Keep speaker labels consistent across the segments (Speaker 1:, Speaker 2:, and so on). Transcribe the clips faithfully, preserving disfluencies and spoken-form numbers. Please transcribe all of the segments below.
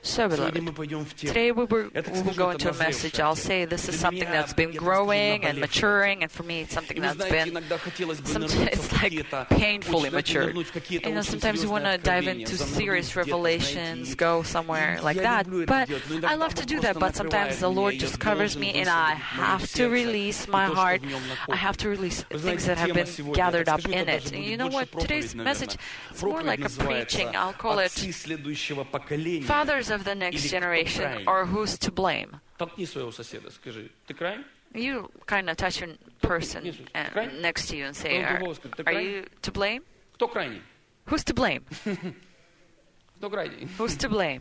Speaker 1: So, beloved, today we will, we will go into a message. I'll say this is something that's been growing and maturing, and for me it's something that's been, sometimes it's like painfully matured. You know, sometimes you want to dive into serious revelations, go somewhere like that, but I love to do that, but sometimes the Lord just covers me and I have to release my heart. I have to release things that have been gathered up in it. And you know what? Today's message is more like a preaching. I'll call it Fathers of the next generation, or who's to blame. You kind of touch your person uh, next to you and say, are, are you to blame? Who's to blame? Who's to blame?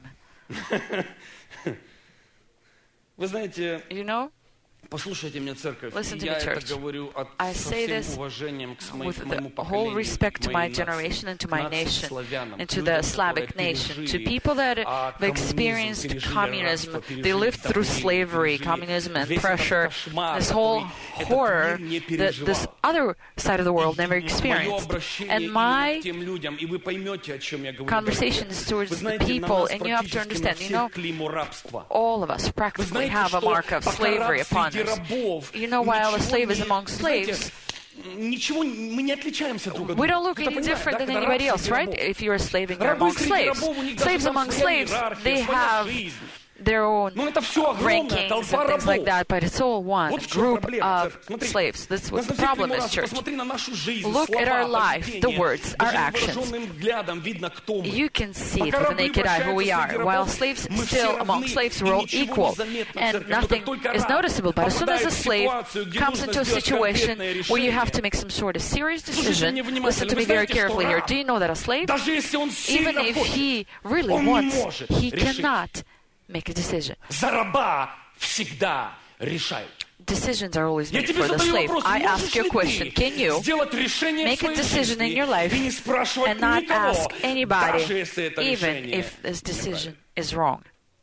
Speaker 1: You know?
Speaker 2: Послушайте меня, церковь.
Speaker 1: Listen to
Speaker 2: Я
Speaker 1: me,
Speaker 2: это
Speaker 1: church.
Speaker 2: говорю от,
Speaker 1: I
Speaker 2: со
Speaker 1: say
Speaker 2: всем
Speaker 1: this
Speaker 2: уважением к моему,
Speaker 1: with
Speaker 2: к моему
Speaker 1: the whole
Speaker 2: поколению,
Speaker 1: respect to
Speaker 2: к
Speaker 1: my
Speaker 2: моей
Speaker 1: generation
Speaker 2: нации,
Speaker 1: and to my
Speaker 2: нации
Speaker 1: nation
Speaker 2: славянам,
Speaker 1: and
Speaker 2: к
Speaker 1: to
Speaker 2: людям,
Speaker 1: the Slavic
Speaker 2: которые
Speaker 1: nation, to
Speaker 2: пережили,
Speaker 1: people that
Speaker 2: а,
Speaker 1: have
Speaker 2: коммунизм,
Speaker 1: experienced
Speaker 2: пережили
Speaker 1: communism,
Speaker 2: рабство, пережили
Speaker 1: they lived through
Speaker 2: давление,
Speaker 1: slavery,
Speaker 2: пережили
Speaker 1: communism and
Speaker 2: весь этот
Speaker 1: pressure,
Speaker 2: кошмар,
Speaker 1: this whole
Speaker 2: который
Speaker 1: horror
Speaker 2: этот мир не
Speaker 1: that this
Speaker 2: переживал.
Speaker 1: other side of the world never
Speaker 2: И мое
Speaker 1: experienced.
Speaker 2: обращение
Speaker 1: And
Speaker 2: именно
Speaker 1: my
Speaker 2: к тем людям, и вы поймете, о чем я говорю,
Speaker 1: conversation is towards
Speaker 2: Вы
Speaker 1: the
Speaker 2: знаете, на
Speaker 1: people,
Speaker 2: нас
Speaker 1: and you have to
Speaker 2: практически на
Speaker 1: understand, you know,
Speaker 2: всех клеймо рабства.
Speaker 1: all of us
Speaker 2: Вы
Speaker 1: practically
Speaker 2: знаете,
Speaker 1: have a
Speaker 2: что
Speaker 1: mark of
Speaker 2: пока
Speaker 1: slavery
Speaker 2: раб
Speaker 1: upon
Speaker 2: среди
Speaker 1: us.
Speaker 2: рабов,
Speaker 1: You know, while a
Speaker 2: ничего
Speaker 1: slave is
Speaker 2: не-
Speaker 1: among
Speaker 2: знаете,
Speaker 1: slaves,
Speaker 2: ничего, мы не отличаемся друг от
Speaker 1: we
Speaker 2: друга.
Speaker 1: don't look
Speaker 2: Кто-то
Speaker 1: any
Speaker 2: понимает,
Speaker 1: different
Speaker 2: да,
Speaker 1: than
Speaker 2: когда
Speaker 1: anybody
Speaker 2: раб
Speaker 1: else,
Speaker 2: среди
Speaker 1: right?
Speaker 2: рабов.
Speaker 1: If you're a slave and you're
Speaker 2: Рабы
Speaker 1: among
Speaker 2: среди
Speaker 1: slaves.
Speaker 2: рабов, у них
Speaker 1: Slaves
Speaker 2: даже там
Speaker 1: among
Speaker 2: своя
Speaker 1: slaves,
Speaker 2: иерархия,
Speaker 1: they
Speaker 2: своя
Speaker 1: have
Speaker 2: жизнь.
Speaker 1: their own
Speaker 2: Но это все огромная
Speaker 1: rankings
Speaker 2: толпа
Speaker 1: and things like
Speaker 2: рабов.
Speaker 1: that, but it's all one
Speaker 2: Вот в чем
Speaker 1: group
Speaker 2: проблема,
Speaker 1: of
Speaker 2: церковь. Смотри,
Speaker 1: slaves. That's what
Speaker 2: нас
Speaker 1: the
Speaker 2: на всех
Speaker 1: problem
Speaker 2: клеймо
Speaker 1: is,
Speaker 2: рабства.
Speaker 1: church.
Speaker 2: Посмотри на нашу жизнь,
Speaker 1: Look at our
Speaker 2: слова,
Speaker 1: life, the
Speaker 2: поведение.
Speaker 1: words, our
Speaker 2: Даже
Speaker 1: actions.
Speaker 2: невооруженным взглядом видно, кто мы.
Speaker 1: You can see
Speaker 2: Пока
Speaker 1: with the
Speaker 2: рабы
Speaker 1: naked eye who we
Speaker 2: вращаются
Speaker 1: are.
Speaker 2: среди
Speaker 1: While
Speaker 2: рабов,
Speaker 1: slaves
Speaker 2: мы все
Speaker 1: still among
Speaker 2: равны,
Speaker 1: slaves
Speaker 2: и
Speaker 1: we're all
Speaker 2: ничего
Speaker 1: equal,
Speaker 2: незаметно,
Speaker 1: and
Speaker 2: церковь. Но
Speaker 1: nothing
Speaker 2: как только
Speaker 1: is
Speaker 2: раб
Speaker 1: noticeable. But as soon as
Speaker 2: попадает
Speaker 1: a
Speaker 2: в
Speaker 1: slave
Speaker 2: ситуацию, где
Speaker 1: comes
Speaker 2: нужно
Speaker 1: into a
Speaker 2: сделать
Speaker 1: situation
Speaker 2: конкретное
Speaker 1: where you have
Speaker 2: решение,
Speaker 1: to make some sort of serious
Speaker 2: Слушайте
Speaker 1: decision,
Speaker 2: мне внимательно.
Speaker 1: listen to
Speaker 2: Вы
Speaker 1: me very
Speaker 2: знаете, что
Speaker 1: carefully here.
Speaker 2: раб,
Speaker 1: Do you know that a slave,
Speaker 2: даже если он
Speaker 1: even
Speaker 2: сильно
Speaker 1: if
Speaker 2: хочет,
Speaker 1: he really
Speaker 2: он не
Speaker 1: wants,
Speaker 2: может
Speaker 1: he
Speaker 2: решить.
Speaker 1: cannot make a decision.
Speaker 2: За раба всегда решают.
Speaker 1: Decisions are always
Speaker 2: Я
Speaker 1: made
Speaker 2: тебе
Speaker 1: for the
Speaker 2: задаю
Speaker 1: slave.
Speaker 2: вопрос,
Speaker 1: I ask
Speaker 2: можешь
Speaker 1: you a
Speaker 2: ли
Speaker 1: question.
Speaker 2: ты
Speaker 1: Can you
Speaker 2: сделать решение в
Speaker 1: make a
Speaker 2: своей
Speaker 1: decision in
Speaker 2: жизни
Speaker 1: your life
Speaker 2: и не спрашивать
Speaker 1: and not
Speaker 2: никого,
Speaker 1: ask anybody,
Speaker 2: даже если это
Speaker 1: even
Speaker 2: решение
Speaker 1: if this decision
Speaker 2: неправильное?
Speaker 1: is wrong?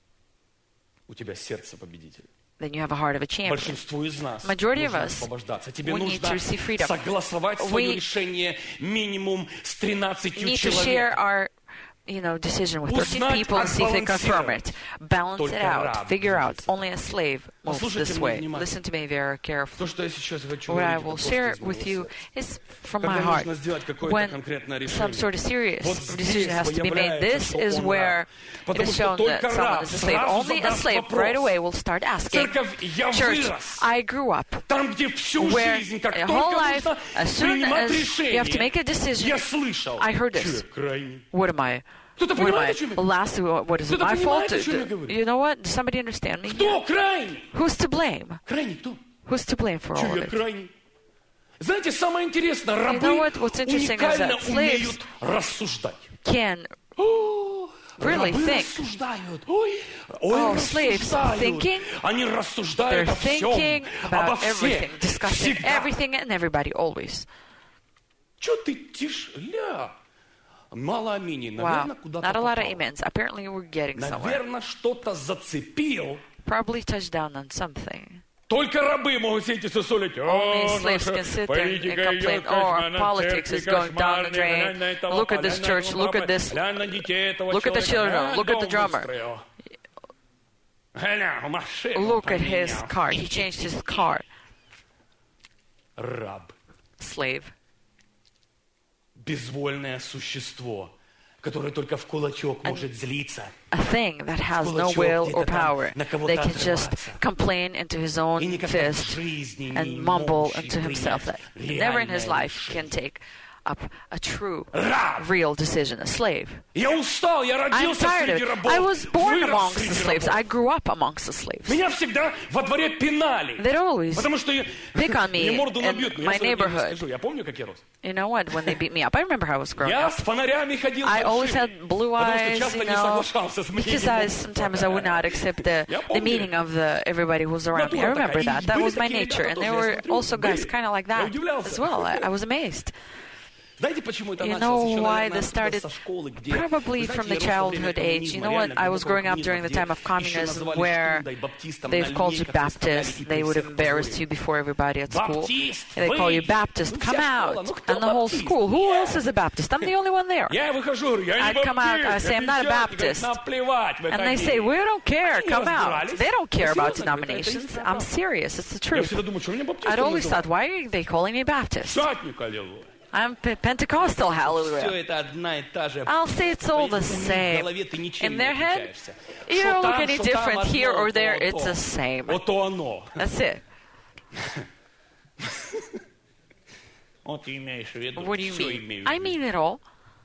Speaker 2: У тебя сердце победителя.
Speaker 1: Then you have a heart of a champion.
Speaker 2: Большинству из нас
Speaker 1: Majority of
Speaker 2: нужно
Speaker 1: us,
Speaker 2: освобождаться. Тебе
Speaker 1: we need to
Speaker 2: нужно
Speaker 1: receive freedom.
Speaker 2: согласовать свое
Speaker 1: We
Speaker 2: решение минимум с тринадцатью
Speaker 1: need to share
Speaker 2: человеком.
Speaker 1: our you know, decision with thirteen
Speaker 2: Узнать,
Speaker 1: people and see if they confirm
Speaker 2: отбалансировать.
Speaker 1: it. Balance it
Speaker 2: Только
Speaker 1: out.
Speaker 2: раб
Speaker 1: Figure out.
Speaker 2: движется.
Speaker 1: Only a slave moves
Speaker 2: Послушайте
Speaker 1: this
Speaker 2: меня
Speaker 1: way.
Speaker 2: внимательно.
Speaker 1: Listen to me very
Speaker 2: То,
Speaker 1: carefully.
Speaker 2: что я сейчас хочу
Speaker 1: What I
Speaker 2: говорить,
Speaker 1: will
Speaker 2: это
Speaker 1: share
Speaker 2: просто из
Speaker 1: with
Speaker 2: моего
Speaker 1: you
Speaker 2: сердца.
Speaker 1: is from my
Speaker 2: Когда
Speaker 1: heart.
Speaker 2: нужно сделать какое-то
Speaker 1: When
Speaker 2: конкретное
Speaker 1: some
Speaker 2: решение.
Speaker 1: sort of serious
Speaker 2: Вот здесь
Speaker 1: decision has to be made,
Speaker 2: выявляется,
Speaker 1: this
Speaker 2: что
Speaker 1: is
Speaker 2: он
Speaker 1: where
Speaker 2: раб.
Speaker 1: it
Speaker 2: Потому
Speaker 1: is
Speaker 2: что
Speaker 1: shown
Speaker 2: только
Speaker 1: that someone
Speaker 2: раб
Speaker 1: is a slave.
Speaker 2: сразу
Speaker 1: Only a
Speaker 2: задаст
Speaker 1: slave
Speaker 2: вопрос.
Speaker 1: right away will start asking,
Speaker 2: Церковь, я
Speaker 1: Church,
Speaker 2: вырос.
Speaker 1: I grew up
Speaker 2: Там, где всю
Speaker 1: where
Speaker 2: жизнь, как
Speaker 1: a
Speaker 2: только
Speaker 1: whole life,
Speaker 2: нужно
Speaker 1: as soon
Speaker 2: принимать
Speaker 1: as you have to make a
Speaker 2: решение,
Speaker 1: decision,
Speaker 2: я слышал,
Speaker 1: I heard
Speaker 2: что
Speaker 1: this.
Speaker 2: я крайний.
Speaker 1: What am I?
Speaker 2: Кто-то
Speaker 1: What am
Speaker 2: понимает,
Speaker 1: I?
Speaker 2: о чем я говорю?
Speaker 1: Last, what is it
Speaker 2: Кто-то
Speaker 1: my fault?
Speaker 2: понимает, о чем я говорю?
Speaker 1: You know what? Does somebody understand me?
Speaker 2: Кто крайний?
Speaker 1: Who's to blame?
Speaker 2: Крайний кто?
Speaker 1: Who's to blame for all
Speaker 2: Что
Speaker 1: of
Speaker 2: я
Speaker 1: it?
Speaker 2: крайний? Знаете, самое интересное,
Speaker 1: You
Speaker 2: рабы
Speaker 1: know what? What's interesting is
Speaker 2: уникально
Speaker 1: that slaves
Speaker 2: умеют рассуждать.
Speaker 1: can
Speaker 2: О,
Speaker 1: really
Speaker 2: рабы
Speaker 1: think.
Speaker 2: рассуждают. Ой, ой,
Speaker 1: Oh, slaves
Speaker 2: рассуждают.
Speaker 1: thinking.
Speaker 2: Они
Speaker 1: They're
Speaker 2: рассуждают о всем,
Speaker 1: thinking
Speaker 2: обо
Speaker 1: about
Speaker 2: всех,
Speaker 1: everything, discussing
Speaker 2: всегда.
Speaker 1: everything and everybody, always.
Speaker 2: Чё ты тишь, ля? Мало аминей.
Speaker 1: Wow,
Speaker 2: Наверное, куда-то
Speaker 1: not a lot of
Speaker 2: попал.
Speaker 1: amens. Apparently we're getting somewhere.
Speaker 2: Наверное, что-то зацепил.
Speaker 1: Probably touched down on something.
Speaker 2: Только рабы могут сидеть и сосолить.
Speaker 1: Only
Speaker 2: О,
Speaker 1: slaves
Speaker 2: наша
Speaker 1: can sit there and
Speaker 2: политика
Speaker 1: complain,
Speaker 2: идет,
Speaker 1: oh, our
Speaker 2: как
Speaker 1: politics
Speaker 2: церкви
Speaker 1: is going down the
Speaker 2: кошмарная,
Speaker 1: drain.
Speaker 2: глянь на этого
Speaker 1: Look at
Speaker 2: папа,
Speaker 1: this
Speaker 2: глянь на
Speaker 1: church,
Speaker 2: этого
Speaker 1: look at
Speaker 2: папы,
Speaker 1: this,
Speaker 2: глянь на детей этого
Speaker 1: look at the
Speaker 2: человека,
Speaker 1: children,
Speaker 2: глянь,
Speaker 1: look at the
Speaker 2: дом
Speaker 1: drummer.
Speaker 2: выстроил. Глянь, машину
Speaker 1: Look at his
Speaker 2: поменял.
Speaker 1: car. He changed his car.
Speaker 2: Раб.
Speaker 1: Slave.
Speaker 2: Безвольное существо, которое только в кулачок может злиться.
Speaker 1: A thing that has no
Speaker 2: Кулачок
Speaker 1: will
Speaker 2: где-то
Speaker 1: or
Speaker 2: там
Speaker 1: power.
Speaker 2: на кого-то
Speaker 1: They can just
Speaker 2: отрываться.
Speaker 1: complain into his
Speaker 2: И
Speaker 1: own
Speaker 2: никогда в
Speaker 1: fist
Speaker 2: жизни не
Speaker 1: and mumble
Speaker 2: могущий
Speaker 1: unto himself
Speaker 2: принять
Speaker 1: that never in his
Speaker 2: реальное
Speaker 1: life can
Speaker 2: решение.
Speaker 1: take up a true,
Speaker 2: Раб.
Speaker 1: real decision. A slave.
Speaker 2: Я устал, я
Speaker 1: I'm
Speaker 2: родился
Speaker 1: tired of
Speaker 2: среди
Speaker 1: it.
Speaker 2: рабов,
Speaker 1: I was born
Speaker 2: вырос
Speaker 1: amongst the
Speaker 2: среди
Speaker 1: slaves.
Speaker 2: рабов.
Speaker 1: I grew up amongst the slaves.
Speaker 2: Меня всегда во дворе пинали.
Speaker 1: They'd always
Speaker 2: Потому что я-
Speaker 1: pick on me
Speaker 2: мне морду
Speaker 1: in
Speaker 2: набьют, но я
Speaker 1: my
Speaker 2: всё равно не
Speaker 1: neighborhood.
Speaker 2: скажу. Я помню, как я рос.
Speaker 1: You know what? When they beat me up, I remember how I was growing
Speaker 2: Я
Speaker 1: up.
Speaker 2: с фонарями ходил
Speaker 1: I always
Speaker 2: большими,
Speaker 1: had blue
Speaker 2: потому что
Speaker 1: eyes,
Speaker 2: часто
Speaker 1: you
Speaker 2: не
Speaker 1: know,
Speaker 2: соглашался с
Speaker 1: because I
Speaker 2: мнением.
Speaker 1: sometimes I would not accept the,
Speaker 2: Я
Speaker 1: the
Speaker 2: помню.
Speaker 1: meaning of the everybody who's around me. I
Speaker 2: Натура
Speaker 1: remember
Speaker 2: такая.
Speaker 1: that.
Speaker 2: И
Speaker 1: That
Speaker 2: были
Speaker 1: was my
Speaker 2: такие
Speaker 1: nature,
Speaker 2: ребята
Speaker 1: and there
Speaker 2: тоже, я
Speaker 1: were
Speaker 2: смотрю,
Speaker 1: also guys
Speaker 2: были.
Speaker 1: kind of like
Speaker 2: Я
Speaker 1: that
Speaker 2: удивлялся.
Speaker 1: as well. I, I was amazed. You know why this started? Probably from the childhood age. You know what? I was growing up during the time of communism where they've called you Baptist. They would embarrass you before everybody at school. They call you Baptist. Come out. And the whole school. Who else is a Baptist? I'm the only one there. I come out. I say, I'm not a Baptist. And they say, we don't care. Come out. They don't care about denominations. I'm serious. It's the truth. I'd always thought, why are they calling me Baptist? I'm P- Pentecostal, hallelujah. I'll say it's all the same. In their head, you don't look any different here or there. It's the same. That's it. What do you mean? I mean it all.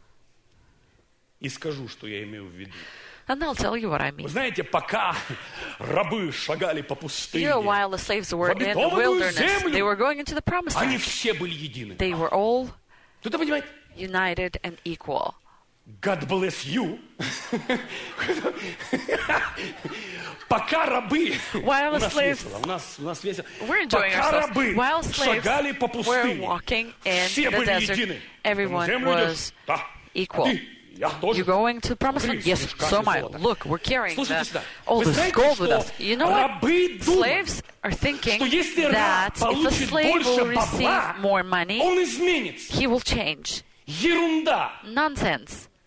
Speaker 1: And I'll tell you what I mean. You know, while the slaves were in the wilderness, they were going into the promised land. They were all united and equal.
Speaker 2: God bless you.
Speaker 1: While the slaves, we're enjoying ourselves. While slaves were walking in the desert, everyone was equal. You're going to the promised land? Yes, so am I. Look, we're carrying the, all this gold with us. You know what? Slaves are thinking that if a slave will receive more money, he will change. Nonsense.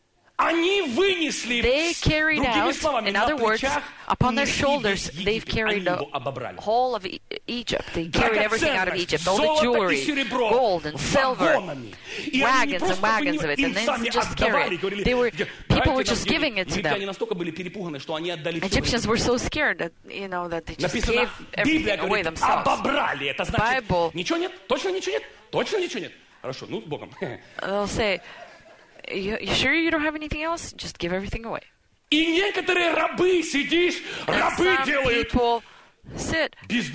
Speaker 1: They carried out, in other words, upon their shoulders, they've carried the whole of e- Egypt. They carried everything out of Egypt, all the jewelry, gold and silver, wagons and wagons of it, and then just carry it. They were, people were just giving it to them. Egyptians were so scared that, you know, that they just gave everything away themselves. Bible, they'll say, You, you sure you don't have anything else? Just give everything away. And some people sit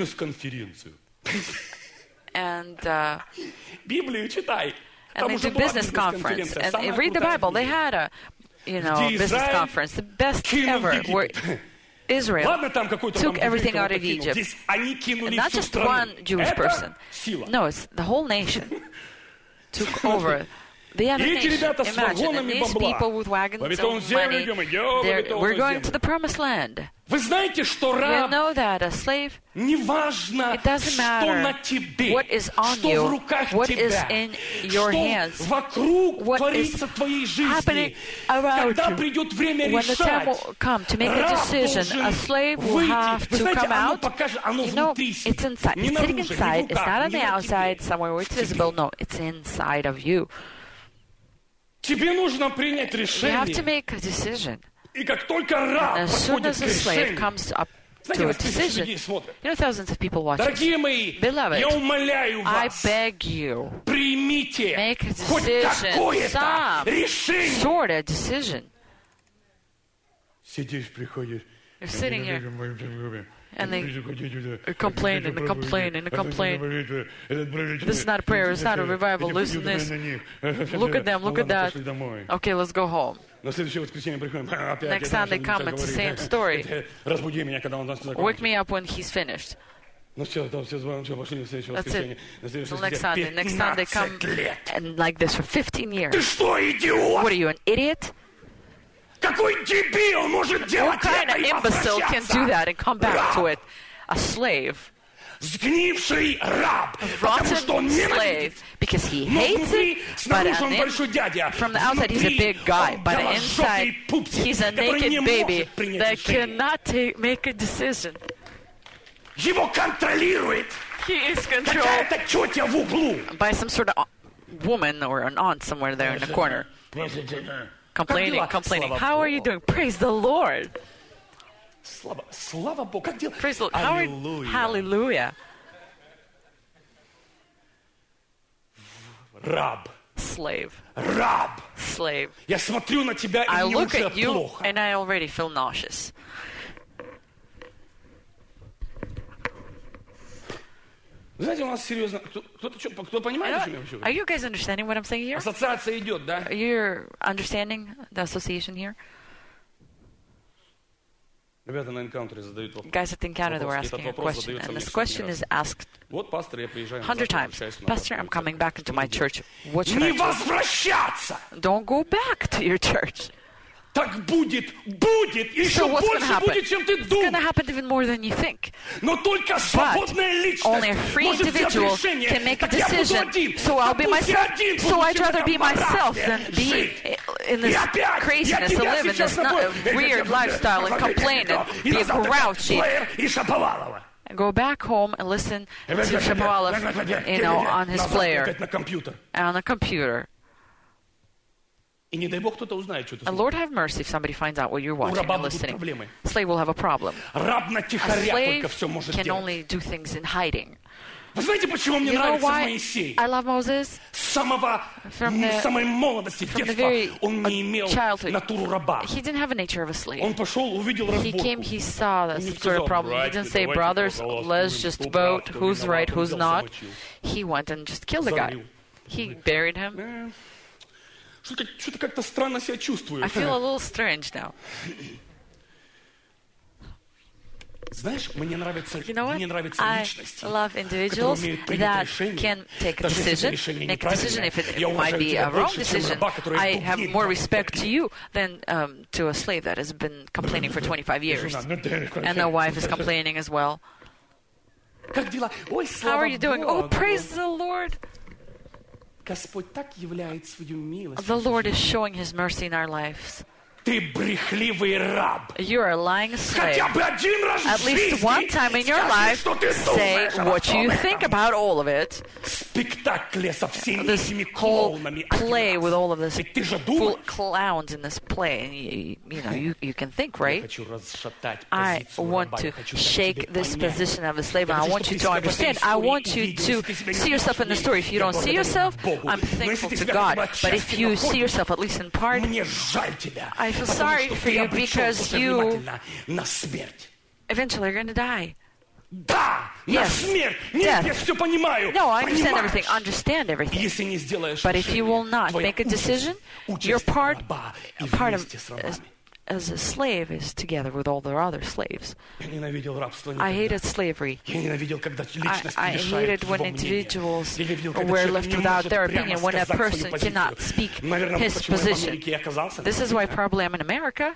Speaker 1: and uh, and they do business conference and they read the Bible. They had a you know business conference, the best ever, where Israel took everything out of Egypt, and not just one Jewish person. No, it's the whole nation took over. The other nation, imagine, and these people with wagons and money, we're going to the promised land. You know that a slave, it doesn't matter what is on you, what is in your hands, what is happening around you. When the time will come to make a decision, a slave will have to come out. You know, it's inside. It's sitting inside. It's not on the outside, somewhere where it's visible. No, it's inside of you. You have to make a decision. And as soon as a slave comes up to a decision, you know, thousands of people watching. Beloved, I beg you, make a decision, some sort of decision. You're sitting here. And they complain and complain and complain. This is not a prayer. It's not a revival. Listen to this. Look at them. Look at that. Okay, let's go home. Next time they come, it's the same story. Wake me up when he's finished. That's it. Until next Sunday. Next time they come and like this for fifteen years. What are you, an idiot? What kind of imbecile can do that and come back to it? A slave. A rotten slave. Because he hates it, but in, from the outside he's a big guy. But inside he's a naked baby that cannot take, make a decision. He is controlled by some sort of woman or an aunt somewhere there in the corner. Complaining, complaining. How are you doing? Praise the Lord. Praise the Lord. How are, hallelujah.
Speaker 2: Rab.
Speaker 1: Slave.
Speaker 2: Rab.
Speaker 1: Slave.
Speaker 2: I
Speaker 1: I look at you and I already feel nauseous. Are you guys understanding what I'm saying here? You're understanding the association here? Guys at the encounter, they were asking a question, and this question is asked a hundred times. Pastor, I'm coming back into my church. What should I do? Don't go back to your church.
Speaker 2: Так будет, будет, еще
Speaker 1: So what's going to
Speaker 2: больше
Speaker 1: happen?
Speaker 2: будет, чем ты
Speaker 1: It's going to
Speaker 2: думаешь.
Speaker 1: happen even more than you think.
Speaker 2: Но только свободная
Speaker 1: Only a
Speaker 2: личность
Speaker 1: free
Speaker 2: может взять
Speaker 1: individual
Speaker 2: решение.
Speaker 1: can make a
Speaker 2: Так я буду
Speaker 1: decision.
Speaker 2: один.
Speaker 1: So I'll be
Speaker 2: Да пусть я
Speaker 1: myself.
Speaker 2: один
Speaker 1: So
Speaker 2: буду,
Speaker 1: I'd
Speaker 2: чем
Speaker 1: rather
Speaker 2: в
Speaker 1: be
Speaker 2: этом
Speaker 1: myself
Speaker 2: бараке
Speaker 1: than be
Speaker 2: жить.
Speaker 1: in this
Speaker 2: И опять
Speaker 1: craziness,
Speaker 2: я
Speaker 1: to
Speaker 2: тебя
Speaker 1: live in
Speaker 2: сейчас
Speaker 1: this
Speaker 2: набою.
Speaker 1: not, weird lifestyle and complain and
Speaker 2: И
Speaker 1: be
Speaker 2: назад
Speaker 1: grouchy.
Speaker 2: Плеер и Шаповалова.
Speaker 1: And go back home and listen to Shapovalov, you know, on his
Speaker 2: Назад
Speaker 1: player
Speaker 2: опять на компьютер.
Speaker 1: and on a computer.
Speaker 2: И не дай Бог кто-то узнает, что ты
Speaker 1: And Lord have mercy if somebody finds out what you're
Speaker 2: У
Speaker 1: watching
Speaker 2: раба
Speaker 1: and
Speaker 2: будут
Speaker 1: listening.
Speaker 2: проблемы.
Speaker 1: Slave will have a problem.
Speaker 2: Раб на
Speaker 1: A
Speaker 2: тихоря только
Speaker 1: slave
Speaker 2: все может
Speaker 1: can
Speaker 2: делать.
Speaker 1: only do things in hiding.
Speaker 2: Вы знаете, почему мне
Speaker 1: You know
Speaker 2: нравится
Speaker 1: why
Speaker 2: Моисей?
Speaker 1: I love Moses?
Speaker 2: С самого,
Speaker 1: From the-
Speaker 2: с самой молодости,
Speaker 1: from the
Speaker 2: детства,
Speaker 1: very,
Speaker 2: он не
Speaker 1: uh,
Speaker 2: имел
Speaker 1: childhood.
Speaker 2: натуру раба.
Speaker 1: He didn't have a nature of a slave.
Speaker 2: Он пошел, увидел
Speaker 1: He came,
Speaker 2: разборку.
Speaker 1: he saw that
Speaker 2: Он не
Speaker 1: some sort of
Speaker 2: сказал,
Speaker 1: problem. He
Speaker 2: «Братья,
Speaker 1: didn't say,
Speaker 2: давайте,
Speaker 1: brothers,
Speaker 2: пожалуйста,
Speaker 1: let's
Speaker 2: кто
Speaker 1: just
Speaker 2: прав,
Speaker 1: vote
Speaker 2: кто
Speaker 1: who's
Speaker 2: виноват».
Speaker 1: right,
Speaker 2: Он
Speaker 1: who's
Speaker 2: взял,
Speaker 1: not.
Speaker 2: замочил.
Speaker 1: He went and just killed the guy.
Speaker 2: Зарыл.
Speaker 1: He buried him.
Speaker 2: Э, Что-то, что-то как-то странно себя чувствую.
Speaker 1: I feel a little strange now.
Speaker 2: Знаешь, мне нравятся,
Speaker 1: You know what?
Speaker 2: мне нравятся
Speaker 1: I
Speaker 2: личности,
Speaker 1: love
Speaker 2: которые
Speaker 1: individuals
Speaker 2: умеют принять
Speaker 1: that
Speaker 2: решение,
Speaker 1: can take a
Speaker 2: даже если это
Speaker 1: decision,
Speaker 2: решение
Speaker 1: make a decision
Speaker 2: неправильное.
Speaker 1: if it
Speaker 2: Я
Speaker 1: might
Speaker 2: уважаю
Speaker 1: be
Speaker 2: тебя
Speaker 1: a wrong
Speaker 2: больше, чем
Speaker 1: decision.
Speaker 2: раба, который
Speaker 1: I
Speaker 2: дубнит
Speaker 1: have more
Speaker 2: двадцать
Speaker 1: respect
Speaker 2: пять
Speaker 1: to
Speaker 2: лет.
Speaker 1: you than um, to a slave that has been complaining for twenty-five years.
Speaker 2: Жена, ну да,
Speaker 1: And the wife is complaining as well.
Speaker 2: Как дела? Ой,
Speaker 1: How
Speaker 2: слава
Speaker 1: are you doing? Oh,
Speaker 2: Богу.
Speaker 1: praise the Lord.
Speaker 2: Господь так являет свою милость.
Speaker 1: The Lord is showing His mercy in our lives.
Speaker 2: Ты брехливый раб.
Speaker 1: You are a lying slave.
Speaker 2: Хотя бы один раз в
Speaker 1: At least
Speaker 2: жизни
Speaker 1: one time in your
Speaker 2: скажи,
Speaker 1: life,
Speaker 2: что ты
Speaker 1: say
Speaker 2: думаешь обо
Speaker 1: what
Speaker 2: всем
Speaker 1: you
Speaker 2: этом.
Speaker 1: think about all of it.
Speaker 2: Спектакле со всеми
Speaker 1: This
Speaker 2: этими
Speaker 1: whole
Speaker 2: клоунами.
Speaker 1: play with all of this
Speaker 2: Ведь ты же
Speaker 1: full
Speaker 2: думаешь.
Speaker 1: clowns in this play. And you, you know, you, you can think,
Speaker 2: Я
Speaker 1: right?
Speaker 2: хочу расшатать
Speaker 1: I
Speaker 2: позицию
Speaker 1: want
Speaker 2: раба.
Speaker 1: to
Speaker 2: Я хочу дать
Speaker 1: shake
Speaker 2: тебе
Speaker 1: this
Speaker 2: понять.
Speaker 1: position of a slave, and
Speaker 2: Я
Speaker 1: I
Speaker 2: хочу,
Speaker 1: want
Speaker 2: чтобы
Speaker 1: you
Speaker 2: ты
Speaker 1: to
Speaker 2: себя в этой
Speaker 1: understand. I
Speaker 2: истории
Speaker 1: want you
Speaker 2: увидел.
Speaker 1: to
Speaker 2: Если ты себя
Speaker 1: see
Speaker 2: не
Speaker 1: yourself in the
Speaker 2: видишь,
Speaker 1: story. If you
Speaker 2: я
Speaker 1: don't see
Speaker 2: благодарен
Speaker 1: yourself,
Speaker 2: Богу.
Speaker 1: I'm
Speaker 2: Но если
Speaker 1: thankful
Speaker 2: ты
Speaker 1: to
Speaker 2: себя
Speaker 1: God.
Speaker 2: хотя бы
Speaker 1: But if
Speaker 2: отчасти
Speaker 1: you see
Speaker 2: находишь,
Speaker 1: yourself at least in part,
Speaker 2: мне жаль тебя.
Speaker 1: I feel
Speaker 2: потому
Speaker 1: sorry
Speaker 2: что
Speaker 1: for
Speaker 2: ты
Speaker 1: you
Speaker 2: обречен,
Speaker 1: because
Speaker 2: слушай
Speaker 1: you-
Speaker 2: внимательно, на смерть.
Speaker 1: eventually you're going to die.
Speaker 2: Да, на
Speaker 1: Yes,
Speaker 2: смерть. Нет,
Speaker 1: death.
Speaker 2: я все понимаю.
Speaker 1: No, I understand
Speaker 2: Понимаешь?
Speaker 1: everything. Understand everything.
Speaker 2: Если не сделаешь
Speaker 1: But if you will
Speaker 2: решение,
Speaker 1: not
Speaker 2: твоя
Speaker 1: make a
Speaker 2: участь-
Speaker 1: decision,
Speaker 2: участь
Speaker 1: your part,
Speaker 2: раба и
Speaker 1: part of
Speaker 2: вместе с
Speaker 1: as,
Speaker 2: рабами.
Speaker 1: as a slave is together with all the other slaves.
Speaker 2: Я ненавидел рабство
Speaker 1: I
Speaker 2: никогда.
Speaker 1: hated slavery.
Speaker 2: Я ненавидел, когда
Speaker 1: I,
Speaker 2: личность
Speaker 1: I
Speaker 2: лишает
Speaker 1: hated when
Speaker 2: его мнения.
Speaker 1: individuals
Speaker 2: Я ненавидел, когда
Speaker 1: were
Speaker 2: человек
Speaker 1: left
Speaker 2: не
Speaker 1: without
Speaker 2: может
Speaker 1: their
Speaker 2: прямо
Speaker 1: opinion, when a
Speaker 2: сказать свою
Speaker 1: person
Speaker 2: позицию.
Speaker 1: cannot speak
Speaker 2: Наверное,
Speaker 1: his
Speaker 2: почему я в
Speaker 1: position.
Speaker 2: Америке и оказался.
Speaker 1: This is why probably I'm in America.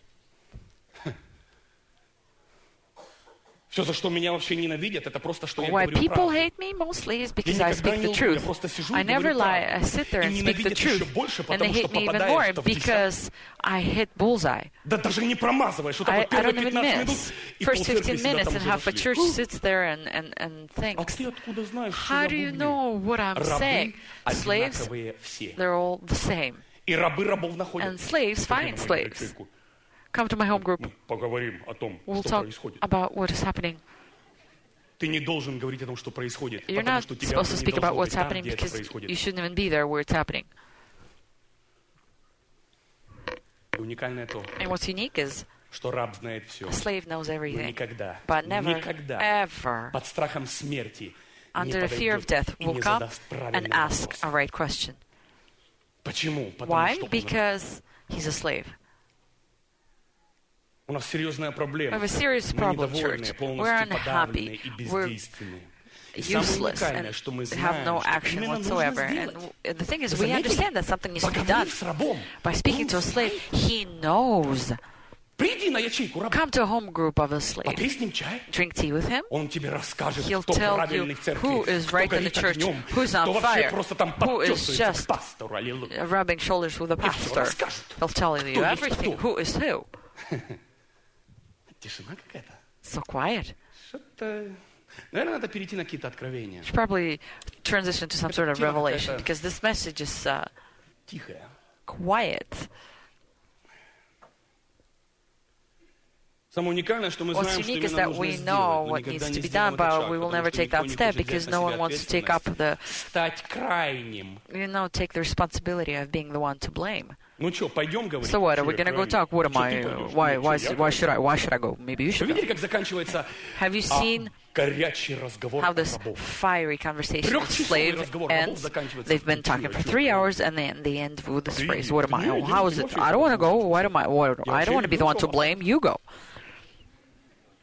Speaker 2: Все, за что меня вообще ненавидят, это просто, что я
Speaker 1: Why
Speaker 2: говорю
Speaker 1: people
Speaker 2: правду.
Speaker 1: hate me mostly is because
Speaker 2: Я
Speaker 1: I
Speaker 2: никогда
Speaker 1: speak
Speaker 2: не
Speaker 1: the
Speaker 2: лгу, я
Speaker 1: truth.
Speaker 2: просто сижу
Speaker 1: I
Speaker 2: и
Speaker 1: never
Speaker 2: говорю
Speaker 1: lie.
Speaker 2: правду.
Speaker 1: I sit there
Speaker 2: И
Speaker 1: and speak the
Speaker 2: ненавидят еще
Speaker 1: truth.
Speaker 2: больше,
Speaker 1: And they
Speaker 2: потому что
Speaker 1: hate me even
Speaker 2: попадаешь
Speaker 1: more
Speaker 2: в десятку.
Speaker 1: because I hit bullseye.
Speaker 2: Да даже не промазываешь. Вот так
Speaker 1: I,
Speaker 2: вот
Speaker 1: I
Speaker 2: первые
Speaker 1: don't even
Speaker 2: пятнадцать минут,
Speaker 1: miss.
Speaker 2: и
Speaker 1: First
Speaker 2: полцеркви
Speaker 1: fifteen
Speaker 2: сюда
Speaker 1: minutes
Speaker 2: там
Speaker 1: and
Speaker 2: уже
Speaker 1: half a
Speaker 2: зашли.
Speaker 1: church sits there and, and, and
Speaker 2: А
Speaker 1: thinks,
Speaker 2: ты откуда знаешь, что
Speaker 1: how
Speaker 2: я
Speaker 1: do you
Speaker 2: бубню?
Speaker 1: know what I'm saying?
Speaker 2: Рабы
Speaker 1: Slaves,
Speaker 2: одинаковые все.
Speaker 1: they're all the same.
Speaker 2: И рабы рабов находят.
Speaker 1: And slaves
Speaker 2: Пойдем
Speaker 1: find
Speaker 2: на
Speaker 1: slaves.
Speaker 2: ячейку.
Speaker 1: Come to my home group.
Speaker 2: Мы поговорим о том,
Speaker 1: We'll
Speaker 2: что
Speaker 1: talk
Speaker 2: происходит.
Speaker 1: about what is happening.
Speaker 2: Ты не должен говорить о том, что происходит,
Speaker 1: You're
Speaker 2: потому
Speaker 1: not
Speaker 2: что тебя
Speaker 1: supposed to
Speaker 2: уже не
Speaker 1: speak about
Speaker 2: должно
Speaker 1: what's
Speaker 2: быть там,
Speaker 1: happening
Speaker 2: где это
Speaker 1: because
Speaker 2: происходит.
Speaker 1: you shouldn't even be there where it's happening.
Speaker 2: И уникальное то,
Speaker 1: And what's unique is
Speaker 2: что раб знает все.
Speaker 1: a slave knows
Speaker 2: Но
Speaker 1: everything,
Speaker 2: никогда,
Speaker 1: but never,
Speaker 2: никогда
Speaker 1: ever,
Speaker 2: под страхом смерти не
Speaker 1: under the fear of
Speaker 2: подойдет
Speaker 1: death,
Speaker 2: и
Speaker 1: will
Speaker 2: не
Speaker 1: come
Speaker 2: задаст
Speaker 1: and
Speaker 2: правильный
Speaker 1: ask
Speaker 2: вопрос.
Speaker 1: a right question.
Speaker 2: Почему? Потому
Speaker 1: Why?
Speaker 2: что он раб.
Speaker 1: Because he's a slave.
Speaker 2: У нас серьезная проблема.
Speaker 1: We have a serious
Speaker 2: Мы
Speaker 1: problem,
Speaker 2: недовольные,
Speaker 1: church.
Speaker 2: полностью
Speaker 1: We're
Speaker 2: подавленные
Speaker 1: unhappy.
Speaker 2: и
Speaker 1: We're
Speaker 2: бездейственные. И самое
Speaker 1: useless
Speaker 2: уникальное,
Speaker 1: and
Speaker 2: что мы
Speaker 1: have no
Speaker 2: знаем, что
Speaker 1: action
Speaker 2: именно нужно
Speaker 1: whatsoever. And
Speaker 2: сделать.
Speaker 1: w- the thing is,
Speaker 2: Вы
Speaker 1: we
Speaker 2: заметили?
Speaker 1: understand that something needs to be done.
Speaker 2: Поговорив с рабом,
Speaker 1: By speaking
Speaker 2: он
Speaker 1: to a slave,
Speaker 2: знает.
Speaker 1: he knows.
Speaker 2: Приди на ячейку раба,
Speaker 1: Come to a home group of a slave.
Speaker 2: попей с ним чай.
Speaker 1: Drink tea with him.
Speaker 2: Он тебе расскажет,
Speaker 1: He'll
Speaker 2: кто
Speaker 1: tell
Speaker 2: правильный
Speaker 1: you
Speaker 2: в церкви,
Speaker 1: who is
Speaker 2: кто
Speaker 1: right in the
Speaker 2: горит
Speaker 1: church,
Speaker 2: огнем,
Speaker 1: who's on
Speaker 2: кто вообще
Speaker 1: fire,
Speaker 2: просто там
Speaker 1: who is
Speaker 2: подтесывается
Speaker 1: just
Speaker 2: к пастору. Аллилуйя.
Speaker 1: rubbing shoulders with a
Speaker 2: И всё
Speaker 1: pastor.
Speaker 2: расскажет.
Speaker 1: He'll tell you
Speaker 2: Кто есть
Speaker 1: everything.
Speaker 2: кто.
Speaker 1: Who is who?
Speaker 2: Тишина какая-то.
Speaker 1: So quiet.
Speaker 2: Что-то... Наверное, надо перейти на какие-то откровения.
Speaker 1: Should probably transition to some sort of
Speaker 2: Тема
Speaker 1: revelation
Speaker 2: какая-то
Speaker 1: because this message is uh,
Speaker 2: Тихая.
Speaker 1: quiet.
Speaker 2: Самое уникальное, что мы
Speaker 1: What's
Speaker 2: знаем, что
Speaker 1: unique is
Speaker 2: именно
Speaker 1: that
Speaker 2: нужно
Speaker 1: we
Speaker 2: сделать,
Speaker 1: know
Speaker 2: но
Speaker 1: what
Speaker 2: никогда
Speaker 1: needs
Speaker 2: не
Speaker 1: to be
Speaker 2: сделаем
Speaker 1: done,
Speaker 2: этот
Speaker 1: but
Speaker 2: шаг,
Speaker 1: we will
Speaker 2: потому
Speaker 1: never
Speaker 2: что
Speaker 1: take
Speaker 2: никто
Speaker 1: that
Speaker 2: не
Speaker 1: step
Speaker 2: хочет взять
Speaker 1: because
Speaker 2: на
Speaker 1: no
Speaker 2: себя
Speaker 1: one wants to take up the,
Speaker 2: ответственность. Стать крайним.
Speaker 1: you know, take the responsibility of being the one to blame.
Speaker 2: Ну что, пойдем говорить?
Speaker 1: So what? Are
Speaker 2: Что
Speaker 1: we
Speaker 2: я
Speaker 1: gonna go
Speaker 2: крайний?
Speaker 1: talk? What am
Speaker 2: Что
Speaker 1: I?
Speaker 2: ты пойдешь?
Speaker 1: Why?
Speaker 2: Ну,
Speaker 1: Why?
Speaker 2: что, я
Speaker 1: Why
Speaker 2: крайний?
Speaker 1: should I? Why should I go? Maybe you
Speaker 2: Вы
Speaker 1: should
Speaker 2: видели,
Speaker 1: go.
Speaker 2: как заканчивается
Speaker 1: Have you
Speaker 2: а,
Speaker 1: seen
Speaker 2: горячий разговор
Speaker 1: how this
Speaker 2: рабов?
Speaker 1: fiery conversation with
Speaker 2: Трехчасовый
Speaker 1: slave
Speaker 2: разговор рабов
Speaker 1: ends?
Speaker 2: заканчивается
Speaker 1: They've been talking for three hours and then they end with this
Speaker 2: Ты
Speaker 1: phrase.
Speaker 2: иди,
Speaker 1: What am
Speaker 2: ты
Speaker 1: I?
Speaker 2: не
Speaker 1: Oh,
Speaker 2: иди,
Speaker 1: how
Speaker 2: ты
Speaker 1: is it?
Speaker 2: вообще
Speaker 1: I don't want to
Speaker 2: не
Speaker 1: go. What am I? What?
Speaker 2: Я
Speaker 1: I
Speaker 2: вообще
Speaker 1: don't want to be the
Speaker 2: люблю
Speaker 1: one to
Speaker 2: Тома.
Speaker 1: blame. You go.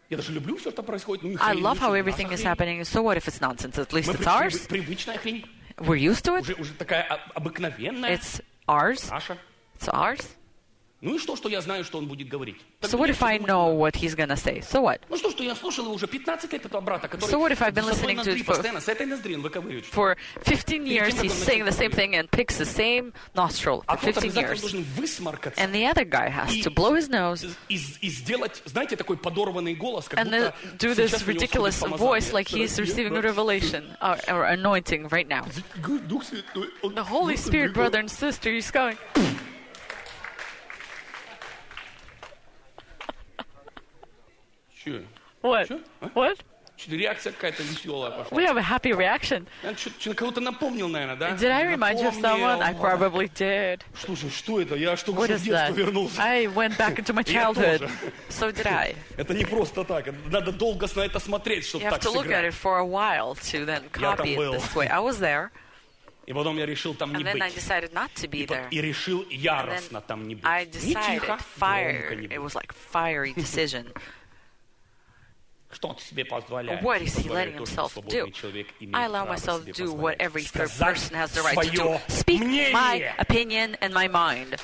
Speaker 2: Я даже люблю все, что происходит. Ну, и
Speaker 1: I
Speaker 2: хрень,
Speaker 1: love
Speaker 2: ну,
Speaker 1: how
Speaker 2: что,
Speaker 1: everything
Speaker 2: наша
Speaker 1: is
Speaker 2: хрень.
Speaker 1: happening. So what if it's nonsense? At least
Speaker 2: Мы
Speaker 1: it's
Speaker 2: при-
Speaker 1: ours.
Speaker 2: при- Привычная хрень.
Speaker 1: We're used to it.
Speaker 2: Уже, уже такая а- обыкновенная.
Speaker 1: It's ours.
Speaker 2: Наша.
Speaker 1: It's ours.
Speaker 2: Ну и что, что я знаю, что он будет говорить? Так
Speaker 1: So what
Speaker 2: мне
Speaker 1: if I
Speaker 2: что думать
Speaker 1: know
Speaker 2: надо?
Speaker 1: what he's gonna say? So what?
Speaker 2: Ну что, что я слушал уже пятнадцать лет этого брата, который
Speaker 1: So what if I've been
Speaker 2: с одной
Speaker 1: listening to
Speaker 2: ноздри
Speaker 1: it for-
Speaker 2: постоянно, с этой ноздри он выковыривает.
Speaker 1: For fifteen years, he's saying the same thing and picks the same nostril
Speaker 2: А
Speaker 1: for
Speaker 2: тот
Speaker 1: fifteen
Speaker 2: обязательно
Speaker 1: years.
Speaker 2: должен высморкаться
Speaker 1: And the other guy has to blow his nose
Speaker 2: и, и сделать, знаете, такой подорванный голос, как
Speaker 1: and then
Speaker 2: будто
Speaker 1: do this
Speaker 2: сейчас у него
Speaker 1: ridiculous
Speaker 2: сходит
Speaker 1: voice
Speaker 2: помазание.
Speaker 1: like he's receiving a revelation or, or anointing right now.
Speaker 2: Дух Святой, он-
Speaker 1: The Holy Spirit, brother and sister, he's going.
Speaker 2: Чё?
Speaker 1: What?
Speaker 2: Чё? А?
Speaker 1: What?
Speaker 2: Что-то реакция какая-то веселая пошла.
Speaker 1: We have a happy reaction.
Speaker 2: Я что-то на кого-то напомнил, наверное, да?
Speaker 1: Did I remind you of someone? I
Speaker 2: Напомнил.
Speaker 1: probably did.
Speaker 2: Слушай, что это? Я что,
Speaker 1: What
Speaker 2: в
Speaker 1: is
Speaker 2: детство
Speaker 1: that?
Speaker 2: вернулся.
Speaker 1: I went back into my
Speaker 2: Я
Speaker 1: childhood.
Speaker 2: тоже.
Speaker 1: So did I.
Speaker 2: Это не просто так. Надо долго на это смотреть, чтобы
Speaker 1: You have
Speaker 2: так
Speaker 1: to look at
Speaker 2: сыграть.
Speaker 1: it for a while to then copy it
Speaker 2: был.
Speaker 1: this way. I was there,
Speaker 2: И потом я решил там не
Speaker 1: and then I
Speaker 2: быть.
Speaker 1: decided not to be
Speaker 2: И, по-
Speaker 1: there.
Speaker 2: и решил
Speaker 1: And
Speaker 2: яростно
Speaker 1: then
Speaker 2: там не быть.
Speaker 1: I
Speaker 2: Не
Speaker 1: decided,
Speaker 2: тихо, громко
Speaker 1: fire.
Speaker 2: не
Speaker 1: It
Speaker 2: быть.
Speaker 1: was like fiery decision.
Speaker 2: Что он себе позволяет?
Speaker 1: What is he
Speaker 2: Позволяет
Speaker 1: letting
Speaker 2: тоже
Speaker 1: himself
Speaker 2: свободный
Speaker 1: do?
Speaker 2: человек имеет
Speaker 1: I allow
Speaker 2: право
Speaker 1: myself
Speaker 2: себе
Speaker 1: to do
Speaker 2: позволять.
Speaker 1: what every third
Speaker 2: Сказать
Speaker 1: person has the right to do.
Speaker 2: своё
Speaker 1: Speak my
Speaker 2: мнение.
Speaker 1: opinion and my mind.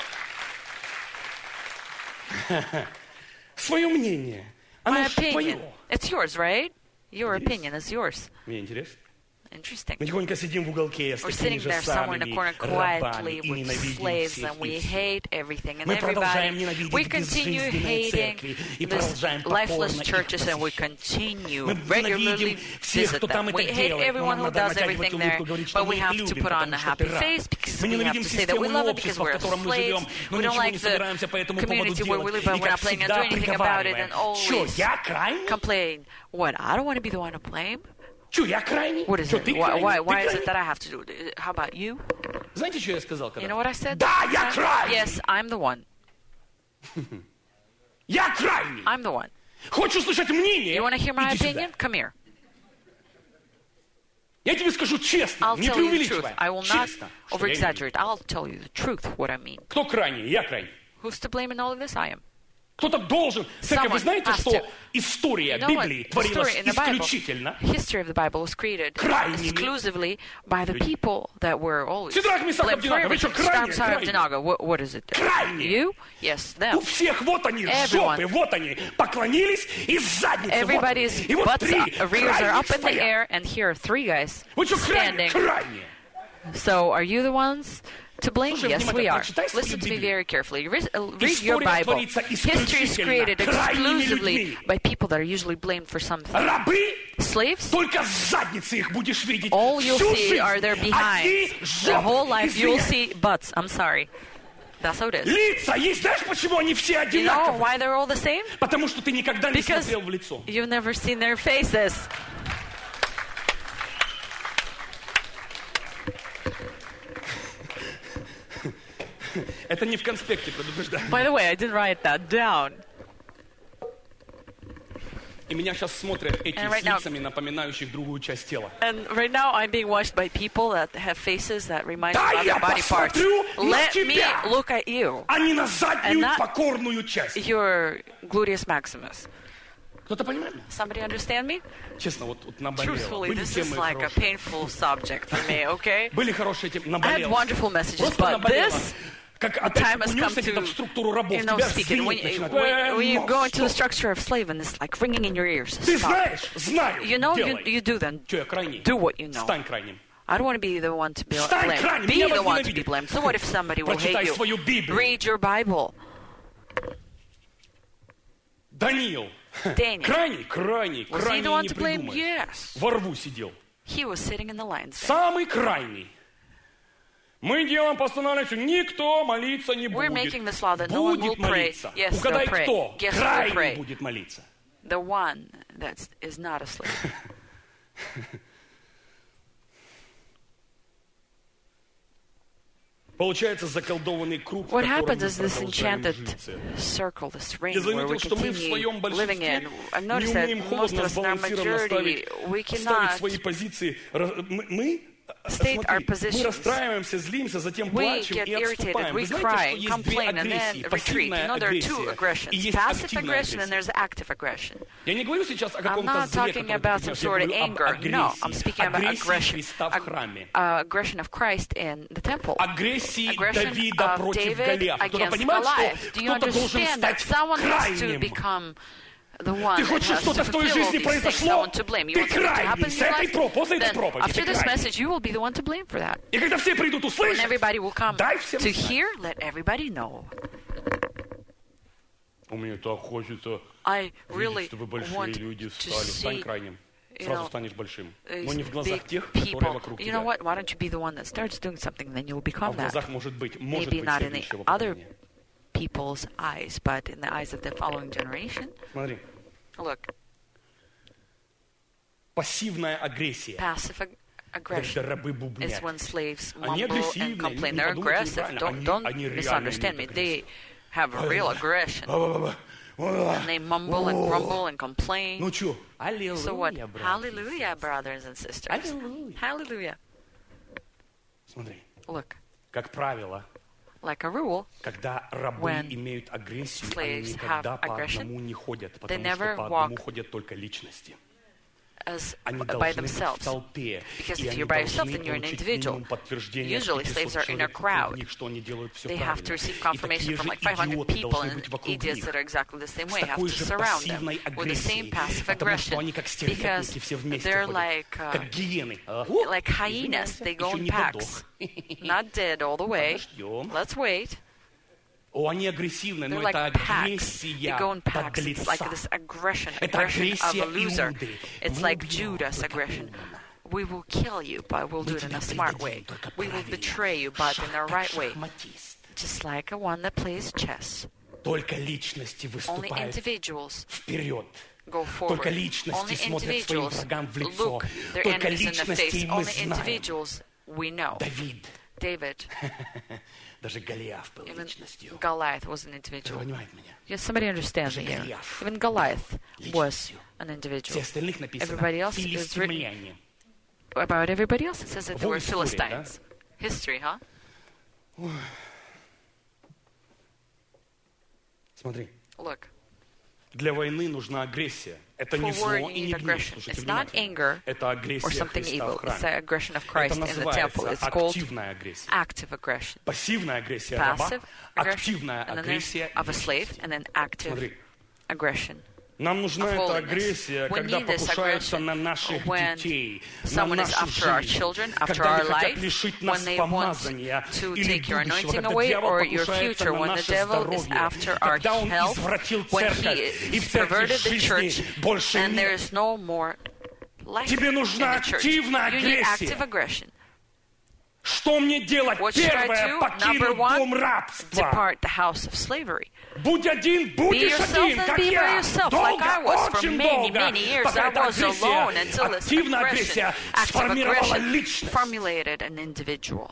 Speaker 2: Свое мнение. Оно
Speaker 1: My
Speaker 2: ж твое.
Speaker 1: opinion. It's yours, right? Your opinion is yours.
Speaker 2: Мне интересно.
Speaker 1: Interesting.
Speaker 2: Мы тихонько сидим в уголке с
Speaker 1: We're
Speaker 2: такими
Speaker 1: sitting
Speaker 2: же
Speaker 1: there somewhere in a
Speaker 2: самыми
Speaker 1: corner
Speaker 2: рабами
Speaker 1: quietly
Speaker 2: и
Speaker 1: with
Speaker 2: ненавидим
Speaker 1: slaves,
Speaker 2: всех
Speaker 1: and
Speaker 2: и
Speaker 1: we
Speaker 2: всех.
Speaker 1: hate everything and
Speaker 2: Мы продолжаем
Speaker 1: everybody.
Speaker 2: ненавидеть
Speaker 1: We continue
Speaker 2: безжизненные
Speaker 1: hating
Speaker 2: церкви и
Speaker 1: these
Speaker 2: продолжаем
Speaker 1: lifeless
Speaker 2: покорно их
Speaker 1: churches, and we
Speaker 2: посещать.
Speaker 1: continue
Speaker 2: Мы
Speaker 1: regularly
Speaker 2: ненавидим всех,
Speaker 1: visit
Speaker 2: кто там
Speaker 1: them. We
Speaker 2: это
Speaker 1: hate
Speaker 2: делает, но
Speaker 1: everyone
Speaker 2: нам
Speaker 1: who
Speaker 2: надо
Speaker 1: does
Speaker 2: натягивать
Speaker 1: everything
Speaker 2: улыбку,
Speaker 1: there,
Speaker 2: говорить, что
Speaker 1: but
Speaker 2: мы
Speaker 1: we
Speaker 2: их
Speaker 1: have to
Speaker 2: любим,
Speaker 1: put on
Speaker 2: потому
Speaker 1: a
Speaker 2: что
Speaker 1: happy
Speaker 2: ты раб.
Speaker 1: face because
Speaker 2: Мы
Speaker 1: we have
Speaker 2: ненавидим
Speaker 1: to say that we
Speaker 2: систему
Speaker 1: love it
Speaker 2: общества,
Speaker 1: because
Speaker 2: в
Speaker 1: we're
Speaker 2: котором мы
Speaker 1: slaves.
Speaker 2: живем, но
Speaker 1: We don't
Speaker 2: ничего
Speaker 1: like
Speaker 2: не
Speaker 1: the
Speaker 2: собираемся по этому поводу
Speaker 1: community where we
Speaker 2: делать.
Speaker 1: live, but
Speaker 2: И
Speaker 1: we're
Speaker 2: как
Speaker 1: not planning on
Speaker 2: всегда
Speaker 1: doing anything about it,
Speaker 2: приговариваем.
Speaker 1: and
Speaker 2: Чё,
Speaker 1: always
Speaker 2: я крайний?
Speaker 1: complain. What? I don't want to be the one to blame.
Speaker 2: Чё, я крайний?
Speaker 1: What is
Speaker 2: Чё,
Speaker 1: it?
Speaker 2: ты
Speaker 1: Why,
Speaker 2: крайний?
Speaker 1: why,
Speaker 2: Ты
Speaker 1: why is
Speaker 2: крайний?
Speaker 1: it that I have to do it? How about you?
Speaker 2: Знаете, что я сказал
Speaker 1: You
Speaker 2: когда?
Speaker 1: know what I said?
Speaker 2: Да, я крайний!
Speaker 1: Yes, I'm the one.
Speaker 2: Я крайний!
Speaker 1: I'm the one.
Speaker 2: Хочешь услышать мнение?
Speaker 1: You want to hear my
Speaker 2: Иди сюда.
Speaker 1: opinion? Come here.
Speaker 2: Я тебе скажу честно,
Speaker 1: I'll
Speaker 2: не
Speaker 1: tell you the truth.
Speaker 2: преувеличивая.
Speaker 1: I will not
Speaker 2: Честно. что я имею в виду.
Speaker 1: over-exaggerate. I'll tell you the truth, what I mean.
Speaker 2: Кто крайний? Я крайний.
Speaker 1: Who's to blame in all of this? I am.
Speaker 2: Кто-то должен. Церковь, вы
Speaker 1: Someone
Speaker 2: знаете,
Speaker 1: has
Speaker 2: что
Speaker 1: to.
Speaker 2: история
Speaker 1: You know what?
Speaker 2: Библии
Speaker 1: The
Speaker 2: творилась
Speaker 1: story in the Bible,
Speaker 2: исключительно
Speaker 1: history of the Bible was created
Speaker 2: крайними
Speaker 1: exclusively by the people that were always
Speaker 2: Сидрах, Мисах,
Speaker 1: blamed for
Speaker 2: Абдинага. Вы что,
Speaker 1: everything.
Speaker 2: крайние?
Speaker 1: Shadrach, Meshach,
Speaker 2: Крайние.
Speaker 1: Abednego. What, what is it?
Speaker 2: Крайние.
Speaker 1: You? Yes, them.
Speaker 2: У всех вот они,
Speaker 1: Everyone.
Speaker 2: жопы, вот они, поклонились и задницы.
Speaker 1: Everybody's
Speaker 2: вот. И вот
Speaker 1: butts,
Speaker 2: три
Speaker 1: uh, rears are up in the
Speaker 2: крайних
Speaker 1: air, and here are three guys
Speaker 2: Вы что, крайние?
Speaker 1: standing.
Speaker 2: Крайние.
Speaker 1: So, are you the ones to blame?
Speaker 2: Слушай
Speaker 1: Yes, we
Speaker 2: внимательно,
Speaker 1: are.
Speaker 2: прочитай свою
Speaker 1: Listen to me
Speaker 2: Библию.
Speaker 1: very carefully. Read, uh, read your
Speaker 2: История
Speaker 1: Bible.
Speaker 2: творится
Speaker 1: History is
Speaker 2: исключительно
Speaker 1: created
Speaker 2: крайними
Speaker 1: exclusively
Speaker 2: людьми.
Speaker 1: by people that are usually blamed for something.
Speaker 2: Рабы,
Speaker 1: Slaves?
Speaker 2: только задницы их будешь видеть
Speaker 1: All you'll
Speaker 2: всю
Speaker 1: see
Speaker 2: жизнь.
Speaker 1: are their
Speaker 2: Одни
Speaker 1: behinds.
Speaker 2: жопы.
Speaker 1: The whole life you'll
Speaker 2: Извиняюсь.
Speaker 1: see butts. I'm sorry. That's how it is.
Speaker 2: Лица есть, знаешь, почему они все
Speaker 1: You know
Speaker 2: одинаковые?
Speaker 1: why they're all the same?
Speaker 2: Потому что ты никогда не
Speaker 1: Because
Speaker 2: смотрел в лицо.
Speaker 1: you've never seen their faces.
Speaker 2: Это не в конспекте, предупреждаю.
Speaker 1: By the way, I didn't write that down.
Speaker 2: И меня сейчас смотрят эти
Speaker 1: And right
Speaker 2: с
Speaker 1: now-
Speaker 2: лицами, напоминающих другую часть тела.
Speaker 1: And right now, I'm being watched by people that have faces that remind me
Speaker 2: Да,
Speaker 1: of
Speaker 2: я
Speaker 1: other body parts.
Speaker 2: посмотрю на
Speaker 1: Let me
Speaker 2: тебя.
Speaker 1: look at you,
Speaker 2: А не на заднюю
Speaker 1: And that-
Speaker 2: покорную часть.
Speaker 1: your gluteus maximus.
Speaker 2: Кто-то понимает меня?
Speaker 1: Somebody understand me?
Speaker 2: Честно, вот, вот наболело.
Speaker 1: Truthfully,
Speaker 2: Были
Speaker 1: this
Speaker 2: темы
Speaker 1: is like a
Speaker 2: хорошие.
Speaker 1: painful subject for me, okay?
Speaker 2: Были хорошие темы,
Speaker 1: I had
Speaker 2: наболело.
Speaker 1: wonderful messages,
Speaker 2: Просто
Speaker 1: but
Speaker 2: наболело.
Speaker 1: this
Speaker 2: Как
Speaker 1: time
Speaker 2: опять
Speaker 1: has come
Speaker 2: унесся где-то в структуру рабов.
Speaker 1: to, you know,
Speaker 2: Тебя
Speaker 1: speaking. When,
Speaker 2: звенит
Speaker 1: you-
Speaker 2: начинает.
Speaker 1: when, when you
Speaker 2: Э,
Speaker 1: go
Speaker 2: ну,
Speaker 1: into the
Speaker 2: стоп.
Speaker 1: structure of slave and it's like ringing in your ears.
Speaker 2: Ты
Speaker 1: Stop.
Speaker 2: знаешь, знаю,
Speaker 1: You know, you,
Speaker 2: делай.
Speaker 1: you do then.
Speaker 2: Че, я крайний?
Speaker 1: Do what you know.
Speaker 2: Стань крайним.
Speaker 1: I don't want to be the one to be
Speaker 2: Стань
Speaker 1: blamed.
Speaker 2: крайним,
Speaker 1: Be
Speaker 2: меня
Speaker 1: the one to be
Speaker 2: возненавидят.
Speaker 1: blamed. So what if somebody will hate
Speaker 2: Прочитай свою
Speaker 1: you?
Speaker 2: Библию.
Speaker 1: Read your Bible.
Speaker 2: Даниил.
Speaker 1: Daniel.
Speaker 2: Крайний, крайний,
Speaker 1: Was he the
Speaker 2: крайний
Speaker 1: one
Speaker 2: не
Speaker 1: to blame?
Speaker 2: придумаешь.
Speaker 1: Yes.
Speaker 2: Во рву сидел.
Speaker 1: He was sitting in the lion's den.
Speaker 2: Самый крайний. Мы делаем постановление, что никто молиться не
Speaker 1: We're
Speaker 2: будет.
Speaker 1: making this law that no one will
Speaker 2: Будет
Speaker 1: pray.
Speaker 2: молиться.
Speaker 1: Yes,
Speaker 2: Угадай,
Speaker 1: they'll pray.
Speaker 2: кто
Speaker 1: Guess who will
Speaker 2: крайний
Speaker 1: pray?
Speaker 2: будет молиться.
Speaker 1: The one that is not a slave.
Speaker 2: Получается заколдованный круг, в
Speaker 1: What
Speaker 2: котором
Speaker 1: happens
Speaker 2: мы
Speaker 1: is this
Speaker 2: продолжаем
Speaker 1: enchanted
Speaker 2: жить.
Speaker 1: circle, this ring
Speaker 2: Я
Speaker 1: where we
Speaker 2: заметил, что мы в
Speaker 1: continue
Speaker 2: своем
Speaker 1: living in.
Speaker 2: большинстве
Speaker 1: I've
Speaker 2: не
Speaker 1: noticed that
Speaker 2: умеем
Speaker 1: most
Speaker 2: холодно,
Speaker 1: of us in our
Speaker 2: сбалансированно
Speaker 1: majority,
Speaker 2: ставить,
Speaker 1: we
Speaker 2: ставить
Speaker 1: cannot
Speaker 2: свои позиции. Ра- Мы, мы
Speaker 1: state our
Speaker 2: мы
Speaker 1: positions.
Speaker 2: расстраиваемся, злимся, затем
Speaker 1: We
Speaker 2: плачем
Speaker 1: get
Speaker 2: и
Speaker 1: irritated,
Speaker 2: отступаем.
Speaker 1: we
Speaker 2: Вы знаете,
Speaker 1: cry,
Speaker 2: что есть две
Speaker 1: complain, and
Speaker 2: агрессии.
Speaker 1: then retreat. You
Speaker 2: Пассивная
Speaker 1: know, there are two
Speaker 2: агрессия и
Speaker 1: aggressions.
Speaker 2: есть
Speaker 1: Passive
Speaker 2: активная
Speaker 1: aggression and
Speaker 2: агрессия.
Speaker 1: there's active aggression.
Speaker 2: Я не говорю сейчас о
Speaker 1: I'm
Speaker 2: каком-то
Speaker 1: not
Speaker 2: зле,
Speaker 1: talking
Speaker 2: который
Speaker 1: about
Speaker 2: ты
Speaker 1: some
Speaker 2: гнешь. Я
Speaker 1: sort of
Speaker 2: говорю об
Speaker 1: anger. No, I'm
Speaker 2: агрессии.
Speaker 1: speaking about
Speaker 2: Агрессии
Speaker 1: aggression.
Speaker 2: Христа в
Speaker 1: Ag-
Speaker 2: храме.
Speaker 1: uh, aggression of Christ in the temple.
Speaker 2: Агрессии
Speaker 1: Aggression
Speaker 2: Давида
Speaker 1: of
Speaker 2: против
Speaker 1: David
Speaker 2: Голиафа. Кто-то
Speaker 1: against
Speaker 2: понимает,
Speaker 1: Goliath.
Speaker 2: что
Speaker 1: Do you
Speaker 2: кто-то должен
Speaker 1: understand that
Speaker 2: стать
Speaker 1: someone has to
Speaker 2: крайним.
Speaker 1: become the one
Speaker 2: Ты
Speaker 1: that
Speaker 2: хочешь,
Speaker 1: has to
Speaker 2: что-то в твоей
Speaker 1: fulfill all
Speaker 2: жизни
Speaker 1: these things,
Speaker 2: произошло?
Speaker 1: someone to blame? You
Speaker 2: Ты
Speaker 1: want something to happen
Speaker 2: крайний.
Speaker 1: in
Speaker 2: С
Speaker 1: your
Speaker 2: этой
Speaker 1: life?
Speaker 2: про- после этой
Speaker 1: Then
Speaker 2: проповеди
Speaker 1: after
Speaker 2: ты
Speaker 1: this
Speaker 2: крайний.
Speaker 1: message, you will be the one to blame for that.
Speaker 2: И когда все придут
Speaker 1: When
Speaker 2: услышать,
Speaker 1: everybody will come
Speaker 2: дай всем
Speaker 1: to
Speaker 2: знать.
Speaker 1: hear, let everybody know.
Speaker 2: Мне так хочется
Speaker 1: I
Speaker 2: видеть,
Speaker 1: really
Speaker 2: чтобы большие
Speaker 1: want
Speaker 2: люди
Speaker 1: to
Speaker 2: встали. Стань
Speaker 1: see,
Speaker 2: крайним.
Speaker 1: you
Speaker 2: Сразу
Speaker 1: know,
Speaker 2: станешь большим.
Speaker 1: these
Speaker 2: Но не в глазах
Speaker 1: big
Speaker 2: тех, которые
Speaker 1: people.
Speaker 2: вокруг
Speaker 1: You know
Speaker 2: тебя.
Speaker 1: what? Why don't you be the one that starts doing something, then you will
Speaker 2: А
Speaker 1: become
Speaker 2: в
Speaker 1: that.
Speaker 2: глазах может быть, может
Speaker 1: Maybe
Speaker 2: быть
Speaker 1: not in the
Speaker 2: следующего
Speaker 1: other
Speaker 2: поколения.
Speaker 1: people's eyes, but in the eyes of the following generation.
Speaker 2: Смотри.
Speaker 1: Look,
Speaker 2: Пассивная агрессия.
Speaker 1: passive ag-
Speaker 2: Когда
Speaker 1: aggression
Speaker 2: рабы
Speaker 1: is
Speaker 2: бубнят.
Speaker 1: when slaves
Speaker 2: Они
Speaker 1: mumble and
Speaker 2: агрессивные,
Speaker 1: complain.
Speaker 2: не
Speaker 1: They're
Speaker 2: подумайте
Speaker 1: aggressive.
Speaker 2: неправильно.
Speaker 1: Don't,
Speaker 2: Они-
Speaker 1: don't
Speaker 2: они реально
Speaker 1: misunderstand me.
Speaker 2: имеют
Speaker 1: They have a real aggression. And they mumble and grumble and complain.
Speaker 2: Ну чё?
Speaker 1: So what?
Speaker 2: Аллилуйя, брат.
Speaker 1: Hallelujah, brothers and sisters.
Speaker 2: Hallelujah.
Speaker 1: Hallelujah.
Speaker 2: Смотри,
Speaker 1: Look,
Speaker 2: как правило,
Speaker 1: like a rule,
Speaker 2: когда рабы
Speaker 1: When
Speaker 2: имеют агрессию, они
Speaker 1: slaves
Speaker 2: никогда
Speaker 1: have
Speaker 2: по
Speaker 1: aggression,
Speaker 2: одному не ходят,
Speaker 1: they
Speaker 2: потому
Speaker 1: never
Speaker 2: что по одному
Speaker 1: walk
Speaker 2: ходят только личности.
Speaker 1: as
Speaker 2: Они
Speaker 1: by
Speaker 2: должны быть в
Speaker 1: themselves.
Speaker 2: толпе,
Speaker 1: Because
Speaker 2: и
Speaker 1: if
Speaker 2: они
Speaker 1: you're by yourself,
Speaker 2: должны
Speaker 1: then you're an
Speaker 2: получить
Speaker 1: individual.
Speaker 2: минимум подтверждение от
Speaker 1: Usually, slaves
Speaker 2: пятисот
Speaker 1: are in a
Speaker 2: человек
Speaker 1: crowd.
Speaker 2: вокруг них, что они делают все
Speaker 1: They have to
Speaker 2: правильно.
Speaker 1: receive
Speaker 2: И
Speaker 1: confirmation
Speaker 2: такие
Speaker 1: from
Speaker 2: же
Speaker 1: like five hundred
Speaker 2: идиоты
Speaker 1: people,
Speaker 2: должны
Speaker 1: and
Speaker 2: быть вокруг
Speaker 1: idiots
Speaker 2: них.
Speaker 1: that are exactly the same way
Speaker 2: С
Speaker 1: have
Speaker 2: такой
Speaker 1: to
Speaker 2: же
Speaker 1: surround them
Speaker 2: пассивной
Speaker 1: with the same
Speaker 2: агрессией,
Speaker 1: passive
Speaker 2: потому что
Speaker 1: aggression.
Speaker 2: они как
Speaker 1: Because
Speaker 2: стервятники все вместе
Speaker 1: they're
Speaker 2: ходят,
Speaker 1: like, uh,
Speaker 2: как гиены.
Speaker 1: like hyenas. They go in packs. Not dead all the way.
Speaker 2: Подождем.
Speaker 1: Let's wait.
Speaker 2: О, они агрессивны,
Speaker 1: They're
Speaker 2: но
Speaker 1: like
Speaker 2: это
Speaker 1: packs. They
Speaker 2: агрессия
Speaker 1: go in packs. It's
Speaker 2: подлеца.
Speaker 1: like this aggression,
Speaker 2: Это
Speaker 1: aggression of
Speaker 2: агрессия
Speaker 1: a loser.
Speaker 2: Иуды.
Speaker 1: It's
Speaker 2: Мы
Speaker 1: like
Speaker 2: убьем,
Speaker 1: Judas
Speaker 2: только
Speaker 1: aggression.
Speaker 2: умно.
Speaker 1: We will kill you, but we'll do
Speaker 2: Мы
Speaker 1: it in
Speaker 2: тебя
Speaker 1: a smart
Speaker 2: предадим,
Speaker 1: way.
Speaker 2: только
Speaker 1: We will
Speaker 2: правильно.
Speaker 1: betray you, but in the
Speaker 2: Шах-
Speaker 1: right
Speaker 2: как
Speaker 1: way.
Speaker 2: шахматист.
Speaker 1: Just like a one that plays chess.
Speaker 2: Только личности
Speaker 1: Only
Speaker 2: выступают
Speaker 1: individuals
Speaker 2: вперед.
Speaker 1: go forward.
Speaker 2: Только личности
Speaker 1: Only
Speaker 2: смотрят своим
Speaker 1: individuals
Speaker 2: врагам в лицо.
Speaker 1: look their
Speaker 2: Только
Speaker 1: enemies in the
Speaker 2: личностей
Speaker 1: face.
Speaker 2: мы
Speaker 1: Only
Speaker 2: знаем.
Speaker 1: individuals we know.
Speaker 2: Давид,
Speaker 1: David,
Speaker 2: даже Голиаф был
Speaker 1: even
Speaker 2: личностью.
Speaker 1: Goliath was an
Speaker 2: Кто
Speaker 1: individual.
Speaker 2: понимает меня?
Speaker 1: Yes, somebody understands me here.
Speaker 2: Голиаф
Speaker 1: Even Goliath was
Speaker 2: личностью.
Speaker 1: an
Speaker 2: Все
Speaker 1: individual.
Speaker 2: остальных написано
Speaker 1: Everybody else is written
Speaker 2: филистимляне.
Speaker 1: about everybody else. It says that they were
Speaker 2: Вот история,
Speaker 1: Philistines. History, huh?
Speaker 2: Смотри,
Speaker 1: Look,
Speaker 2: для войны нужна агрессия. Это не
Speaker 1: for war
Speaker 2: зло
Speaker 1: you
Speaker 2: и
Speaker 1: need
Speaker 2: не гнев.
Speaker 1: aggression.
Speaker 2: Слушайте
Speaker 1: It's not
Speaker 2: внимательно.
Speaker 1: anger
Speaker 2: Это
Speaker 1: or
Speaker 2: агрессия
Speaker 1: something
Speaker 2: Христа
Speaker 1: evil.
Speaker 2: в
Speaker 1: It's the
Speaker 2: храме.
Speaker 1: aggression of
Speaker 2: Это
Speaker 1: Christ in the temple.
Speaker 2: называется
Speaker 1: It's called
Speaker 2: активная агрессия.
Speaker 1: active aggression.
Speaker 2: Пассивная агрессия раба,
Speaker 1: Passive aggression,
Speaker 2: активная
Speaker 1: and then
Speaker 2: агрессия
Speaker 1: there's of a slave,
Speaker 2: личности.
Speaker 1: and then active
Speaker 2: Смотри,
Speaker 1: aggression.
Speaker 2: нам нужна
Speaker 1: of
Speaker 2: эта
Speaker 1: holiness.
Speaker 2: агрессия,
Speaker 1: We
Speaker 2: когда
Speaker 1: need this
Speaker 2: покушаются
Speaker 1: aggression
Speaker 2: на наших
Speaker 1: when
Speaker 2: детей, на
Speaker 1: someone is
Speaker 2: нашу
Speaker 1: after our
Speaker 2: жизнь,
Speaker 1: children, after
Speaker 2: когда
Speaker 1: our
Speaker 2: они хотят
Speaker 1: life,
Speaker 2: лишить
Speaker 1: when
Speaker 2: нас
Speaker 1: they want
Speaker 2: помазания
Speaker 1: to
Speaker 2: или
Speaker 1: take your
Speaker 2: будущего,
Speaker 1: anointing
Speaker 2: когда
Speaker 1: away
Speaker 2: дьявол
Speaker 1: or your
Speaker 2: покушается
Speaker 1: future,
Speaker 2: на
Speaker 1: when the
Speaker 2: наше
Speaker 1: devil is
Speaker 2: здоровье,
Speaker 1: after our
Speaker 2: когда он
Speaker 1: health,
Speaker 2: извратил
Speaker 1: when
Speaker 2: церковь,
Speaker 1: he
Speaker 2: и в церкви
Speaker 1: perverted the church,
Speaker 2: жизни больше
Speaker 1: and there
Speaker 2: нет.
Speaker 1: is no more life
Speaker 2: Тебе
Speaker 1: in
Speaker 2: нужна
Speaker 1: the church.
Speaker 2: активная
Speaker 1: You need
Speaker 2: агрессия.
Speaker 1: active aggression.
Speaker 2: Что мне делать?
Speaker 1: What should I
Speaker 2: Первое,
Speaker 1: do? Number
Speaker 2: покинуть
Speaker 1: one,
Speaker 2: дом рабства.
Speaker 1: depart the house of slavery.
Speaker 2: Будь один,
Speaker 1: Be
Speaker 2: будешь
Speaker 1: yourself
Speaker 2: один,
Speaker 1: and
Speaker 2: как
Speaker 1: be by
Speaker 2: я.
Speaker 1: yourself,
Speaker 2: Долго,
Speaker 1: like I was for
Speaker 2: очень
Speaker 1: many,
Speaker 2: долго.
Speaker 1: many years.
Speaker 2: Пока
Speaker 1: I
Speaker 2: эта
Speaker 1: was alone
Speaker 2: агрессия,
Speaker 1: until this
Speaker 2: активная
Speaker 1: aggression,
Speaker 2: агрессия
Speaker 1: active
Speaker 2: сформировала
Speaker 1: aggression,
Speaker 2: личность.
Speaker 1: formulated an individual.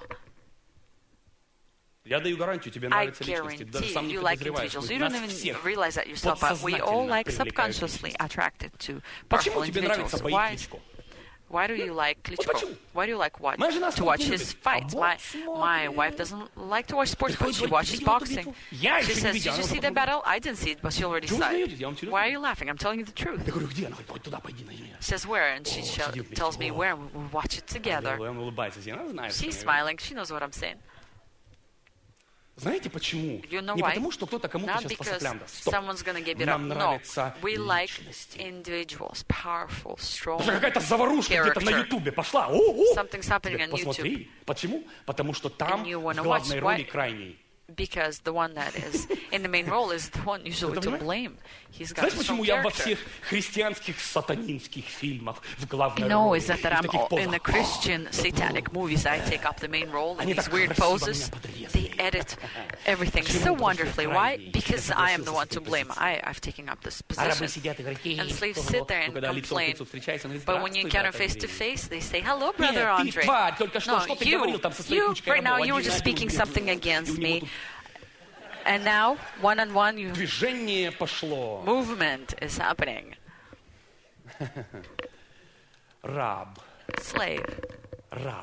Speaker 2: Я даю гарантию, тебе
Speaker 1: I
Speaker 2: нравятся личности. Даже
Speaker 1: guarantee
Speaker 2: сам не
Speaker 1: you like
Speaker 2: подозреваешь.
Speaker 1: individuals.
Speaker 2: Мы
Speaker 1: You
Speaker 2: нас
Speaker 1: don't even
Speaker 2: всех
Speaker 1: realize that yourself, but we all
Speaker 2: подсознательно
Speaker 1: like
Speaker 2: привлекают
Speaker 1: subconsciously
Speaker 2: личности.
Speaker 1: attracted to
Speaker 2: Почему
Speaker 1: powerful
Speaker 2: тебе нравятся
Speaker 1: individuals.
Speaker 2: бои
Speaker 1: Why?
Speaker 2: Кличко?
Speaker 1: Why do you like Klitschko?
Speaker 2: почему?
Speaker 1: Why do you like what?
Speaker 2: Моя жена
Speaker 1: To watch
Speaker 2: спорт не
Speaker 1: his
Speaker 2: любит.
Speaker 1: fights.
Speaker 2: А
Speaker 1: My
Speaker 2: бокс
Speaker 1: my
Speaker 2: смотрит.
Speaker 1: wife doesn't like to watch sports, but
Speaker 2: Приходит,
Speaker 1: she
Speaker 2: говорит,
Speaker 1: watches
Speaker 2: «Видела эту
Speaker 1: boxing.
Speaker 2: битву?» Я
Speaker 1: She
Speaker 2: еще не
Speaker 1: says,
Speaker 2: видел,
Speaker 1: "Did you
Speaker 2: она
Speaker 1: see
Speaker 2: потом
Speaker 1: the battle? I didn't see it, but she already
Speaker 2: Чего
Speaker 1: saw
Speaker 2: вы смеетесь? Я вам
Speaker 1: it.
Speaker 2: серьезно
Speaker 1: Why are you laughing? I'm telling you the truth."
Speaker 2: Я говорю, где? Она говорит, вот туда пойди, на нее.
Speaker 1: She says, "Where?" And she
Speaker 2: О,
Speaker 1: show-
Speaker 2: сидим вместе.
Speaker 1: tells me
Speaker 2: О.
Speaker 1: where, and we watch it together.
Speaker 2: Он улыбается. Она знает, что
Speaker 1: She's
Speaker 2: я говорю.
Speaker 1: smiling. She knows what I'm saying.
Speaker 2: Знаете почему?
Speaker 1: You know
Speaker 2: Не
Speaker 1: why?
Speaker 2: потому, что кто-то кому-то
Speaker 1: Not
Speaker 2: сейчас по
Speaker 1: because
Speaker 2: соплям даст. Стоп.
Speaker 1: someone's going to give it up.
Speaker 2: Нам
Speaker 1: No,
Speaker 2: нравятся
Speaker 1: we like
Speaker 2: личности.
Speaker 1: individuals, powerful, strong.
Speaker 2: Даже какая-то заварушка где-то на
Speaker 1: character.
Speaker 2: Ютубе пошла. О-о!
Speaker 1: Something's happening
Speaker 2: Теперь
Speaker 1: on
Speaker 2: посмотри. Почему? Потому что там
Speaker 1: And you
Speaker 2: в
Speaker 1: wanna
Speaker 2: главной
Speaker 1: watch.
Speaker 2: роли
Speaker 1: Why?
Speaker 2: крайний.
Speaker 1: Because the one that is in the main role is the one usually to blame. He's got
Speaker 2: Знаешь,
Speaker 1: a strong
Speaker 2: почему я во
Speaker 1: character.
Speaker 2: всех христианских сатанинских фильмах в главной
Speaker 1: No,
Speaker 2: роли?
Speaker 1: is that, that
Speaker 2: и в
Speaker 1: I'm
Speaker 2: таких
Speaker 1: all, in the
Speaker 2: позах.
Speaker 1: Christian satanic movies, I take up the main role in
Speaker 2: Они
Speaker 1: these
Speaker 2: так
Speaker 1: weird
Speaker 2: красиво
Speaker 1: poses.
Speaker 2: меня подрезали.
Speaker 1: They edit everything
Speaker 2: Почему?
Speaker 1: so
Speaker 2: Потому что
Speaker 1: wonderfully.
Speaker 2: я
Speaker 1: Why?
Speaker 2: крайний.
Speaker 1: Because
Speaker 2: Я
Speaker 1: I am
Speaker 2: согласился
Speaker 1: the
Speaker 2: с
Speaker 1: one
Speaker 2: этой
Speaker 1: to blame.
Speaker 2: позицией.
Speaker 1: I, I've taken up this
Speaker 2: А рабы
Speaker 1: position.
Speaker 2: сидят и говорят, «Эй,
Speaker 1: And slaves
Speaker 2: кто,
Speaker 1: sit there and
Speaker 2: когда лицо к
Speaker 1: complain.
Speaker 2: лицу встречаются, он говорит,
Speaker 1: But when you
Speaker 2: «Здравствуй,
Speaker 1: encounter
Speaker 2: брат
Speaker 1: face to
Speaker 2: Андрей».
Speaker 1: face, they say, "Hello, brother
Speaker 2: Нет, ты,
Speaker 1: Andre."
Speaker 2: тварь, только что,
Speaker 1: No,
Speaker 2: что ты
Speaker 1: you,
Speaker 2: говорил там со своей
Speaker 1: you
Speaker 2: кучкой
Speaker 1: right now,
Speaker 2: рабов?
Speaker 1: you were
Speaker 2: Один
Speaker 1: just
Speaker 2: на один,
Speaker 1: speaking
Speaker 2: блин,
Speaker 1: something
Speaker 2: и у
Speaker 1: against
Speaker 2: него
Speaker 1: me.
Speaker 2: тут
Speaker 1: And now, one on one, you
Speaker 2: Движение пошло.
Speaker 1: movement is happening.
Speaker 2: Раб,
Speaker 1: Slave,
Speaker 2: раб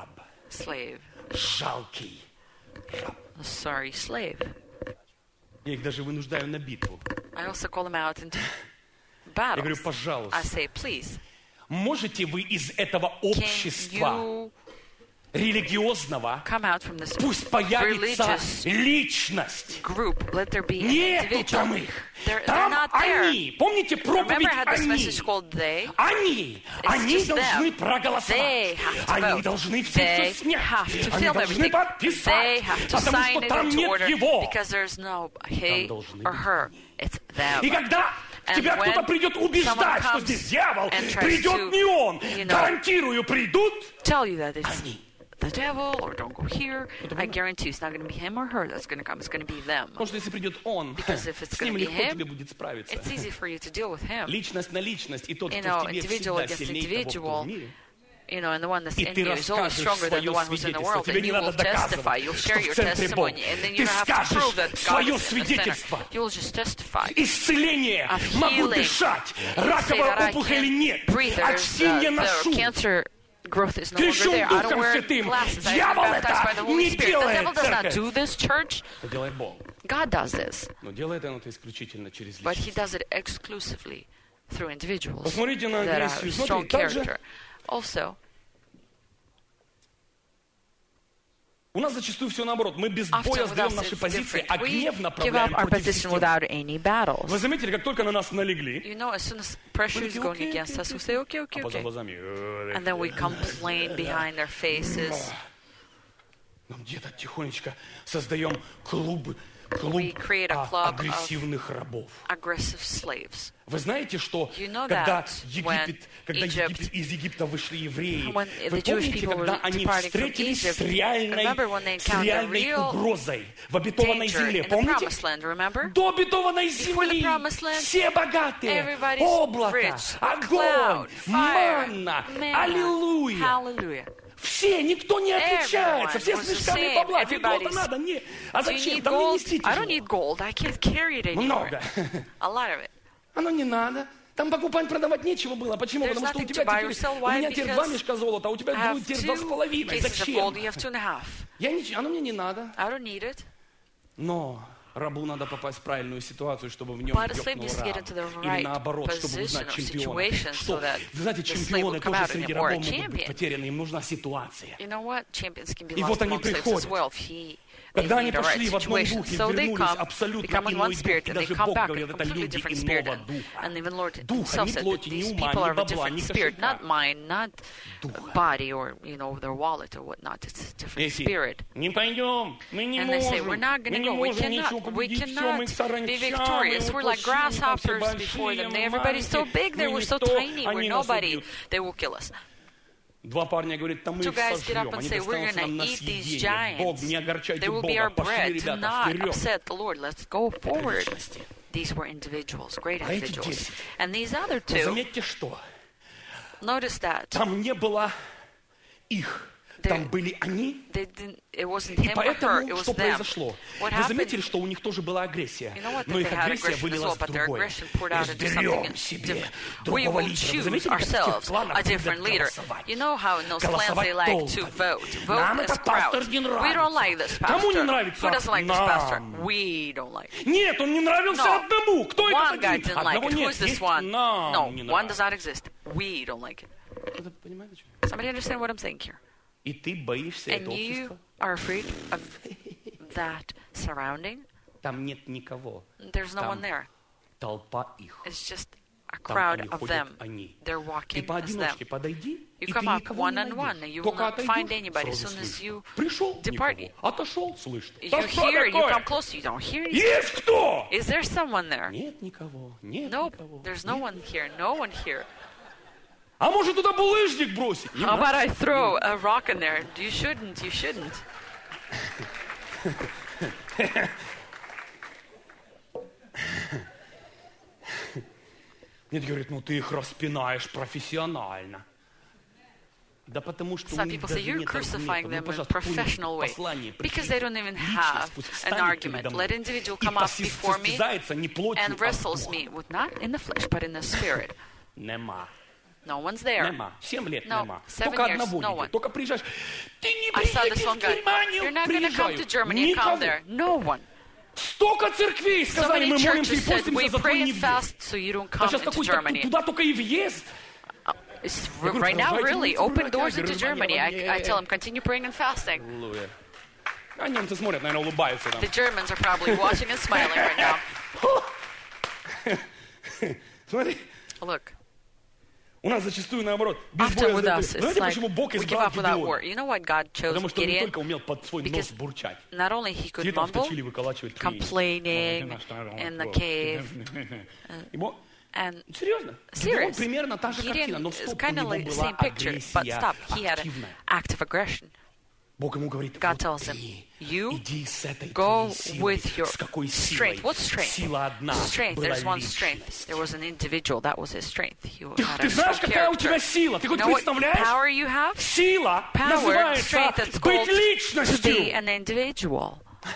Speaker 1: slave.
Speaker 2: Жалкий раб.
Speaker 1: A sorry slave.
Speaker 2: Я их даже вынуждаю на битву.
Speaker 1: I also call them out into
Speaker 2: Я говорю,
Speaker 1: battles.
Speaker 2: пожалуйста,
Speaker 1: I say, please,
Speaker 2: можете вы из этого
Speaker 1: can
Speaker 2: общества
Speaker 1: you
Speaker 2: религиозного,
Speaker 1: come out from this
Speaker 2: пусть появится
Speaker 1: religious
Speaker 2: личность.
Speaker 1: group? Let there be an
Speaker 2: Нету
Speaker 1: individual.
Speaker 2: там их.
Speaker 1: They're, they're
Speaker 2: Там
Speaker 1: not there.
Speaker 2: они. Помните проповедь
Speaker 1: Remember, I had this
Speaker 2: они?
Speaker 1: message called they.
Speaker 2: Они. Они
Speaker 1: just
Speaker 2: должны
Speaker 1: them.
Speaker 2: проголосовать.
Speaker 1: They have to
Speaker 2: Они
Speaker 1: vote.
Speaker 2: должны все
Speaker 1: They
Speaker 2: все снять.
Speaker 1: have to
Speaker 2: Они
Speaker 1: film
Speaker 2: должны
Speaker 1: everything.
Speaker 2: подписать.
Speaker 1: They have to
Speaker 2: Потому
Speaker 1: sign
Speaker 2: что
Speaker 1: it
Speaker 2: там
Speaker 1: into
Speaker 2: нет
Speaker 1: order
Speaker 2: его.
Speaker 1: because there's no he
Speaker 2: должны
Speaker 1: or
Speaker 2: быть
Speaker 1: her. It's them.
Speaker 2: И когда
Speaker 1: And
Speaker 2: тебя
Speaker 1: when
Speaker 2: кто-то придет
Speaker 1: someone
Speaker 2: убеждать, что
Speaker 1: comes
Speaker 2: здесь дьявол,
Speaker 1: and tries
Speaker 2: придет
Speaker 1: to,
Speaker 2: не он.
Speaker 1: you know,
Speaker 2: Гарантирую, придут
Speaker 1: Tell you that it's
Speaker 2: они.
Speaker 1: the devil or don't go here. I guarantee you it's not going to be him or her that's going to come. It's going to be them.
Speaker 2: Потому что если придет он,
Speaker 1: Because if it's
Speaker 2: с ним
Speaker 1: gonna be
Speaker 2: легко
Speaker 1: him,
Speaker 2: тебе будет справиться.
Speaker 1: It's easy for you to deal with him.
Speaker 2: Личность на личность, и тот,
Speaker 1: You
Speaker 2: кто
Speaker 1: know,
Speaker 2: в тебе
Speaker 1: individual
Speaker 2: всегда
Speaker 1: against
Speaker 2: сильнее того, кто
Speaker 1: individual.
Speaker 2: в мире.
Speaker 1: You know, and the one that's
Speaker 2: И
Speaker 1: in
Speaker 2: ты
Speaker 1: you is always
Speaker 2: расскажешь
Speaker 1: stronger than the
Speaker 2: свое
Speaker 1: one who's in the
Speaker 2: свидетельство.
Speaker 1: world.
Speaker 2: Тебе
Speaker 1: And
Speaker 2: не
Speaker 1: you will
Speaker 2: надо
Speaker 1: testify.
Speaker 2: доказывать,
Speaker 1: You'll
Speaker 2: что
Speaker 1: share
Speaker 2: в
Speaker 1: your
Speaker 2: центре Бог.
Speaker 1: testimony. And then you
Speaker 2: Ты
Speaker 1: don't have to
Speaker 2: скажешь
Speaker 1: prove that God
Speaker 2: свое
Speaker 1: is in the center.
Speaker 2: свидетельство.
Speaker 1: You'll just testify.
Speaker 2: Исцеление.
Speaker 1: Of
Speaker 2: Могу
Speaker 1: healing.
Speaker 2: дышать.
Speaker 1: Say
Speaker 2: Раковая
Speaker 1: that I
Speaker 2: опухоли
Speaker 1: can't
Speaker 2: нет.
Speaker 1: breathe. There's,
Speaker 2: Очки
Speaker 1: uh,
Speaker 2: не
Speaker 1: the
Speaker 2: ношу.
Speaker 1: cancer growth is no longer
Speaker 2: Крещен
Speaker 1: there. I don't
Speaker 2: Духом
Speaker 1: wear
Speaker 2: Святым.
Speaker 1: glasses. I am
Speaker 2: Дьявол
Speaker 1: baptized by the
Speaker 2: это
Speaker 1: Holy
Speaker 2: не
Speaker 1: Spirit. The
Speaker 2: делает,
Speaker 1: devil does not
Speaker 2: церковь.
Speaker 1: do this, church.
Speaker 2: Это делает Бог.
Speaker 1: God does this.
Speaker 2: Но делает он это исключительно через
Speaker 1: But he
Speaker 2: личность.
Speaker 1: does it exclusively through individuals
Speaker 2: Посмотрите на
Speaker 1: that
Speaker 2: агрессию.
Speaker 1: have strong
Speaker 2: Смотри, также
Speaker 1: character. Also,
Speaker 2: у нас зачастую все наоборот. Мы без боя
Speaker 1: often with
Speaker 2: сдаем
Speaker 1: us
Speaker 2: наши
Speaker 1: it's
Speaker 2: позиции,
Speaker 1: different.
Speaker 2: а
Speaker 1: We
Speaker 2: гнев
Speaker 1: give
Speaker 2: направляем
Speaker 1: up our
Speaker 2: против
Speaker 1: position
Speaker 2: системы.
Speaker 1: without any battles.
Speaker 2: Вы заметили, как только на нас налегли,
Speaker 1: You know, as soon as pressure is going against us, we say, okay,
Speaker 2: а
Speaker 1: okay,
Speaker 2: поза
Speaker 1: okay.
Speaker 2: глазами, «Э,
Speaker 1: And then we complain behind their faces.
Speaker 2: ну, где-то тихонечко создаем клуб, клуб
Speaker 1: We create a
Speaker 2: а,
Speaker 1: club
Speaker 2: агрессивных рабов.
Speaker 1: Aggressive slaves.
Speaker 2: Вы знаете, что
Speaker 1: You know
Speaker 2: когда,
Speaker 1: that
Speaker 2: Египет, когда
Speaker 1: Egypt-
Speaker 2: Египет, из Египта вышли евреи,
Speaker 1: When
Speaker 2: вы
Speaker 1: the Jewish
Speaker 2: помните,
Speaker 1: people
Speaker 2: когда
Speaker 1: were
Speaker 2: они
Speaker 1: departing from
Speaker 2: встретились с
Speaker 1: Egypt,
Speaker 2: реальной,
Speaker 1: remember when they
Speaker 2: с
Speaker 1: encountered
Speaker 2: реальной
Speaker 1: real
Speaker 2: угрозой в обетованной
Speaker 1: danger
Speaker 2: земле?
Speaker 1: in the
Speaker 2: Помните?
Speaker 1: promised land, remember?
Speaker 2: До обетованной
Speaker 1: Before the
Speaker 2: земли
Speaker 1: promised land,
Speaker 2: все богатые,
Speaker 1: everybody's
Speaker 2: облако,
Speaker 1: rich,
Speaker 2: огонь,
Speaker 1: cloud, fire,
Speaker 2: манна,
Speaker 1: manna,
Speaker 2: аллилуйя.
Speaker 1: hallelujah.
Speaker 2: Все, никто не отличается,
Speaker 1: Everyone
Speaker 2: все
Speaker 1: was
Speaker 2: с
Speaker 1: the
Speaker 2: мешками
Speaker 1: same.
Speaker 2: бабла. Мне
Speaker 1: Everybody's-
Speaker 2: золото надо, не. А
Speaker 1: Do you
Speaker 2: зачем?
Speaker 1: need
Speaker 2: Там не
Speaker 1: gold?
Speaker 2: нести
Speaker 1: I don't
Speaker 2: тяжело.
Speaker 1: need gold. I can't carry it anymore.
Speaker 2: Много.
Speaker 1: A lot of it.
Speaker 2: Оно не надо. Там покупать, продавать нечего было. Почему?
Speaker 1: There's
Speaker 2: Потому что у
Speaker 1: nothing
Speaker 2: тебя
Speaker 1: to buy or
Speaker 2: теперь,
Speaker 1: sell.
Speaker 2: у
Speaker 1: Why?
Speaker 2: меня теперь
Speaker 1: Because
Speaker 2: два мешка золота, а у тебя
Speaker 1: I
Speaker 2: будет
Speaker 1: have
Speaker 2: теперь два с
Speaker 1: two
Speaker 2: половиной.
Speaker 1: cases of
Speaker 2: Зачем?
Speaker 1: gold. You have two and a half.
Speaker 2: Я ничего, оно мне не надо.
Speaker 1: I don't need it.
Speaker 2: Но рабу надо попасть в правильную ситуацию, чтобы в нем
Speaker 1: But a slave
Speaker 2: ёкнул
Speaker 1: needs to get
Speaker 2: раб.
Speaker 1: into the
Speaker 2: Или
Speaker 1: right
Speaker 2: наоборот, чтобы
Speaker 1: position
Speaker 2: узнать
Speaker 1: or
Speaker 2: чемпиона.
Speaker 1: situation
Speaker 2: Что?
Speaker 1: so that
Speaker 2: Вы знаете,
Speaker 1: the slave
Speaker 2: чемпионы
Speaker 1: will come
Speaker 2: тоже
Speaker 1: out in
Speaker 2: среди
Speaker 1: him, or a
Speaker 2: рабов могут быть
Speaker 1: champion.
Speaker 2: потеряны. Им нужна ситуация.
Speaker 1: You know what? Champions can be
Speaker 2: И
Speaker 1: lost
Speaker 2: вот они
Speaker 1: among slaves as
Speaker 2: приходят.
Speaker 1: well if he they
Speaker 2: Когда они
Speaker 1: need a right
Speaker 2: пошли в одном
Speaker 1: situation.
Speaker 2: духе,
Speaker 1: So they
Speaker 2: вернулись
Speaker 1: come, they
Speaker 2: абсолютно
Speaker 1: come in
Speaker 2: иной
Speaker 1: one
Speaker 2: дух,
Speaker 1: spirit,
Speaker 2: и
Speaker 1: and they
Speaker 2: даже
Speaker 1: come
Speaker 2: Бог
Speaker 1: back in
Speaker 2: говорит,
Speaker 1: a
Speaker 2: это
Speaker 1: completely
Speaker 2: люди
Speaker 1: different spirit.
Speaker 2: иного
Speaker 1: And,
Speaker 2: духа.
Speaker 1: and even Lord
Speaker 2: Духа,
Speaker 1: himself
Speaker 2: ни
Speaker 1: said that
Speaker 2: плоти, ни
Speaker 1: these
Speaker 2: ума,
Speaker 1: people
Speaker 2: ни
Speaker 1: are of a
Speaker 2: бабла, ни
Speaker 1: different spirit,
Speaker 2: кошелька.
Speaker 1: not mind, not
Speaker 2: Духа.
Speaker 1: body or you know their wallet or whatnot. It's a different
Speaker 2: Эти,
Speaker 1: spirit.
Speaker 2: не пойдем, мы не
Speaker 1: And they say,
Speaker 2: можем,
Speaker 1: we're not
Speaker 2: мы
Speaker 1: going to
Speaker 2: не
Speaker 1: go, we
Speaker 2: можем ничего
Speaker 1: cannot, we
Speaker 2: победить, все,
Speaker 1: cannot
Speaker 2: мы
Speaker 1: be
Speaker 2: саранча,
Speaker 1: victorious.
Speaker 2: мы
Speaker 1: We're
Speaker 2: вот
Speaker 1: like
Speaker 2: плохие, там все
Speaker 1: grasshoppers before
Speaker 2: большие,
Speaker 1: them.
Speaker 2: мы
Speaker 1: They, everybody's so
Speaker 2: маленькие,
Speaker 1: big, they
Speaker 2: мы
Speaker 1: were so
Speaker 2: никто,
Speaker 1: tiny, we're
Speaker 2: они нас
Speaker 1: nobody.
Speaker 2: убьют.
Speaker 1: They will kill us.
Speaker 2: Два парня говорят, там мы
Speaker 1: Two
Speaker 2: их
Speaker 1: guys get up
Speaker 2: сожрем,
Speaker 1: and
Speaker 2: они
Speaker 1: say, we're
Speaker 2: достанутся
Speaker 1: going
Speaker 2: нам на
Speaker 1: to eat these
Speaker 2: съедение. Бог,
Speaker 1: giants.
Speaker 2: не огорчайте
Speaker 1: They will be our
Speaker 2: Бога, пошли,
Speaker 1: bread. Do
Speaker 2: ребята,
Speaker 1: not
Speaker 2: вперед.
Speaker 1: upset the Lord. Let's go forward.
Speaker 2: личности.
Speaker 1: These were individuals, great
Speaker 2: А эти
Speaker 1: individuals.
Speaker 2: десять.
Speaker 1: And these other
Speaker 2: Но
Speaker 1: two,
Speaker 2: заметьте, что
Speaker 1: notice that
Speaker 2: там не было их, там
Speaker 1: They-
Speaker 2: были они.
Speaker 1: they didn't, it wasn't
Speaker 2: И
Speaker 1: him or her, it
Speaker 2: поэтому,
Speaker 1: was
Speaker 2: что
Speaker 1: them.
Speaker 2: произошло?
Speaker 1: What
Speaker 2: Вы заметили,
Speaker 1: happened?
Speaker 2: что у них тоже была агрессия,
Speaker 1: You know what?
Speaker 2: но
Speaker 1: That
Speaker 2: их
Speaker 1: they had
Speaker 2: агрессия
Speaker 1: aggression as
Speaker 2: вылилась
Speaker 1: well,
Speaker 2: в
Speaker 1: but their
Speaker 2: другое.
Speaker 1: aggression poured out into
Speaker 2: Изберем
Speaker 1: something
Speaker 2: себе
Speaker 1: different. We
Speaker 2: другого
Speaker 1: will
Speaker 2: лидера. Вы
Speaker 1: choose
Speaker 2: заметили, как в тех
Speaker 1: ourselves
Speaker 2: кланах
Speaker 1: a different
Speaker 2: любят
Speaker 1: leader.
Speaker 2: голосовать?
Speaker 1: You know how in those clans
Speaker 2: Голосовать
Speaker 1: they like to
Speaker 2: толпами.
Speaker 1: vote.
Speaker 2: Нам
Speaker 1: Vote as
Speaker 2: этот пастор
Speaker 1: crowds.
Speaker 2: не
Speaker 1: We don't like this
Speaker 2: нравится. Кому не
Speaker 1: pastor.
Speaker 2: нравится?
Speaker 1: Who doesn't like this pastor?
Speaker 2: Нам.
Speaker 1: We don't like it.
Speaker 2: Нет, он не нравился
Speaker 1: No.
Speaker 2: одному. Кто
Speaker 1: One
Speaker 2: этот
Speaker 1: guy
Speaker 2: один?
Speaker 1: didn't like
Speaker 2: Одного
Speaker 1: it. Who
Speaker 2: нет.
Speaker 1: is this
Speaker 2: Есть
Speaker 1: one?
Speaker 2: нам
Speaker 1: No,
Speaker 2: не
Speaker 1: one does
Speaker 2: нравится.
Speaker 1: not exist. We don't like it.
Speaker 2: Кто-то понимает, о чем я?
Speaker 1: Somebody understand what I'm saying here?
Speaker 2: И ты боишься
Speaker 1: And
Speaker 2: этого
Speaker 1: you
Speaker 2: общества?
Speaker 1: are afraid of that surrounding?
Speaker 2: Там нет никого.
Speaker 1: There's no
Speaker 2: Там
Speaker 1: one there.
Speaker 2: толпа их.
Speaker 1: It's just a
Speaker 2: Там
Speaker 1: crowd
Speaker 2: они
Speaker 1: of
Speaker 2: ходят,
Speaker 1: them.
Speaker 2: они.
Speaker 1: They're
Speaker 2: Ты
Speaker 1: walking as them.
Speaker 2: поодиночке подойди,
Speaker 1: You
Speaker 2: и
Speaker 1: come
Speaker 2: ты
Speaker 1: up
Speaker 2: никого
Speaker 1: one
Speaker 2: не
Speaker 1: on one,
Speaker 2: найдешь.
Speaker 1: and you will
Speaker 2: Только
Speaker 1: not find
Speaker 2: отойдешь,
Speaker 1: anybody as
Speaker 2: сразу
Speaker 1: soon as
Speaker 2: слышишь.
Speaker 1: you
Speaker 2: Пришел,
Speaker 1: depart.
Speaker 2: никого. Отошел, слышно.
Speaker 1: You
Speaker 2: Да что
Speaker 1: hear, you
Speaker 2: такое?
Speaker 1: come close, you don't hear anything.
Speaker 2: Есть кто?
Speaker 1: Is there someone there?
Speaker 2: Нет никого, нет
Speaker 1: Nope,
Speaker 2: никого.
Speaker 1: there's no one here, no one here.
Speaker 2: А может туда булыжник бросить? Не
Speaker 1: How
Speaker 2: надо.
Speaker 1: about I throw a rock in there? You shouldn't, you shouldn't.
Speaker 2: Нет, говорит, ну ты их распинаешь профессионально. Да потому что
Speaker 1: Some
Speaker 2: у них
Speaker 1: people
Speaker 2: даже
Speaker 1: say you're
Speaker 2: нет
Speaker 1: crucifying
Speaker 2: аргументов. Ну,
Speaker 1: them in a
Speaker 2: пожалуйста,
Speaker 1: professional way
Speaker 2: послание
Speaker 1: because they don't even have an argument. Let individual come up before me
Speaker 2: не плотью,
Speaker 1: and
Speaker 2: а
Speaker 1: wrestles
Speaker 2: духом.
Speaker 1: me with not in the flesh but in the spirit.
Speaker 2: Нема.
Speaker 1: No one's there.
Speaker 2: Нема. Семь лет
Speaker 1: No,
Speaker 2: нема.
Speaker 1: seven
Speaker 2: Только
Speaker 1: years,
Speaker 2: одного
Speaker 1: no
Speaker 2: не
Speaker 1: one.
Speaker 2: Только приезжаешь. Ты не
Speaker 1: I saw this
Speaker 2: приедешь
Speaker 1: one
Speaker 2: в
Speaker 1: guy.
Speaker 2: Германию.
Speaker 1: You're not going to come to
Speaker 2: Приезжаю.
Speaker 1: Germany and come
Speaker 2: Никого.
Speaker 1: there. No one.
Speaker 2: Столько церквей
Speaker 1: So
Speaker 2: сказали,
Speaker 1: many
Speaker 2: мы молимся и
Speaker 1: churches said,
Speaker 2: постимся,
Speaker 1: we
Speaker 2: зато
Speaker 1: pray
Speaker 2: не
Speaker 1: and
Speaker 2: въезд.
Speaker 1: fast so you don't
Speaker 2: А
Speaker 1: come
Speaker 2: сейчас
Speaker 1: into
Speaker 2: такой,
Speaker 1: Germany.
Speaker 2: туда только и въезд.
Speaker 1: It's
Speaker 2: Я говорю,
Speaker 1: right now,
Speaker 2: продолжайте
Speaker 1: really,
Speaker 2: молиться,
Speaker 1: open
Speaker 2: братья,
Speaker 1: doors into Germany. I, I
Speaker 2: Германия.
Speaker 1: tell them, continue praying and fasting.
Speaker 2: Аллилуйя. А немцы смотрят, наверное, улыбаются там.
Speaker 1: The Germans are probably watching and smiling right now.
Speaker 2: Смотри,
Speaker 1: Look,
Speaker 2: у нас зачастую наоборот. Без
Speaker 1: often
Speaker 2: боя
Speaker 1: with
Speaker 2: за-
Speaker 1: us, it's
Speaker 2: Знаете,
Speaker 1: like
Speaker 2: почему Бог
Speaker 1: we give
Speaker 2: избрал
Speaker 1: up without war.
Speaker 2: Гедеона?
Speaker 1: You know what God chose
Speaker 2: Потому что он не
Speaker 1: Gideon?
Speaker 2: только умел под свой нос
Speaker 1: Because
Speaker 2: бурчать.
Speaker 1: not only he could
Speaker 2: Сидит там в
Speaker 1: mumble,
Speaker 2: точиле, выколачивает клей.
Speaker 1: complaining
Speaker 2: Вот, это
Speaker 1: in the
Speaker 2: наш
Speaker 1: cave,
Speaker 2: И Бог-
Speaker 1: and
Speaker 2: Серьезно? Гедеон
Speaker 1: serious.
Speaker 2: примерно та же картина,
Speaker 1: Gideon
Speaker 2: но
Speaker 1: is
Speaker 2: стоп, у
Speaker 1: kind of
Speaker 2: него
Speaker 1: like the
Speaker 2: была
Speaker 1: same picture, but
Speaker 2: агрессия
Speaker 1: stop, he had an
Speaker 2: активная.
Speaker 1: active aggression.
Speaker 2: Бог ему говорит,
Speaker 1: God
Speaker 2: вот
Speaker 1: tells him,
Speaker 2: ты
Speaker 1: you
Speaker 2: иди с этой
Speaker 1: go
Speaker 2: твоей силой.
Speaker 1: with your
Speaker 2: С какой
Speaker 1: strength.
Speaker 2: силой?
Speaker 1: What's strength?
Speaker 2: Сила одна
Speaker 1: Strength.
Speaker 2: была
Speaker 1: There's one
Speaker 2: личность.
Speaker 1: strength. There was an individual. That was his strength. He
Speaker 2: Ты,
Speaker 1: had
Speaker 2: ты
Speaker 1: a
Speaker 2: знаешь,
Speaker 1: strong
Speaker 2: какая у тебя
Speaker 1: character.
Speaker 2: сила? Ты
Speaker 1: You
Speaker 2: хоть
Speaker 1: know what
Speaker 2: представляешь?
Speaker 1: power you have?
Speaker 2: Сила
Speaker 1: Power,
Speaker 2: называется
Speaker 1: strength, that's
Speaker 2: быть
Speaker 1: called to be
Speaker 2: личностью.
Speaker 1: an individual.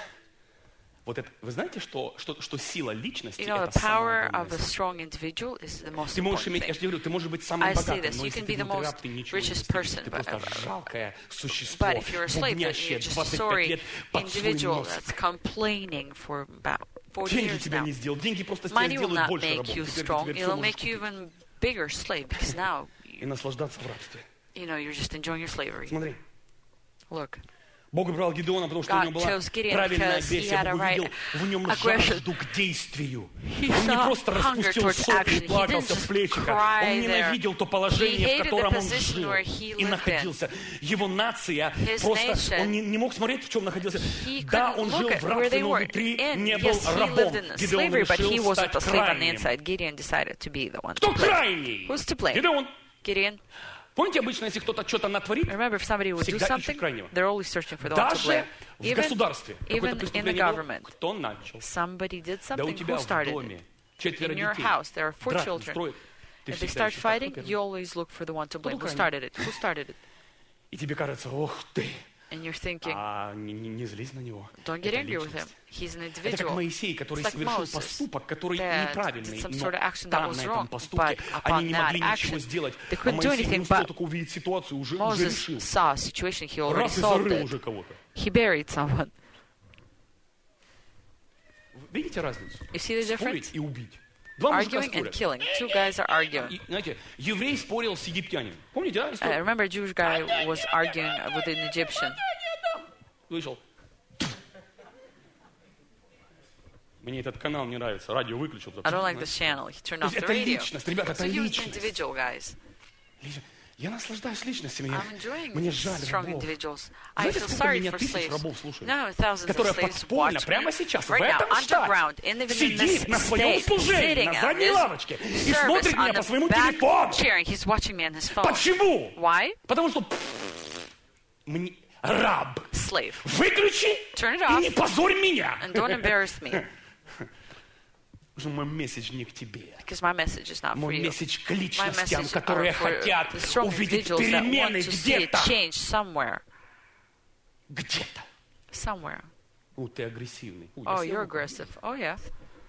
Speaker 2: Вот это, вы знаете, что, что, что сила личности
Speaker 1: You know,
Speaker 2: это
Speaker 1: the power
Speaker 2: самое
Speaker 1: of a
Speaker 2: главное.
Speaker 1: strong individual is the most
Speaker 2: Ты можешь
Speaker 1: important
Speaker 2: иметь, я
Speaker 1: thing.
Speaker 2: же говорю, ты можешь быть самым
Speaker 1: I say
Speaker 2: богатым,
Speaker 1: this,
Speaker 2: но
Speaker 1: you
Speaker 2: если
Speaker 1: can
Speaker 2: ты
Speaker 1: be the
Speaker 2: внутрь
Speaker 1: most
Speaker 2: раб, ты ничего не
Speaker 1: richest
Speaker 2: достигнешь.
Speaker 1: person,
Speaker 2: Ты
Speaker 1: but-
Speaker 2: просто жалкое существо,
Speaker 1: But if you're a slave, you're
Speaker 2: бубнящее
Speaker 1: just a
Speaker 2: двадцать пять
Speaker 1: sorry
Speaker 2: лет под свой
Speaker 1: individual
Speaker 2: нос.
Speaker 1: that's complaining for about forty
Speaker 2: Деньги
Speaker 1: years
Speaker 2: тебя
Speaker 1: now.
Speaker 2: не сделают, деньги просто тебя
Speaker 1: Money will
Speaker 2: сделают
Speaker 1: not
Speaker 2: больше
Speaker 1: make
Speaker 2: рабом.
Speaker 1: you
Speaker 2: Теперь
Speaker 1: strong.
Speaker 2: ты теперь
Speaker 1: It'll
Speaker 2: всё можешь
Speaker 1: make you
Speaker 2: купить.
Speaker 1: even bigger slave because now,
Speaker 2: И наслаждаться в рабстве.
Speaker 1: you know, you're just enjoying your slavery.
Speaker 2: Смотри.
Speaker 1: Look,
Speaker 2: Бог выбрал Гедеона, потому что у
Speaker 1: God
Speaker 2: него была
Speaker 1: chose Gideon
Speaker 2: правильная
Speaker 1: because he
Speaker 2: агрессия.
Speaker 1: had a
Speaker 2: Бог
Speaker 1: right
Speaker 2: увидел в нем
Speaker 1: aggression.
Speaker 2: жажду к действию.
Speaker 1: He
Speaker 2: Он не
Speaker 1: saw
Speaker 2: просто
Speaker 1: hunger
Speaker 2: распустил
Speaker 1: towards
Speaker 2: сопли
Speaker 1: action.
Speaker 2: и
Speaker 1: He
Speaker 2: плакался
Speaker 1: didn't
Speaker 2: в
Speaker 1: just
Speaker 2: плечико.
Speaker 1: cry
Speaker 2: Он
Speaker 1: there.
Speaker 2: ненавидел то положение,
Speaker 1: He
Speaker 2: в
Speaker 1: hated
Speaker 2: котором
Speaker 1: the
Speaker 2: он
Speaker 1: position
Speaker 2: жил
Speaker 1: where he
Speaker 2: и
Speaker 1: lived
Speaker 2: находился. Его нация
Speaker 1: His
Speaker 2: просто...
Speaker 1: nation,
Speaker 2: Он не, не мог смотреть, в чем находился.
Speaker 1: He
Speaker 2: Да,
Speaker 1: couldn't
Speaker 2: он
Speaker 1: look
Speaker 2: жил
Speaker 1: at
Speaker 2: в
Speaker 1: where
Speaker 2: рабстве,
Speaker 1: they
Speaker 2: но
Speaker 1: were
Speaker 2: внутри
Speaker 1: in.
Speaker 2: не был
Speaker 1: Yes, he
Speaker 2: рабом.
Speaker 1: lived in
Speaker 2: Гедеон
Speaker 1: slavery, but he
Speaker 2: решил
Speaker 1: wasn't
Speaker 2: стать
Speaker 1: a slave on the
Speaker 2: крайним.
Speaker 1: inside. Gideon decided to be the one to
Speaker 2: Кто
Speaker 1: blame.
Speaker 2: крайний?
Speaker 1: Who's to blame?
Speaker 2: Гедеон.
Speaker 1: Gideon.
Speaker 2: Помните, обычно, если кто-то что-то натворит,
Speaker 1: Remember, if somebody would do
Speaker 2: всегда
Speaker 1: something,
Speaker 2: ищут крайнего.
Speaker 1: they're always searching for the one to blame.
Speaker 2: Даже в
Speaker 1: Even,
Speaker 2: государстве
Speaker 1: even
Speaker 2: какое-то
Speaker 1: in the
Speaker 2: преступление было,
Speaker 1: government,
Speaker 2: кто начал?
Speaker 1: somebody did
Speaker 2: Да у
Speaker 1: something.
Speaker 2: тебя
Speaker 1: Who
Speaker 2: в
Speaker 1: started
Speaker 2: доме
Speaker 1: it?
Speaker 2: четверо
Speaker 1: In your
Speaker 2: детей.
Speaker 1: house, there are four
Speaker 2: Драку
Speaker 1: children.
Speaker 2: строят. Ты
Speaker 1: If they
Speaker 2: всегда
Speaker 1: start
Speaker 2: ищешь,
Speaker 1: fighting,
Speaker 2: кто первый?
Speaker 1: you always look for the one to blame. Who
Speaker 2: крайний?
Speaker 1: started it? Who started it?
Speaker 2: И тебе кажется, ох ты,
Speaker 1: And you're thinking,
Speaker 2: а не, не- не злись на него.
Speaker 1: don't get
Speaker 2: Это
Speaker 1: angry with him.
Speaker 2: личность.
Speaker 1: He's an
Speaker 2: Это как
Speaker 1: individual.
Speaker 2: Моисей, который
Speaker 1: It's like
Speaker 2: совершил
Speaker 1: Moses
Speaker 2: поступок, который
Speaker 1: that
Speaker 2: неправильный,
Speaker 1: did some
Speaker 2: но
Speaker 1: sort of action that
Speaker 2: там,
Speaker 1: was
Speaker 2: на
Speaker 1: wrong,
Speaker 2: этом поступке,
Speaker 1: but
Speaker 2: они
Speaker 1: upon
Speaker 2: не
Speaker 1: that
Speaker 2: могли
Speaker 1: action,
Speaker 2: ничего сделать.
Speaker 1: they
Speaker 2: А
Speaker 1: couldn't do
Speaker 2: Моисей не
Speaker 1: anything,
Speaker 2: успел
Speaker 1: but
Speaker 2: только увидеть ситуацию, уже, уже
Speaker 1: Moses
Speaker 2: решил.
Speaker 1: saw a situation, he already
Speaker 2: Раз и
Speaker 1: solved
Speaker 2: зарыл
Speaker 1: it.
Speaker 2: уже кого-то.
Speaker 1: He buried someone.
Speaker 2: Видите разницу?
Speaker 1: You see the
Speaker 2: Спорить
Speaker 1: difference?
Speaker 2: и убить. Два мужика
Speaker 1: Arguing and
Speaker 2: спорят.
Speaker 1: killing. Two guys are arguing.
Speaker 2: И, знаете, еврей спорил с египтянином. Помните, да?
Speaker 1: I
Speaker 2: историю?
Speaker 1: remember a Jewish guy was arguing with an Egyptian.
Speaker 2: Вышел. Мне этот канал не нравится. Радио выключил.
Speaker 1: I don't like this channel. He turned
Speaker 2: То
Speaker 1: off
Speaker 2: есть
Speaker 1: the
Speaker 2: это
Speaker 1: radio.
Speaker 2: личность, ребята, это
Speaker 1: So he was an
Speaker 2: личность.
Speaker 1: individual, guys.
Speaker 2: Лично- Я наслаждаюсь личностями. Я-
Speaker 1: I'm enjoying
Speaker 2: Мне жаль
Speaker 1: strong
Speaker 2: рабов.
Speaker 1: individuals. I
Speaker 2: Знаете,
Speaker 1: feel
Speaker 2: сколько
Speaker 1: sorry
Speaker 2: меня
Speaker 1: for
Speaker 2: тысяч
Speaker 1: slaves.
Speaker 2: рабов слушают?
Speaker 1: No, thousands of
Speaker 2: Которые
Speaker 1: slaves
Speaker 2: подпольно,
Speaker 1: watch
Speaker 2: прямо
Speaker 1: me
Speaker 2: сейчас, в
Speaker 1: right now,
Speaker 2: этом
Speaker 1: underground,
Speaker 2: штате,
Speaker 1: in the
Speaker 2: сидит на своем
Speaker 1: state,
Speaker 2: служении,
Speaker 1: sitting
Speaker 2: на
Speaker 1: on
Speaker 2: задней
Speaker 1: his
Speaker 2: лавочке и
Speaker 1: service
Speaker 2: смотрит меня
Speaker 1: on
Speaker 2: по своему
Speaker 1: the back
Speaker 2: телефону.
Speaker 1: chair. He's watching me on his phone.
Speaker 2: Почему?
Speaker 1: Why?
Speaker 2: Потому что пф, мне раб.
Speaker 1: Slave.
Speaker 2: Выключи
Speaker 1: Turn it
Speaker 2: и
Speaker 1: off
Speaker 2: не позорь меня.
Speaker 1: and don't embarrass me,
Speaker 2: Потому что мой месседж не к тебе.
Speaker 1: because my message is not for
Speaker 2: Мой
Speaker 1: you.
Speaker 2: месседж к
Speaker 1: My
Speaker 2: личностям,
Speaker 1: message
Speaker 2: которые
Speaker 1: are for
Speaker 2: хотят
Speaker 1: the strong
Speaker 2: увидеть
Speaker 1: individuals that want
Speaker 2: перемены
Speaker 1: to see a
Speaker 2: где-то.
Speaker 1: change somewhere.
Speaker 2: Где-то.
Speaker 1: Somewhere.
Speaker 2: Ну, ты агрессивный. Ой, я
Speaker 1: Oh,
Speaker 2: сел.
Speaker 1: you're aggressive. Oh, yeah.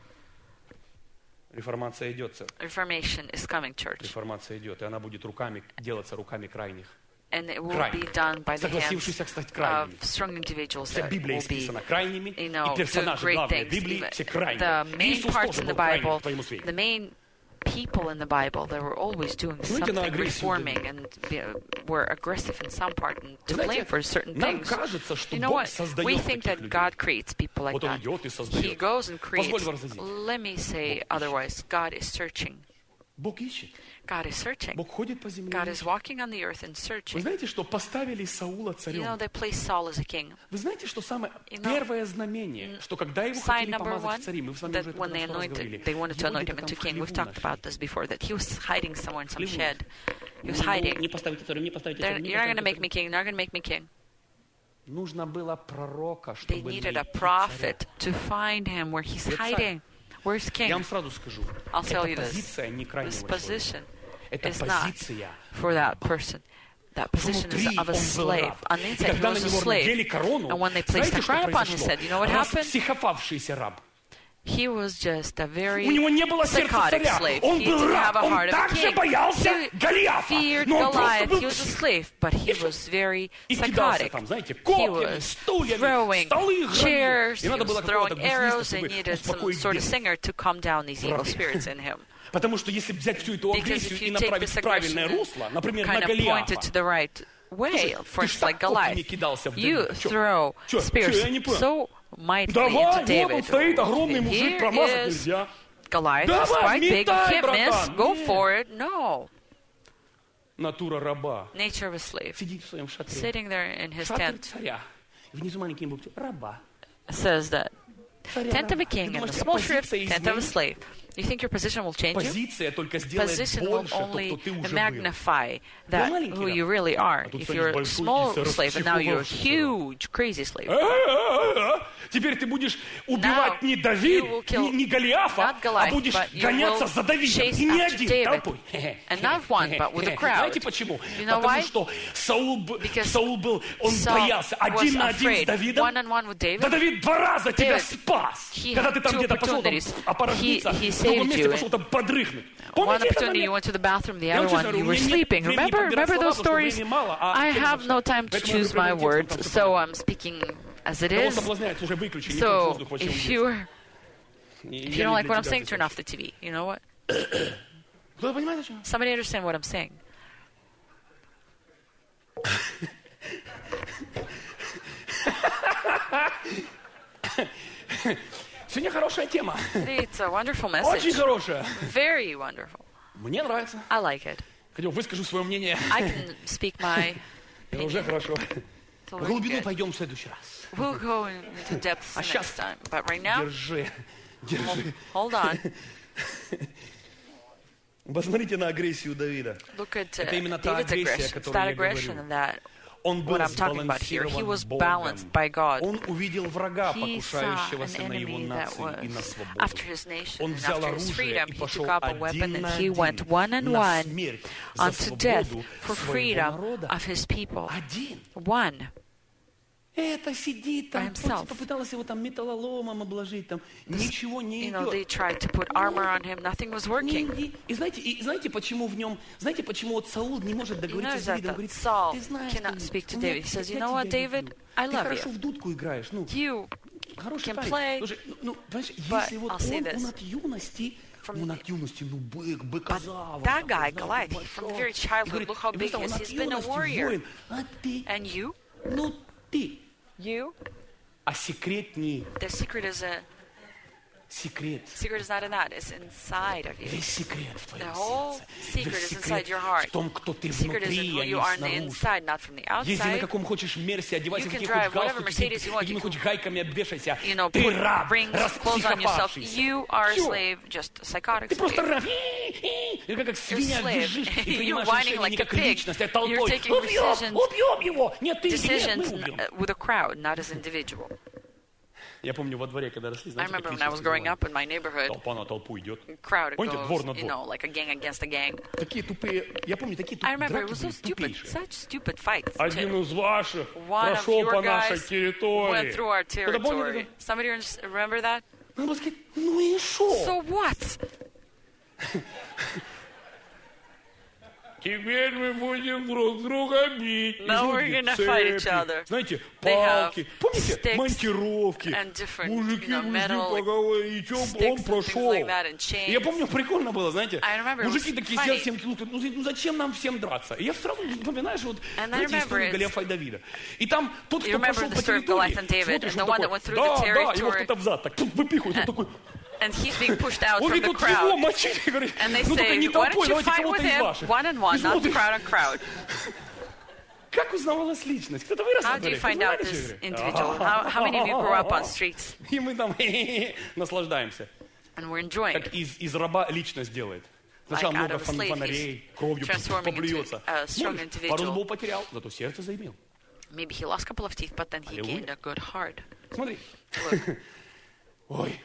Speaker 2: Реформация идет, сэр.
Speaker 1: Reformation is coming, church.
Speaker 2: Реформация идет, и она будет руками делаться руками крайних.
Speaker 1: And it will
Speaker 2: Крайних.
Speaker 1: be done by the hands
Speaker 2: Согласившихся стать
Speaker 1: of
Speaker 2: крайними.
Speaker 1: strong individuals
Speaker 2: Вся
Speaker 1: that
Speaker 2: Библия
Speaker 1: will be,
Speaker 2: исписана крайними,
Speaker 1: you
Speaker 2: и
Speaker 1: know, doing
Speaker 2: персонажи
Speaker 1: great
Speaker 2: главной
Speaker 1: things.
Speaker 2: Библии
Speaker 1: Even
Speaker 2: все крайние.
Speaker 1: the main
Speaker 2: Иисус
Speaker 1: parts
Speaker 2: тоже
Speaker 1: in the
Speaker 2: был крайним,
Speaker 1: Bible,
Speaker 2: по твоему сведению.
Speaker 1: the main people in the Bible, they were always doing
Speaker 2: Смотрите на
Speaker 1: something,
Speaker 2: агрессию
Speaker 1: reforming, and you know, were aggressive in some part and to
Speaker 2: Знаете,
Speaker 1: blame for certain
Speaker 2: нам
Speaker 1: things.
Speaker 2: кажется, что
Speaker 1: You know
Speaker 2: Бог
Speaker 1: what?
Speaker 2: создает
Speaker 1: We
Speaker 2: таких
Speaker 1: think that
Speaker 2: людей.
Speaker 1: God creates people like
Speaker 2: Вот он
Speaker 1: that.
Speaker 2: идет и
Speaker 1: He
Speaker 2: создает.
Speaker 1: goes and creates.
Speaker 2: Позволь возразить.
Speaker 1: Let me say otherwise. God is searching.
Speaker 2: Бог ищет.
Speaker 1: God is searching.
Speaker 2: Бог ходит по земле.
Speaker 1: God is walking on the earth and
Speaker 2: Вы
Speaker 1: searching.
Speaker 2: знаете, что поставили Саула
Speaker 1: You know,
Speaker 2: царем?
Speaker 1: they placed Saul as a king.
Speaker 2: Вы знаете, что самое
Speaker 1: You know,
Speaker 2: первое знамение, что когда его
Speaker 1: Sign
Speaker 2: хотели
Speaker 1: number
Speaker 2: помазать
Speaker 1: one,
Speaker 2: в цари, мы с вами уже
Speaker 1: that when they
Speaker 2: это раз говорили,
Speaker 1: anointed, they wanted to
Speaker 2: его
Speaker 1: anoint
Speaker 2: где-то
Speaker 1: him
Speaker 2: там
Speaker 1: into
Speaker 2: в
Speaker 1: king. We've
Speaker 2: хлеву
Speaker 1: talked
Speaker 2: нашли.
Speaker 1: about this before, that he was hiding somewhere in some
Speaker 2: Хлеву.
Speaker 1: shed. He was
Speaker 2: Ну,
Speaker 1: hiding.
Speaker 2: Не поставите царем, не поставите
Speaker 1: They're,
Speaker 2: царем, не
Speaker 1: you're not going to
Speaker 2: поставите
Speaker 1: make me
Speaker 2: царем.
Speaker 1: king. They're not going to make me king.
Speaker 2: Нужно было пророка,
Speaker 1: They
Speaker 2: чтобы
Speaker 1: needed a
Speaker 2: найти
Speaker 1: prophet to find him where he's
Speaker 2: Вот царь.
Speaker 1: hiding. Where's
Speaker 2: царя. Я
Speaker 1: king?
Speaker 2: вам сразу скажу,
Speaker 1: I'll tell
Speaker 2: эта
Speaker 1: you this.
Speaker 2: позиция не
Speaker 1: This
Speaker 2: крайнего
Speaker 1: position
Speaker 2: человека. Это
Speaker 1: is not
Speaker 2: позиция
Speaker 1: for that person. That position
Speaker 2: Внутри
Speaker 1: is of a
Speaker 2: он был
Speaker 1: slave.
Speaker 2: раб.
Speaker 1: On the
Speaker 2: И
Speaker 1: inside, he
Speaker 2: когда на
Speaker 1: was a
Speaker 2: него надели
Speaker 1: slave.
Speaker 2: корону,
Speaker 1: And when they placed
Speaker 2: знаете,
Speaker 1: the
Speaker 2: что
Speaker 1: crown upon his
Speaker 2: произошло?
Speaker 1: head, you know what happened?
Speaker 2: Распсиховавшийся раб.
Speaker 1: He was just a very
Speaker 2: У него не было сердца
Speaker 1: psychotic
Speaker 2: царя.
Speaker 1: slave.
Speaker 2: Он
Speaker 1: He
Speaker 2: был
Speaker 1: didn't
Speaker 2: раб.
Speaker 1: have a
Speaker 2: Он
Speaker 1: heart of a
Speaker 2: также
Speaker 1: king.
Speaker 2: боялся
Speaker 1: He
Speaker 2: Голиафа.
Speaker 1: feared
Speaker 2: Но он просто
Speaker 1: Goliath.
Speaker 2: был...
Speaker 1: He was a slave, but he was very
Speaker 2: И кидался
Speaker 1: psychotic.
Speaker 2: там, знаете,
Speaker 1: He
Speaker 2: копьями,
Speaker 1: was
Speaker 2: стульями,
Speaker 1: throwing
Speaker 2: столы громил.
Speaker 1: chairs,
Speaker 2: И
Speaker 1: he
Speaker 2: надо
Speaker 1: was
Speaker 2: было какого-то
Speaker 1: throwing arrows,
Speaker 2: гусниста,
Speaker 1: and
Speaker 2: чтобы
Speaker 1: needed some
Speaker 2: успокоить
Speaker 1: sort of
Speaker 2: бес.
Speaker 1: singer to calm down these evil spirits in him.
Speaker 2: Потому что если взять всю эту
Speaker 1: Because
Speaker 2: агрессию
Speaker 1: if
Speaker 2: и
Speaker 1: you take
Speaker 2: направить
Speaker 1: this
Speaker 2: в правильное
Speaker 1: aggression
Speaker 2: русло, например, на
Speaker 1: kind of point it to
Speaker 2: Голиафа,
Speaker 1: the right way, for
Speaker 2: ты ж
Speaker 1: instance,
Speaker 2: так
Speaker 1: like
Speaker 2: копьями
Speaker 1: Goliath,
Speaker 2: кидался в
Speaker 1: you
Speaker 2: Давида. Чё?
Speaker 1: throw
Speaker 2: Чё?
Speaker 1: spears
Speaker 2: Чё, я не понял.
Speaker 1: so mightily
Speaker 2: Давай,
Speaker 1: into
Speaker 2: вот он
Speaker 1: David.
Speaker 2: стоит, огромный мужик,
Speaker 1: Here
Speaker 2: промазать
Speaker 1: is
Speaker 2: нельзя.
Speaker 1: Goliath,
Speaker 2: Давай,
Speaker 1: is quite big, you
Speaker 2: метай,
Speaker 1: can't miss,
Speaker 2: братан.
Speaker 1: go
Speaker 2: Нет.
Speaker 1: for it. No.
Speaker 2: Натура раба.
Speaker 1: Nature of a slave.
Speaker 2: Сидит в своем шатре.
Speaker 1: Sitting there in his
Speaker 2: Шатер
Speaker 1: tent
Speaker 2: царя. Внизу маленький буквы раба.
Speaker 1: says that
Speaker 2: Царя
Speaker 1: tent of a
Speaker 2: раба.
Speaker 1: king
Speaker 2: Ты
Speaker 1: and
Speaker 2: думаешь,
Speaker 1: a small shrift,
Speaker 2: позиция
Speaker 1: tent of a
Speaker 2: изменится?
Speaker 1: slave. You think your position will change you?
Speaker 2: Позиция только сделает
Speaker 1: Position will
Speaker 2: больше то,
Speaker 1: only
Speaker 2: кто ты уже был.
Speaker 1: magnify that
Speaker 2: маленький
Speaker 1: who
Speaker 2: раб.
Speaker 1: you really are.
Speaker 2: А тут
Speaker 1: If
Speaker 2: станешь
Speaker 1: you're a
Speaker 2: большой
Speaker 1: small
Speaker 2: и
Speaker 1: slave and now you're a
Speaker 2: расчехловавшийся.
Speaker 1: huge, crazy slave.
Speaker 2: А-а-а-а. Теперь ты будешь убивать
Speaker 1: Now
Speaker 2: не Давид,
Speaker 1: you will kill
Speaker 2: не, не Голиафа,
Speaker 1: not Goliath,
Speaker 2: а будешь
Speaker 1: but you
Speaker 2: гоняться
Speaker 1: will
Speaker 2: за Давидом.
Speaker 1: chase
Speaker 2: И не
Speaker 1: after
Speaker 2: один,
Speaker 1: David.
Speaker 2: толпой.
Speaker 1: And not one, but with a crowd.
Speaker 2: Знаете почему?
Speaker 1: You know
Speaker 2: Потому
Speaker 1: why?
Speaker 2: что Саул, б-
Speaker 1: Because
Speaker 2: Саул был, он
Speaker 1: Saul
Speaker 2: боялся один
Speaker 1: was
Speaker 2: на один с
Speaker 1: afraid.
Speaker 2: Давидом.
Speaker 1: One on one with David.
Speaker 2: Да Давид два раза тебя
Speaker 1: David,
Speaker 2: спас.
Speaker 1: he
Speaker 2: Когда
Speaker 1: had
Speaker 2: ты там
Speaker 1: two
Speaker 2: где-то пошел там
Speaker 1: opportunities.
Speaker 2: опорожниться,
Speaker 1: He- he
Speaker 2: в другом
Speaker 1: saved
Speaker 2: месте
Speaker 1: you.
Speaker 2: пошел там подрыхнуть.
Speaker 1: One
Speaker 2: Помните этот
Speaker 1: opportunity you
Speaker 2: момент?
Speaker 1: went to the bathroom, the
Speaker 2: Я
Speaker 1: other
Speaker 2: очень
Speaker 1: one
Speaker 2: говорю,
Speaker 1: you
Speaker 2: у
Speaker 1: were
Speaker 2: меня нет
Speaker 1: sleeping.
Speaker 2: времени
Speaker 1: Remember,
Speaker 2: подбирать
Speaker 1: remember
Speaker 2: слова,
Speaker 1: those
Speaker 2: потому что
Speaker 1: stories?
Speaker 2: времени мало, а
Speaker 1: I
Speaker 2: тема
Speaker 1: have
Speaker 2: важна.
Speaker 1: no time to
Speaker 2: Поэтому я
Speaker 1: choose
Speaker 2: говорю
Speaker 1: my
Speaker 2: прямым текстом,
Speaker 1: words,
Speaker 2: там всё
Speaker 1: so
Speaker 2: понятно.
Speaker 1: I'm speaking as it
Speaker 2: Кого
Speaker 1: is.
Speaker 2: соблазняется, уже выключи, не пусть
Speaker 1: So
Speaker 2: воздух вообще
Speaker 1: if
Speaker 2: уйдет.
Speaker 1: you
Speaker 2: И
Speaker 1: if
Speaker 2: я
Speaker 1: you don't
Speaker 2: не
Speaker 1: like
Speaker 2: для
Speaker 1: what I'm
Speaker 2: тебя
Speaker 1: saying,
Speaker 2: здесь
Speaker 1: turn
Speaker 2: вообще.
Speaker 1: off the T V. You know what?
Speaker 2: Кто-то понимает, о чем?
Speaker 1: Somebody understand what I'm saying?
Speaker 2: Сегодня хорошая тема.
Speaker 1: Today it's a wonderful
Speaker 2: Очень
Speaker 1: message.
Speaker 2: хорошая.
Speaker 1: Very wonderful.
Speaker 2: Мне нравится.
Speaker 1: I like it.
Speaker 2: Хотел выскажу свое мнение.
Speaker 1: I can speak my
Speaker 2: Это уже хорошо.
Speaker 1: It's
Speaker 2: В
Speaker 1: already
Speaker 2: глубину
Speaker 1: good.
Speaker 2: пойдем в следующий раз.
Speaker 1: We'll go into depth
Speaker 2: А щас
Speaker 1: next time. But right now,
Speaker 2: Держи. Держи.
Speaker 1: hold on.
Speaker 2: Посмотрите на агрессию Давида.
Speaker 1: Look at uh,
Speaker 2: Это именно та
Speaker 1: David's
Speaker 2: агрессия,
Speaker 1: aggression. It's
Speaker 2: которую
Speaker 1: that
Speaker 2: я
Speaker 1: aggression
Speaker 2: говорю.
Speaker 1: and that
Speaker 2: Он был
Speaker 1: what I'm talking about here. He was
Speaker 2: сбалансирован
Speaker 1: balanced
Speaker 2: Богом.
Speaker 1: by God.
Speaker 2: Он увидел врага,
Speaker 1: He saw an
Speaker 2: покушающегося на его
Speaker 1: enemy that
Speaker 2: нацию и на
Speaker 1: was
Speaker 2: свободу.
Speaker 1: after his nation
Speaker 2: Он
Speaker 1: and
Speaker 2: взял
Speaker 1: after his
Speaker 2: оружие
Speaker 1: freedom.
Speaker 2: и
Speaker 1: He
Speaker 2: пошел
Speaker 1: took up a
Speaker 2: один
Speaker 1: weapon
Speaker 2: на
Speaker 1: and he went
Speaker 2: один
Speaker 1: one on
Speaker 2: на
Speaker 1: one
Speaker 2: смерть за
Speaker 1: unto death
Speaker 2: свободу
Speaker 1: for
Speaker 2: своего
Speaker 1: freedom
Speaker 2: народа.
Speaker 1: of his people.
Speaker 2: Один.
Speaker 1: One.
Speaker 2: Это сидит там,
Speaker 1: By himself.
Speaker 2: попыталась его там металлоломом обложить, там ничего не
Speaker 1: You know, they
Speaker 2: идет.
Speaker 1: tried to put armor on him. Nothing was working.
Speaker 2: Не- не- И знаете, и знаете, почему в нем, знаете, почему вот Саул не может
Speaker 1: You
Speaker 2: договориться
Speaker 1: know
Speaker 2: с
Speaker 1: that,
Speaker 2: Давидом,
Speaker 1: that
Speaker 2: говорит,
Speaker 1: Saul
Speaker 2: ты знаешь,
Speaker 1: cannot
Speaker 2: Давид,
Speaker 1: speak to
Speaker 2: у меня-
Speaker 1: David. He says,
Speaker 2: я
Speaker 1: you know what,
Speaker 2: тебя
Speaker 1: David,
Speaker 2: люблю.
Speaker 1: I
Speaker 2: Ты
Speaker 1: love
Speaker 2: хорошо
Speaker 1: you.
Speaker 2: в дудку играешь, ну,
Speaker 1: You
Speaker 2: хороший
Speaker 1: can
Speaker 2: парень.
Speaker 1: play,
Speaker 2: Слушай, ну, ну, понимаешь,
Speaker 1: but
Speaker 2: если вот
Speaker 1: I'll say
Speaker 2: он,
Speaker 1: this.
Speaker 2: он от юности,
Speaker 1: From
Speaker 2: он от юности, ну, бык, быкозавр.
Speaker 1: that
Speaker 2: такой,
Speaker 1: guy,
Speaker 2: знаешь,
Speaker 1: Goliath,
Speaker 2: большой.
Speaker 1: from very
Speaker 2: И
Speaker 1: childhood,
Speaker 2: говорит,
Speaker 1: look how
Speaker 2: и
Speaker 1: big
Speaker 2: представь,
Speaker 1: he
Speaker 2: он
Speaker 1: is.
Speaker 2: от
Speaker 1: He's been a
Speaker 2: юности
Speaker 1: warrior.
Speaker 2: воин, а ты,
Speaker 1: And you?
Speaker 2: ну, ты.
Speaker 1: You?
Speaker 2: А секрет не
Speaker 1: The secret is a
Speaker 2: секрет.
Speaker 1: secret is not in that. It's inside of you.
Speaker 2: Весь секрет в
Speaker 1: The
Speaker 2: твоем
Speaker 1: whole
Speaker 2: сердце.
Speaker 1: secret
Speaker 2: Весь
Speaker 1: is
Speaker 2: секрет
Speaker 1: inside your heart.
Speaker 2: в том, кто ты
Speaker 1: Secret is in
Speaker 2: внутри,
Speaker 1: who
Speaker 2: а
Speaker 1: you
Speaker 2: не
Speaker 1: are on the
Speaker 2: снаружи.
Speaker 1: inside, not from the
Speaker 2: Езди на
Speaker 1: outside.
Speaker 2: каком хочешь мерсе, одевайся,
Speaker 1: You
Speaker 2: какие
Speaker 1: can
Speaker 2: хочешь
Speaker 1: drive whatever
Speaker 2: галстуки,
Speaker 1: Mercedes you want.
Speaker 2: какими
Speaker 1: You
Speaker 2: хочешь
Speaker 1: can,
Speaker 2: гайками обвешайся.
Speaker 1: You know,
Speaker 2: Ты
Speaker 1: put
Speaker 2: раб,
Speaker 1: rings, clothes on yourself.
Speaker 2: распсихопавшийся.
Speaker 1: You are a
Speaker 2: Всё.
Speaker 1: slave, just a psychotic
Speaker 2: Ты просто
Speaker 1: slave.
Speaker 2: раб. И как, как
Speaker 1: You're
Speaker 2: свинья
Speaker 1: a slave.
Speaker 2: визжишь и
Speaker 1: You're
Speaker 2: принимаешь
Speaker 1: whining
Speaker 2: решение
Speaker 1: like
Speaker 2: не
Speaker 1: a
Speaker 2: как
Speaker 1: pig.
Speaker 2: личность, а
Speaker 1: You're
Speaker 2: толпой.
Speaker 1: taking
Speaker 2: Убьем,
Speaker 1: decisions-
Speaker 2: убьем его. Нет, ты, нет, мы
Speaker 1: Decisions
Speaker 2: убьем.
Speaker 1: uh, with a crowd, not as individual.
Speaker 2: Я помню, во дворе, когда росли,
Speaker 1: I
Speaker 2: знаете,
Speaker 1: remember
Speaker 2: как
Speaker 1: when I was
Speaker 2: личности
Speaker 1: growing
Speaker 2: бывают?
Speaker 1: up in my neighborhood,
Speaker 2: Толпа на толпу идет.
Speaker 1: crowd
Speaker 2: Помните, двор на
Speaker 1: goes, you
Speaker 2: двор?
Speaker 1: know, like a gang against a gang.
Speaker 2: Такие тупые, я помню, такие
Speaker 1: I
Speaker 2: тупые
Speaker 1: remember it
Speaker 2: драки
Speaker 1: was so
Speaker 2: были,
Speaker 1: stupid,
Speaker 2: тупейшие.
Speaker 1: such stupid fights.
Speaker 2: Один
Speaker 1: too.
Speaker 2: из ваших
Speaker 1: One of
Speaker 2: прошел
Speaker 1: your
Speaker 2: по нашей
Speaker 1: guys
Speaker 2: территории.
Speaker 1: went through our
Speaker 2: Кто-то помнит
Speaker 1: territory.
Speaker 2: это?
Speaker 1: Somebody res- remember that?
Speaker 2: Надо было сказать, ну и шо?
Speaker 1: So what?
Speaker 2: Теперь мы будем друг друга бить.
Speaker 1: Now we're gonna fight each other.
Speaker 2: Знаете,
Speaker 1: They have
Speaker 2: палки. Помните,
Speaker 1: sticks
Speaker 2: монтировки.
Speaker 1: and different,
Speaker 2: Мужики,
Speaker 1: you know,
Speaker 2: мужики
Speaker 1: metal, like,
Speaker 2: поговорили. И чё,
Speaker 1: sticks
Speaker 2: он
Speaker 1: and
Speaker 2: прошел.
Speaker 1: things like that, and chains.
Speaker 2: И я помню, прикольно было, знаете.
Speaker 1: I remember it
Speaker 2: Мужики
Speaker 1: was
Speaker 2: такие
Speaker 1: funny.
Speaker 2: сидят всем, ну, ну зачем нам всем драться? И я сразу вспоминаешь вот,
Speaker 1: And I
Speaker 2: знаете,
Speaker 1: remember
Speaker 2: историю
Speaker 1: it's-
Speaker 2: Голиафа и Давида. И там тот,
Speaker 1: You
Speaker 2: кто
Speaker 1: remember
Speaker 2: прошел
Speaker 1: the
Speaker 2: по
Speaker 1: story of
Speaker 2: территории,
Speaker 1: Goliath and David,
Speaker 2: смотришь,
Speaker 1: and the
Speaker 2: он
Speaker 1: one that
Speaker 2: такой,
Speaker 1: went through
Speaker 2: да,
Speaker 1: the
Speaker 2: да, его
Speaker 1: territory.
Speaker 2: кто-то взад, так, тут выпихивает, он такой,
Speaker 1: And he's being pushed out
Speaker 2: он
Speaker 1: from
Speaker 2: ведь
Speaker 1: the
Speaker 2: тут его
Speaker 1: crowd.
Speaker 2: мочить, и говорит,
Speaker 1: And they
Speaker 2: ну только
Speaker 1: say,
Speaker 2: не
Speaker 1: why
Speaker 2: толпой,
Speaker 1: don't you
Speaker 2: давайте
Speaker 1: fight with
Speaker 2: кого-то из
Speaker 1: him
Speaker 2: ваших.
Speaker 1: one on one,
Speaker 2: И
Speaker 1: not
Speaker 2: смотришь,
Speaker 1: crowd on crowd?
Speaker 2: как узнавалась личность? Кто-то вырос
Speaker 1: How
Speaker 2: во
Speaker 1: do
Speaker 2: дворе?
Speaker 1: you find
Speaker 2: Кто-то
Speaker 1: out
Speaker 2: знаете,
Speaker 1: this
Speaker 2: что я
Speaker 1: individual?
Speaker 2: говорю?
Speaker 1: How, how many of you grew up on streets?
Speaker 2: И мы там наслаждаемся.
Speaker 1: And we're enjoying
Speaker 2: Как из, из раба личность делает. Сначала
Speaker 1: Like out
Speaker 2: много
Speaker 1: of a slave,
Speaker 2: фонарей, кровью
Speaker 1: transforming
Speaker 2: поплюется.
Speaker 1: into a strong
Speaker 2: Смотришь,
Speaker 1: individual.
Speaker 2: пару зубов потерял, зато сердце заимел.
Speaker 1: Maybe he lost a couple of teeth, but then he
Speaker 2: Hallelujah.
Speaker 1: gained a good heart.
Speaker 2: Смотри.
Speaker 1: Look,
Speaker 2: Ой.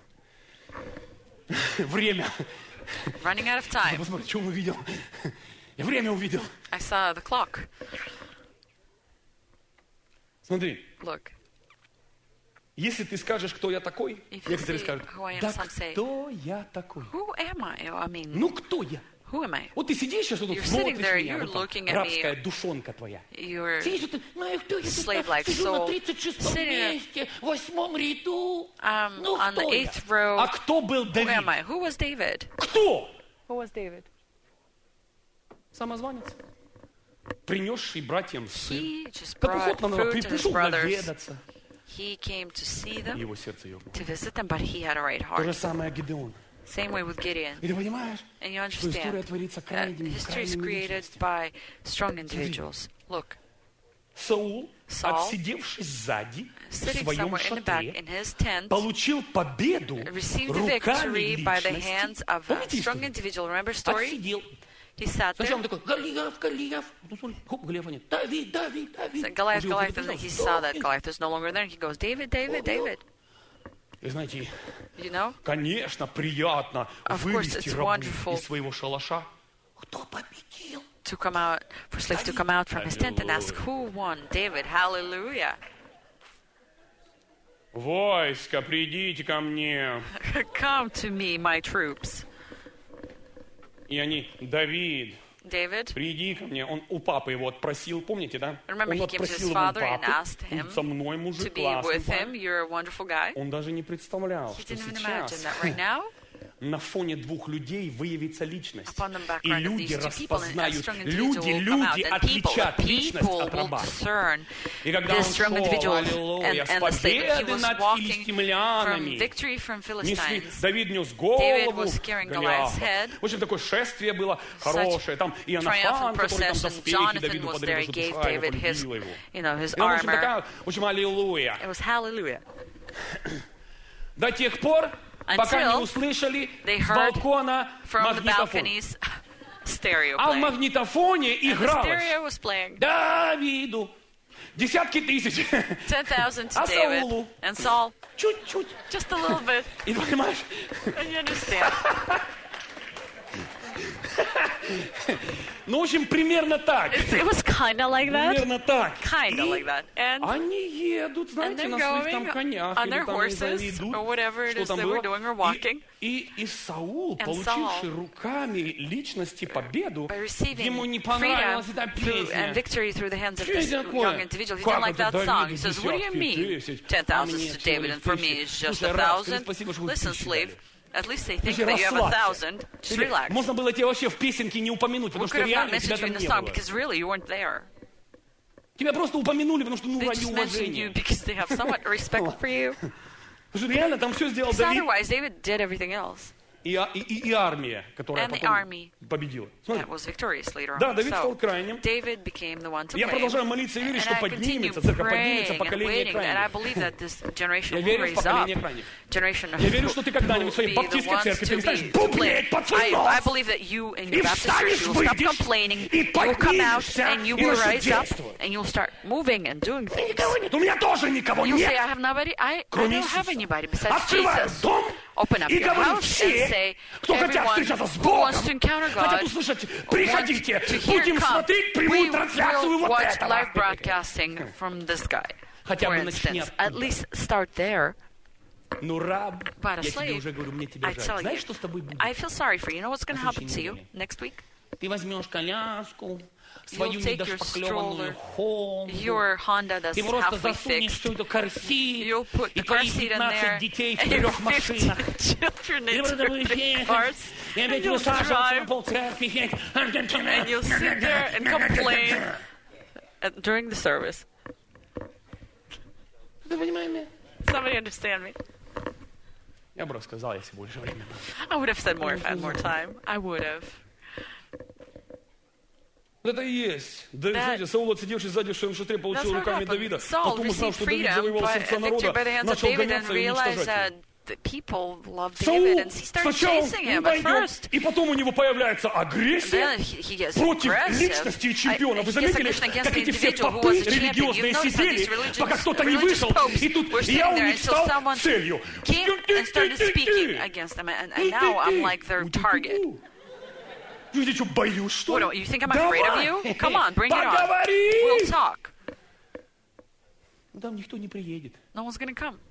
Speaker 2: Время.
Speaker 1: running out of time.
Speaker 2: Посмотри, что он увидел. Я время увидел.
Speaker 1: I saw the clock.
Speaker 2: Смотри.
Speaker 1: Look,
Speaker 2: Если ты скажешь, кто я такой,
Speaker 1: If you
Speaker 2: некоторые
Speaker 1: say
Speaker 2: скажут,
Speaker 1: who I am,
Speaker 2: да
Speaker 1: some say,
Speaker 2: кто я такой?
Speaker 1: who am I? I mean,
Speaker 2: Ну кто я?
Speaker 1: who am I?
Speaker 2: Вот ты сидишь сейчас, вот тут
Speaker 1: You're
Speaker 2: смотришь
Speaker 1: sitting there,
Speaker 2: меня,
Speaker 1: you're
Speaker 2: вот там,
Speaker 1: looking at
Speaker 2: рабская
Speaker 1: me.
Speaker 2: душонка твоя.
Speaker 1: You're
Speaker 2: Сидишь, вот ты, ну и кто я тут
Speaker 1: slave-like
Speaker 2: сижу на
Speaker 1: soul,
Speaker 2: тридцать шестом
Speaker 1: sitting there.
Speaker 2: месте, в восьмом ряду.
Speaker 1: um,
Speaker 2: Ну
Speaker 1: on the
Speaker 2: кто я?
Speaker 1: eighth row.
Speaker 2: А кто был
Speaker 1: Who
Speaker 2: Давид?
Speaker 1: am I? Who was David?
Speaker 2: Кто?
Speaker 1: Who was David?
Speaker 2: Самозванец. Принесший братьям сын.
Speaker 1: He just
Speaker 2: Так
Speaker 1: brought
Speaker 2: вот, нам надо,
Speaker 1: food to his
Speaker 2: пришел
Speaker 1: brothers.
Speaker 2: наведаться.
Speaker 1: He came to see them,
Speaker 2: Его сердце ёкнуло.
Speaker 1: to visit them, but he had a right
Speaker 2: То же
Speaker 1: heart.
Speaker 2: самое Гидеон.
Speaker 1: Same way with Gideon.
Speaker 2: И ты понимаешь,
Speaker 1: And you
Speaker 2: что история
Speaker 1: understand
Speaker 2: творится
Speaker 1: that
Speaker 2: крайними,
Speaker 1: history is
Speaker 2: крайними
Speaker 1: created
Speaker 2: личностями.
Speaker 1: by strong individuals. Look,
Speaker 2: Саул,
Speaker 1: Saul,
Speaker 2: отсидевшись сзади в
Speaker 1: sitting
Speaker 2: своем
Speaker 1: somewhere in the back
Speaker 2: шатре,
Speaker 1: in his tent,
Speaker 2: получил победу
Speaker 1: received a
Speaker 2: руками
Speaker 1: victory by the
Speaker 2: личности.
Speaker 1: hands of a
Speaker 2: Помните
Speaker 1: strong
Speaker 2: историю?
Speaker 1: individual. Remember the story?
Speaker 2: Отсидел.
Speaker 1: He sat
Speaker 2: Сначала
Speaker 1: there.
Speaker 2: он такой, Голиаф, Голиаф. Потом смотри, хоп, Голиафа нет. Давид, Давид, Давид.
Speaker 1: So Goliath,
Speaker 2: Он его
Speaker 1: Goliath, and
Speaker 2: предупреждал,
Speaker 1: he saw that
Speaker 2: «Давид».
Speaker 1: Goliath was no longer there. And he goes, David, David, David.
Speaker 2: И знаете,
Speaker 1: You know?
Speaker 2: конечно, приятно
Speaker 1: Of course,
Speaker 2: вылезти
Speaker 1: it's
Speaker 2: рабу
Speaker 1: wonderful.
Speaker 2: из своего шалаша. Кто победил?
Speaker 1: To come out, for slave to come out from his tent and ask, who won? David, hallelujah.
Speaker 2: Войско, придите ко мне.
Speaker 1: Come to me, my troops.
Speaker 2: И они, Давид,
Speaker 1: David,
Speaker 2: приди ко мне. Он у папы его отпросил, помните, да?
Speaker 1: remember
Speaker 2: Он
Speaker 1: he came to his
Speaker 2: отпросил его у
Speaker 1: father and
Speaker 2: папы.
Speaker 1: asked him
Speaker 2: «Будь со мной,
Speaker 1: to
Speaker 2: мужик,
Speaker 1: be
Speaker 2: классный
Speaker 1: with him.
Speaker 2: парень».
Speaker 1: You're a wonderful guy.
Speaker 2: Он даже не представлял,
Speaker 1: He
Speaker 2: что
Speaker 1: didn't even imagine
Speaker 2: сейчас
Speaker 1: that right now,
Speaker 2: на фоне двух людей выявится личность.
Speaker 1: upon the
Speaker 2: И
Speaker 1: background of
Speaker 2: люди
Speaker 1: these two people, and a
Speaker 2: распознают,
Speaker 1: strong
Speaker 2: люди,
Speaker 1: individual will come out,
Speaker 2: люди
Speaker 1: and people,
Speaker 2: отличат
Speaker 1: the
Speaker 2: личность
Speaker 1: people
Speaker 2: от
Speaker 1: will
Speaker 2: раба.
Speaker 1: discern
Speaker 2: И когда он
Speaker 1: this strong
Speaker 2: шел,
Speaker 1: individual
Speaker 2: аллилуйя,
Speaker 1: and,
Speaker 2: с
Speaker 1: and the slave. He
Speaker 2: победы
Speaker 1: was
Speaker 2: над
Speaker 1: walking from
Speaker 2: филистимлянами,
Speaker 1: victory from
Speaker 2: несли,
Speaker 1: Philistines.
Speaker 2: Давид нес
Speaker 1: David
Speaker 2: голову
Speaker 1: was carrying
Speaker 2: Голиафа.
Speaker 1: Goliath's head.
Speaker 2: В общем, такое шествие было хорошее. Там и Анафан,
Speaker 1: Triumphant
Speaker 2: который там
Speaker 1: procession.
Speaker 2: доспехи
Speaker 1: Jonathan
Speaker 2: Давиду
Speaker 1: was
Speaker 2: подарил,
Speaker 1: there. He
Speaker 2: что
Speaker 1: gave
Speaker 2: душа его
Speaker 1: David his,
Speaker 2: полюбила его.
Speaker 1: you know, his
Speaker 2: И, в общем,
Speaker 1: armor.
Speaker 2: такая, в общем, аллилуйя.
Speaker 1: It was hallelujah.
Speaker 2: До тех пор, пока не
Speaker 1: Until
Speaker 2: услышали
Speaker 1: they
Speaker 2: с
Speaker 1: heard
Speaker 2: балкона
Speaker 1: From the
Speaker 2: магнитофон.
Speaker 1: balconies, stereo
Speaker 2: А в
Speaker 1: playing.
Speaker 2: магнитофоне
Speaker 1: And the
Speaker 2: игралось
Speaker 1: stereo was playing.
Speaker 2: Давиду десятки тысяч,
Speaker 1: ten thousand to
Speaker 2: а
Speaker 1: David.
Speaker 2: Саулу
Speaker 1: And Saul,
Speaker 2: чуть-чуть.
Speaker 1: just a little bit.
Speaker 2: И понимаешь,
Speaker 1: And you understand.
Speaker 2: ну, в общем, примерно так.
Speaker 1: It, it was kind of like that.
Speaker 2: Примерно так.
Speaker 1: Kind of
Speaker 2: И
Speaker 1: like that. And,
Speaker 2: они едут,
Speaker 1: and
Speaker 2: знаете,
Speaker 1: they're
Speaker 2: на своих там
Speaker 1: going
Speaker 2: конях,
Speaker 1: on
Speaker 2: или
Speaker 1: their
Speaker 2: там, не знаю,
Speaker 1: horses,
Speaker 2: идут,
Speaker 1: or whatever it
Speaker 2: что
Speaker 1: is
Speaker 2: там
Speaker 1: they
Speaker 2: было.
Speaker 1: were doing, or walking.
Speaker 2: И, и, и Саул,
Speaker 1: And
Speaker 2: получивший
Speaker 1: Saul,
Speaker 2: руками личности победу,
Speaker 1: by receiving
Speaker 2: ему не
Speaker 1: freedom
Speaker 2: понравилась эта
Speaker 1: through,
Speaker 2: песня.
Speaker 1: and victory through the hands of
Speaker 2: Что
Speaker 1: this
Speaker 2: это такое?
Speaker 1: young individual. He
Speaker 2: Как
Speaker 1: didn't like
Speaker 2: это
Speaker 1: that song. He
Speaker 2: Давиду
Speaker 1: says, what do you
Speaker 2: десятки
Speaker 1: mean?
Speaker 2: тысяч,
Speaker 1: Ten
Speaker 2: а
Speaker 1: thousands
Speaker 2: мне
Speaker 1: to
Speaker 2: всего
Speaker 1: David,
Speaker 2: лишь
Speaker 1: and for
Speaker 2: тысячи?
Speaker 1: me it's just
Speaker 2: Слушай,
Speaker 1: a
Speaker 2: раб, скажи
Speaker 1: thousand.
Speaker 2: спасибо, что вы
Speaker 1: Listen,
Speaker 2: тысячу
Speaker 1: slave,
Speaker 2: дали.
Speaker 1: at least they think
Speaker 2: Слушай,
Speaker 1: that you have a
Speaker 2: расслабься.
Speaker 1: thousand. Just
Speaker 2: Или
Speaker 1: relax.
Speaker 2: можно было тебя вообще в песенке не упомянуть,
Speaker 1: We
Speaker 2: потому что
Speaker 1: could have not
Speaker 2: реально тебя
Speaker 1: mentioned you
Speaker 2: там
Speaker 1: in the
Speaker 2: не
Speaker 1: song
Speaker 2: было.
Speaker 1: because really you weren't there.
Speaker 2: Тебя просто упомянули, потому что ну
Speaker 1: They
Speaker 2: ради
Speaker 1: just mentioned you
Speaker 2: уважения.
Speaker 1: because they have somewhat respect for you.
Speaker 2: Потому что реально там все сделал
Speaker 1: Because
Speaker 2: Давид
Speaker 1: otherwise David did everything else.
Speaker 2: и, а- и, и- и армия, которая
Speaker 1: And the
Speaker 2: потом
Speaker 1: army.
Speaker 2: победила. Смотри,
Speaker 1: That was victorious later
Speaker 2: да,
Speaker 1: on.
Speaker 2: Давид стал
Speaker 1: So
Speaker 2: крайним.
Speaker 1: David became the one to
Speaker 2: Я
Speaker 1: blame.
Speaker 2: продолжаю молиться и верить,
Speaker 1: And
Speaker 2: что
Speaker 1: I continue
Speaker 2: поднимется, церковь поднимется,
Speaker 1: praying and
Speaker 2: поколение
Speaker 1: waiting, and I
Speaker 2: крайних.
Speaker 1: believe that this generation
Speaker 2: Я
Speaker 1: will
Speaker 2: верю в
Speaker 1: raise up.
Speaker 2: поколение крайних.
Speaker 1: Generation of
Speaker 2: Я верю, что ты когда-нибудь в своей
Speaker 1: will be the
Speaker 2: баптистской
Speaker 1: ones
Speaker 2: церкви
Speaker 1: to
Speaker 2: перестанешь
Speaker 1: be to
Speaker 2: бубнеть
Speaker 1: blame.
Speaker 2: под свой
Speaker 1: I,
Speaker 2: нос.
Speaker 1: I believe that you in
Speaker 2: И
Speaker 1: your Baptist church
Speaker 2: встанешь,
Speaker 1: you will stop
Speaker 2: выйдешь,
Speaker 1: complaining,
Speaker 2: и
Speaker 1: you will come out,
Speaker 2: поднимешься,
Speaker 1: and you
Speaker 2: и
Speaker 1: will
Speaker 2: начнешь
Speaker 1: rise up,
Speaker 2: действовать.
Speaker 1: and you'll start moving and doing things.
Speaker 2: Никого нет. У меня тоже никого
Speaker 1: You'll say,
Speaker 2: нет.
Speaker 1: I have nobody, I, I
Speaker 2: Кроме
Speaker 1: don't have
Speaker 2: Иисуса.
Speaker 1: anybody besides
Speaker 2: Открываю
Speaker 1: Jesus.
Speaker 2: дом
Speaker 1: Open up
Speaker 2: и
Speaker 1: your
Speaker 2: говорю
Speaker 1: house and
Speaker 2: все,
Speaker 1: say,
Speaker 2: кто хотят
Speaker 1: everyone
Speaker 2: встречаться с
Speaker 1: who
Speaker 2: Богом,
Speaker 1: wants to encounter
Speaker 2: хотят
Speaker 1: God,
Speaker 2: услышать, приходите,
Speaker 1: want to hear,
Speaker 2: будем
Speaker 1: come.
Speaker 2: смотреть
Speaker 1: We
Speaker 2: прямую трансляцию
Speaker 1: will
Speaker 2: вот
Speaker 1: watch
Speaker 2: этого.
Speaker 1: live broadcasting from this guy,
Speaker 2: Хотя
Speaker 1: for
Speaker 2: бы начни
Speaker 1: instance.
Speaker 2: оттуда.
Speaker 1: At least start there.
Speaker 2: Ну, раб,
Speaker 1: But a
Speaker 2: я тебе
Speaker 1: slave,
Speaker 2: уже говорю, мне тебя
Speaker 1: I
Speaker 2: жаль.
Speaker 1: tell
Speaker 2: Знаешь,
Speaker 1: you,
Speaker 2: что с тобой будет?
Speaker 1: I feel sorry for you. You know what's going to
Speaker 2: На
Speaker 1: happen to
Speaker 2: следующей
Speaker 1: you
Speaker 2: неделе.
Speaker 1: next week?
Speaker 2: Ты возьмешь коляску, свою
Speaker 1: You'll take your
Speaker 2: недошпаклеванную
Speaker 1: stroller,
Speaker 2: Хонду,
Speaker 1: your Honda that's
Speaker 2: ты просто
Speaker 1: halfway
Speaker 2: засунешь
Speaker 1: fixed.
Speaker 2: всю эту корсит,
Speaker 1: You'll put
Speaker 2: и
Speaker 1: the car
Speaker 2: твои
Speaker 1: seat in
Speaker 2: пятнадцать
Speaker 1: there,
Speaker 2: детей в
Speaker 1: and your
Speaker 2: трех машинах.
Speaker 1: fifteen children
Speaker 2: И
Speaker 1: in
Speaker 2: вот это будешь
Speaker 1: three
Speaker 2: ехать,
Speaker 1: cars,
Speaker 2: и
Speaker 1: and
Speaker 2: опять
Speaker 1: you'll
Speaker 2: высаживаться на
Speaker 1: drive,
Speaker 2: полцеркви.
Speaker 1: and you'll sit there and complain at- during the service.
Speaker 2: Ты понимаешь меня?
Speaker 1: Somebody understand me?
Speaker 2: Я бы рассказал, если больше времени было.
Speaker 1: I would have said more if I had more time. I would have.
Speaker 2: Вот это и есть. Да,
Speaker 1: That-
Speaker 2: знаете, Саул, отсидевший сзади в своем шатре,
Speaker 1: That's
Speaker 2: получил
Speaker 1: what
Speaker 2: руками
Speaker 1: happened.
Speaker 2: Давида.
Speaker 1: Saul
Speaker 2: Потом узнал,
Speaker 1: received
Speaker 2: что Давид
Speaker 1: freedom
Speaker 2: завоевал
Speaker 1: by
Speaker 2: сердца
Speaker 1: a victory
Speaker 2: народа,
Speaker 1: by the hands of
Speaker 2: начал
Speaker 1: David and
Speaker 2: гоняться и
Speaker 1: realized
Speaker 2: уничтожать
Speaker 1: that
Speaker 2: его.
Speaker 1: the people loved
Speaker 2: Саул
Speaker 1: David and he started
Speaker 2: сначала он
Speaker 1: chasing
Speaker 2: не
Speaker 1: him at
Speaker 2: пойдет,
Speaker 1: first.
Speaker 2: и потом у него появляется
Speaker 1: Then
Speaker 2: агрессия
Speaker 1: he, he gets
Speaker 2: против
Speaker 1: aggressive.
Speaker 2: личности и чемпиона. Вы
Speaker 1: I- he gets
Speaker 2: заметили,
Speaker 1: aggression against
Speaker 2: как
Speaker 1: the
Speaker 2: эти все
Speaker 1: individual who
Speaker 2: попы
Speaker 1: was a champion.
Speaker 2: религиозные
Speaker 1: You've noticed that
Speaker 2: сидели,
Speaker 1: these religious,
Speaker 2: пока кто-то не
Speaker 1: religious
Speaker 2: вышел,
Speaker 1: popes
Speaker 2: и тут
Speaker 1: were
Speaker 2: я
Speaker 1: sitting
Speaker 2: у
Speaker 1: there
Speaker 2: них
Speaker 1: until
Speaker 2: стал
Speaker 1: someone
Speaker 2: целью.
Speaker 1: came and started speaking against them, and, and now I'm like their target.
Speaker 2: Люди что, боюсь, что
Speaker 1: What,
Speaker 2: ли?
Speaker 1: you think I'm afraid of
Speaker 2: Давай,
Speaker 1: you? Come on, bring it on.
Speaker 2: поговори!
Speaker 1: We'll talk.
Speaker 2: Ну там никто не приедет.
Speaker 1: No one's going to come.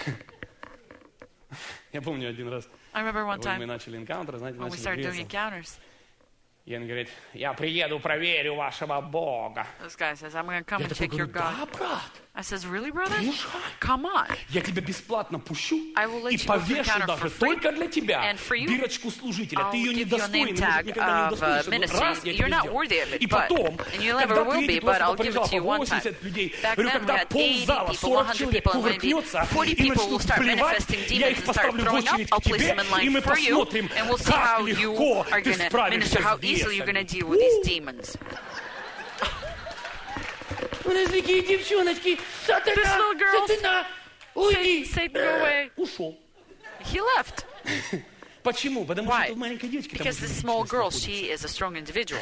Speaker 2: Я помню один раз,
Speaker 1: I remember one
Speaker 2: мы
Speaker 1: time
Speaker 2: начали энкаунтер, знаете,
Speaker 1: when we
Speaker 2: начали
Speaker 1: started doing
Speaker 2: греться.
Speaker 1: encounters.
Speaker 2: И он говорит, я приеду, проверю вашего Бога.
Speaker 1: This guy says, I'm going to come
Speaker 2: Я
Speaker 1: and
Speaker 2: такой
Speaker 1: check your
Speaker 2: говорю, да,
Speaker 1: God.
Speaker 2: брат,
Speaker 1: I says, really, brother?
Speaker 2: приезжай.
Speaker 1: Come on.
Speaker 2: Я тебя бесплатно пущу
Speaker 1: I will let
Speaker 2: и
Speaker 1: you go to
Speaker 2: повешу
Speaker 1: encounter
Speaker 2: даже
Speaker 1: for free,
Speaker 2: только для тебя
Speaker 1: and for you,
Speaker 2: бирочку служителя.
Speaker 1: I'll
Speaker 2: Ты ее
Speaker 1: give you a
Speaker 2: недостоин,
Speaker 1: name
Speaker 2: может,
Speaker 1: tag
Speaker 2: никогда не
Speaker 1: of, uh,
Speaker 2: удостоишься. Но
Speaker 1: ministry.
Speaker 2: раз я
Speaker 1: You're
Speaker 2: тебе
Speaker 1: not
Speaker 2: сделал.
Speaker 1: worthy of it,
Speaker 2: И
Speaker 1: but-
Speaker 2: потом,
Speaker 1: and you never
Speaker 2: когда
Speaker 1: will
Speaker 2: ты
Speaker 1: be,
Speaker 2: идешь,
Speaker 1: but I'll
Speaker 2: просто
Speaker 1: give it to you one time.
Speaker 2: восемьдесят людей,
Speaker 1: Back
Speaker 2: говорю,
Speaker 1: then we
Speaker 2: когда
Speaker 1: had
Speaker 2: ползала,
Speaker 1: eighty people,
Speaker 2: сорок
Speaker 1: one hundred
Speaker 2: человек
Speaker 1: people, and maybe
Speaker 2: кувыркнется
Speaker 1: forty
Speaker 2: и
Speaker 1: people will
Speaker 2: начнут
Speaker 1: start
Speaker 2: плевать,
Speaker 1: manifesting
Speaker 2: я
Speaker 1: demons
Speaker 2: их
Speaker 1: and start
Speaker 2: поставлю в
Speaker 1: throwing up.
Speaker 2: очередь
Speaker 1: I'll
Speaker 2: к
Speaker 1: place
Speaker 2: тебе,
Speaker 1: them in
Speaker 2: и мы
Speaker 1: line for you,
Speaker 2: посмотрим,
Speaker 1: and we'll see
Speaker 2: как
Speaker 1: how you
Speaker 2: легко
Speaker 1: are
Speaker 2: ты
Speaker 1: going to
Speaker 2: справишься
Speaker 1: minister, how
Speaker 2: с
Speaker 1: easily you're going to
Speaker 2: бесами.
Speaker 1: deal with these demons.
Speaker 2: У нас такие девчоночки, сатана,
Speaker 1: This little girl,
Speaker 2: сатана, уйди.
Speaker 1: Satan, go away.
Speaker 2: Ушел.
Speaker 1: He left.
Speaker 2: Почему? Потому
Speaker 1: Why?
Speaker 2: что тут маленькая девочка там
Speaker 1: Because
Speaker 2: уже
Speaker 1: this small
Speaker 2: личность
Speaker 1: girl,
Speaker 2: находится.
Speaker 1: she is a strong individual.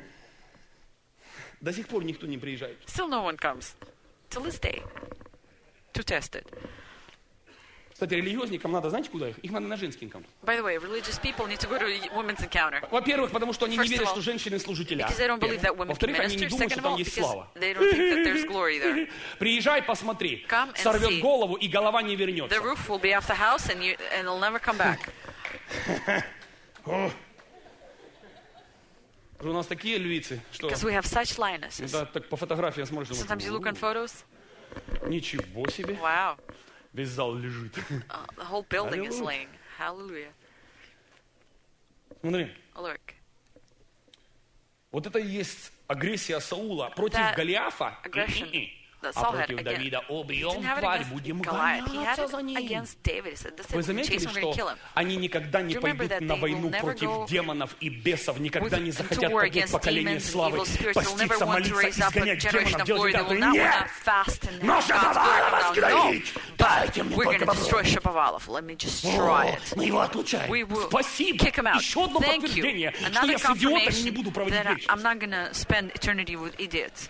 Speaker 2: До сих пор никто не приезжает.
Speaker 1: Still no one comes. Till this day. To test it.
Speaker 2: Кстати, религиозникам надо, знаете, куда их? Их надо на женский энкаунтер.
Speaker 1: By the way, religious people need to go to women's encounter.
Speaker 2: Во-первых, потому что они не
Speaker 1: First of
Speaker 2: верят,
Speaker 1: all,
Speaker 2: что женщины служителя.
Speaker 1: Because they don't believe that women can
Speaker 2: Во-вторых, они не
Speaker 1: minister.
Speaker 2: думают,
Speaker 1: Second
Speaker 2: что
Speaker 1: of
Speaker 2: там
Speaker 1: all,
Speaker 2: есть
Speaker 1: because
Speaker 2: слава.
Speaker 1: they don't think that there's glory there.
Speaker 2: Приезжай, посмотри.
Speaker 1: Come and
Speaker 2: Сорвет
Speaker 1: see.
Speaker 2: голову, и голова не
Speaker 1: The
Speaker 2: вернется.
Speaker 1: roof will be off the house and you and it'll never come back.
Speaker 2: У нас такие львицы, что...
Speaker 1: Because we have such lionesses.
Speaker 2: Да, так по фотографии смотришь,
Speaker 1: Sometimes you look
Speaker 2: думаешь,
Speaker 1: on photos.
Speaker 2: ничего себе,
Speaker 1: Wow.
Speaker 2: весь зал лежит.
Speaker 1: Uh, the whole building is
Speaker 2: Hallelujah.
Speaker 1: laying. Hallelujah.
Speaker 2: Смотри,
Speaker 1: Look.
Speaker 2: вот это и есть агрессия Саула против
Speaker 1: That
Speaker 2: Голиафа,
Speaker 1: aggression
Speaker 2: и- и- и.
Speaker 1: that
Speaker 2: а
Speaker 1: Saul had
Speaker 2: против
Speaker 1: again.
Speaker 2: Давида
Speaker 1: He
Speaker 2: убьем
Speaker 1: didn't have it
Speaker 2: тварь,
Speaker 1: against
Speaker 2: будем
Speaker 1: Goliath. He had
Speaker 2: гоняться за
Speaker 1: it
Speaker 2: ним.
Speaker 1: against David. He said, "This
Speaker 2: Вы
Speaker 1: is we chase
Speaker 2: заметили,
Speaker 1: him, we're
Speaker 2: что
Speaker 1: going to kill him."
Speaker 2: они никогда не
Speaker 1: Do you remember
Speaker 2: пойдут
Speaker 1: that
Speaker 2: на
Speaker 1: they
Speaker 2: войну
Speaker 1: will never
Speaker 2: против
Speaker 1: go
Speaker 2: демонов и бесов, никогда не
Speaker 1: with- to
Speaker 2: захотят
Speaker 1: war
Speaker 2: поднять
Speaker 1: against
Speaker 2: поколение
Speaker 1: demons and
Speaker 2: славы,
Speaker 1: evil spirits. They'll never
Speaker 2: поститься,
Speaker 1: want to
Speaker 2: молиться,
Speaker 1: raise up a
Speaker 2: изгонять
Speaker 1: generation
Speaker 2: демонов,
Speaker 1: of
Speaker 2: делать
Speaker 1: glory. They
Speaker 2: это.
Speaker 1: will not
Speaker 2: Нет!
Speaker 1: want to fast and
Speaker 2: Но
Speaker 1: have God's glory
Speaker 2: Шаповалова
Speaker 1: come down. No,
Speaker 2: остановить! Дайте мне
Speaker 1: we're going
Speaker 2: только
Speaker 1: to destroy
Speaker 2: попробовать.
Speaker 1: Shapovalov. Let me just try
Speaker 2: О,
Speaker 1: it.
Speaker 2: мы его отлучаем.
Speaker 1: We will
Speaker 2: Спасибо.
Speaker 1: kick him out.
Speaker 2: Еще одно
Speaker 1: Thank you.
Speaker 2: подтверждение, что
Speaker 1: Another
Speaker 2: я с идиотами не
Speaker 1: confirmation
Speaker 2: буду проводить
Speaker 1: that I'm
Speaker 2: вечность.
Speaker 1: not going to spend eternity with idiots.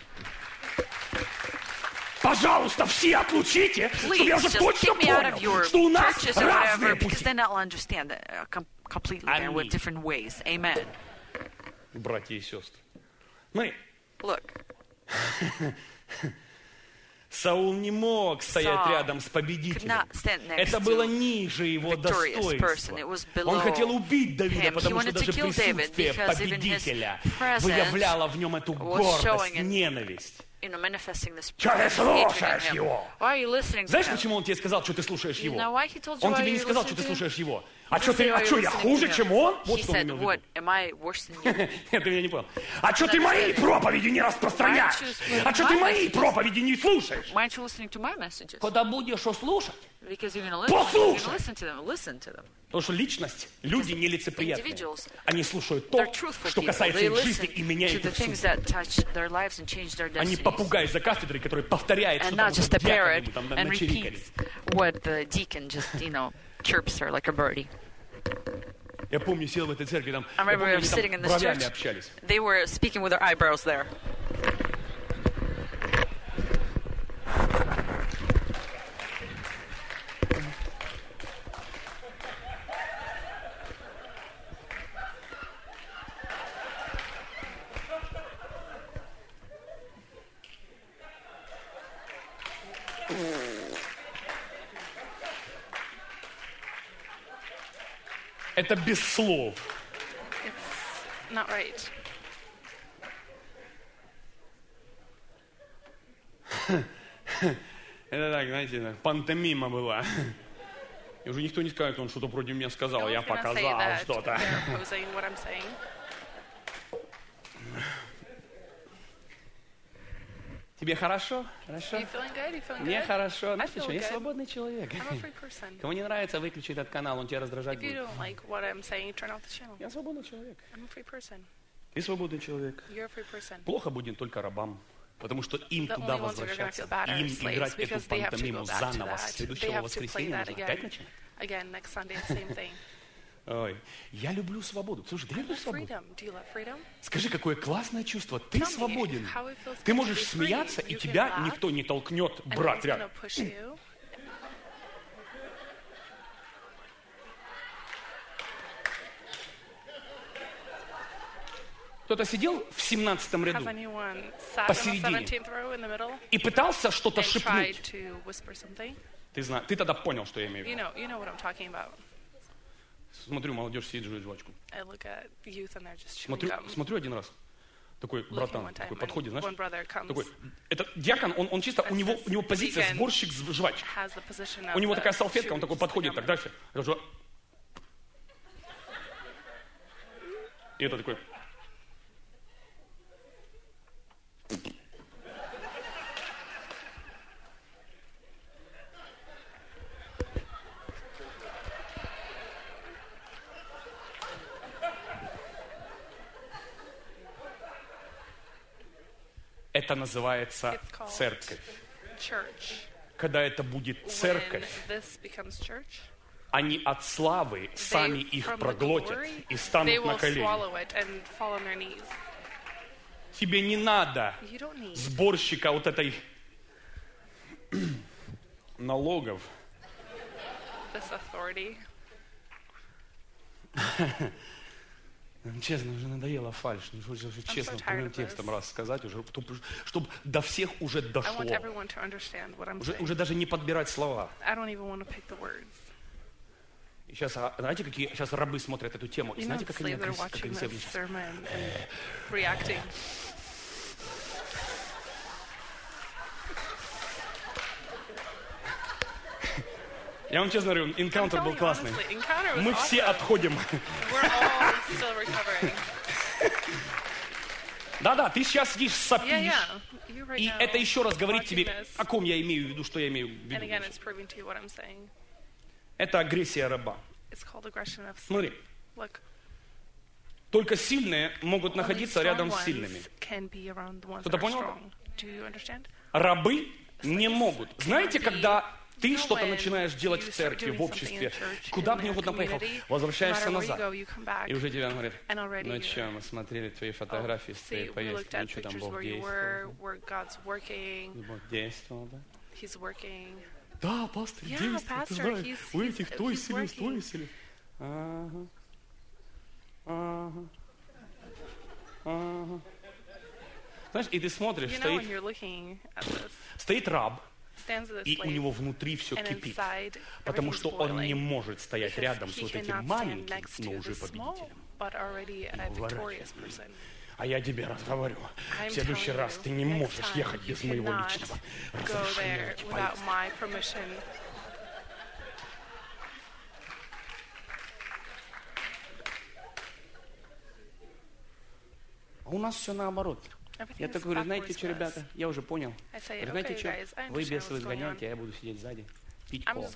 Speaker 2: Пожалуйста, все отлучите, чтобы я
Speaker 1: Please
Speaker 2: уже
Speaker 1: just
Speaker 2: точно
Speaker 1: kick me out of
Speaker 2: понял,
Speaker 1: your
Speaker 2: что у нас
Speaker 1: churches or
Speaker 2: разные
Speaker 1: whatever, because
Speaker 2: пути.
Speaker 1: then I'll understand that uh, com- completely there with
Speaker 2: Аминь.
Speaker 1: different ways. Amen.
Speaker 2: Братья и сестры. Смотри,
Speaker 1: Look,
Speaker 2: Саул не мог стоять
Speaker 1: Saul
Speaker 2: рядом с
Speaker 1: could
Speaker 2: победителем.
Speaker 1: not stand next
Speaker 2: Это
Speaker 1: to
Speaker 2: было ниже его
Speaker 1: victorious person.
Speaker 2: достоинства.
Speaker 1: It was
Speaker 2: Он
Speaker 1: below
Speaker 2: хотел убить Давида,
Speaker 1: him. He
Speaker 2: потому что
Speaker 1: wanted to
Speaker 2: даже
Speaker 1: kill David
Speaker 2: присутствие
Speaker 1: because even his
Speaker 2: победителя
Speaker 1: presence
Speaker 2: выявляло в нем эту
Speaker 1: was showing
Speaker 2: гордость,
Speaker 1: it.
Speaker 2: ненависть.
Speaker 1: you know, manifesting this
Speaker 2: Чё ты
Speaker 1: hatred in
Speaker 2: слушаешь
Speaker 1: him.
Speaker 2: его?
Speaker 1: Why are you listening to
Speaker 2: Знаешь,
Speaker 1: him?
Speaker 2: почему он тебе сказал, что ты слушаешь
Speaker 1: You
Speaker 2: его?
Speaker 1: know why he told you
Speaker 2: Он
Speaker 1: why
Speaker 2: тебе не
Speaker 1: you
Speaker 2: сказал,
Speaker 1: listen
Speaker 2: что ты
Speaker 1: to him?
Speaker 2: слушаешь его.
Speaker 1: He
Speaker 2: А что
Speaker 1: didn't
Speaker 2: ты,
Speaker 1: say,
Speaker 2: а
Speaker 1: "Why
Speaker 2: что
Speaker 1: you're
Speaker 2: я
Speaker 1: listening
Speaker 2: хуже,
Speaker 1: to him?"
Speaker 2: чем он? Вот
Speaker 1: He
Speaker 2: что он
Speaker 1: said,
Speaker 2: имел в
Speaker 1: what,
Speaker 2: виду.
Speaker 1: am I worse than you?
Speaker 2: Нет, ты меня не понял. А что ты мои проповеди не распространяешь?
Speaker 1: Why aren't you
Speaker 2: А что ты
Speaker 1: my
Speaker 2: мои
Speaker 1: messages?
Speaker 2: проповеди не слушаешь?
Speaker 1: Why aren't you listening to my messages?
Speaker 2: Когда будешь что слушать?
Speaker 1: Because you're going to listen. You're
Speaker 2: Послушай.
Speaker 1: going to listen to them. Listen to them.
Speaker 2: Потому что личность, люди нелицеприятные.
Speaker 1: Individuals,
Speaker 2: Они слушают то,
Speaker 1: they're truthful
Speaker 2: что
Speaker 1: people.
Speaker 2: касается
Speaker 1: They
Speaker 2: их
Speaker 1: listen
Speaker 2: жизни и меняет
Speaker 1: to the
Speaker 2: их
Speaker 1: things
Speaker 2: судьбу.
Speaker 1: that touch their lives and change their
Speaker 2: Они
Speaker 1: destinies.
Speaker 2: попугай за кафедрой, который повторяет,
Speaker 1: And
Speaker 2: что
Speaker 1: not
Speaker 2: там
Speaker 1: just a
Speaker 2: дьякон
Speaker 1: parrot
Speaker 2: ему там
Speaker 1: and
Speaker 2: начирикали.
Speaker 1: repeats what the deacon just, you know, chirps her like a birdie.
Speaker 2: Я помню, сел в этой церкви, там,
Speaker 1: I
Speaker 2: я
Speaker 1: remember
Speaker 2: помню, они
Speaker 1: sitting
Speaker 2: там
Speaker 1: in this
Speaker 2: бровями
Speaker 1: church.
Speaker 2: общались.
Speaker 1: They were speaking with their eyebrows there.
Speaker 2: Это без слов.
Speaker 1: It's not right.
Speaker 2: Это так, знаете, пантомима была. И уже никто не скажет, он что-то против меня сказал, я показал что-то. Тебе хорошо? Хорошо? Мне хорошо. Знаете что, я свободный человек. Кому не нравится, выключи этот канал, он тебя раздражать будет. Я свободный человек. Ты свободный человек. Плохо будет только рабам. Потому что им туда возвращаться, им играть эту пантомиму заново с следующего воскресенья нужно опять начинать.
Speaker 3: Again, next Sunday, same thing.
Speaker 2: Ой, я люблю свободу. Слушай, ты
Speaker 3: I
Speaker 2: любишь
Speaker 3: love
Speaker 2: свободу?
Speaker 3: freedom. Do you love freedom?
Speaker 2: Скажи, какое классное чувство. Ты
Speaker 3: Tell me
Speaker 2: свободен.
Speaker 3: how it feels
Speaker 2: Ты
Speaker 3: to
Speaker 2: можешь
Speaker 3: be free.
Speaker 2: смеяться, и
Speaker 3: You can
Speaker 2: тебя
Speaker 3: laugh,
Speaker 2: никто не толкнет,
Speaker 3: And
Speaker 2: брат,
Speaker 3: no one's
Speaker 2: рядом.
Speaker 3: gonna push you.
Speaker 2: Кто-то сидел в семнадцатом ряду посередине и пытался что-то шепнуть. Ты, зна... Ты тогда понял, что я имею в виду.
Speaker 3: You know, you know what I'm talking about.
Speaker 2: Смотрю, молодежь сидит, жует жвачку.
Speaker 3: I look at youth and they're just chewing
Speaker 2: Смотрю,
Speaker 3: gum.
Speaker 2: смотрю один раз. Такой братан, такой подходит, знаешь,
Speaker 3: one brother comes,
Speaker 2: такой, это диакон, он, он чисто, у него, у него позиция сборщик жвачек. У него такая салфетка, он такой подходит, так дальше. Я говорю, и это такой. Это называется церковь. Когда это будет церковь, они от славы сами их проглотят и станут на колени. Тебе не надо сборщика вот этой налогов. Честно, уже надоело фальшь. Уже, уже честно, прямым текстом раз сказать, уже, чтобы, чтобы до всех уже дошло. Уже, уже даже не подбирать слова. И сейчас, знаете, какие сейчас рабы смотрят эту тему? И знаете, как они агрессивничают? Я вам честно говорю, энкаунтер был классный. Мы все отходим. Да-да, ты сейчас сидишь, сопишь. Yeah, yeah. И это еще раз говорит тебе, о ком я имею в виду, что я имею в виду. Это агрессия раба. Смотри. Только сильные могут находиться рядом с сильными. Кто-то понял? Рабы не могут. Знаете, когда ты что-то начинаешь делать в церкви, в обществе, куда бы ни угодно поехал, возвращаешься назад, и уже тебя говорят, ну что, мы смотрели твои фотографии с твоей поездки, ну что там, Бог действовал? Бог действовал, да? Да, пастор действует, ты знаешь, у этих то исцелилось, то исцелилось. Ага, ага, ага. Знаешь, и ты смотришь, стоит, стоит раб, и у него внутри все кипит, потому что он не может стоять рядом с вот этим маленьким, но уже победителем. А я тебе раз говорю, в следующий раз ты не можешь ехать без моего личного разрешения в эти поездки. А у нас все наоборот. Я так говорю, знаете что, ребята, я уже понял. Говорю, знаете что, вы бесов изгоняете, а я буду сидеть сзади, пить кофе.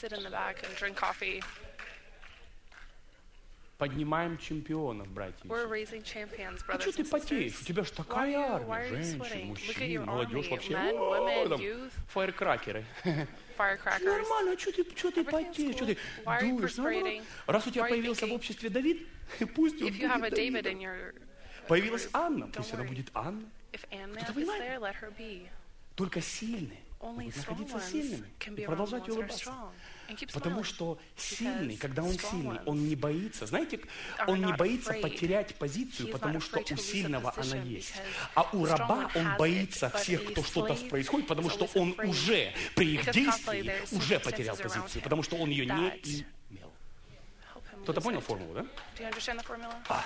Speaker 2: Поднимаем чемпионов, братья. А что ты потеешь? У тебя же такая армия, женщин, мужчин, молодежь вообще. О, там, фаеркракеры. Нормально, а что ты, что ты потеешь? Что ты дуешь? Наоборот. Раз у тебя появился в обществе Давид, пусть он будет Давидом. Появилась Анна, пусть она будет Анна. Кто-то понимает? Только сильные могут находиться сильными и продолжать улыбаться. Потому что сильный, когда он сильный, он не боится. Знаете, он не боится потерять позицию, потому что у сильного она есть. А у раба он боится всех, кто что-то происходит, потому что он уже при их действии уже потерял позицию, потому что он ее не имел. Кто-то понял формулу, да? А.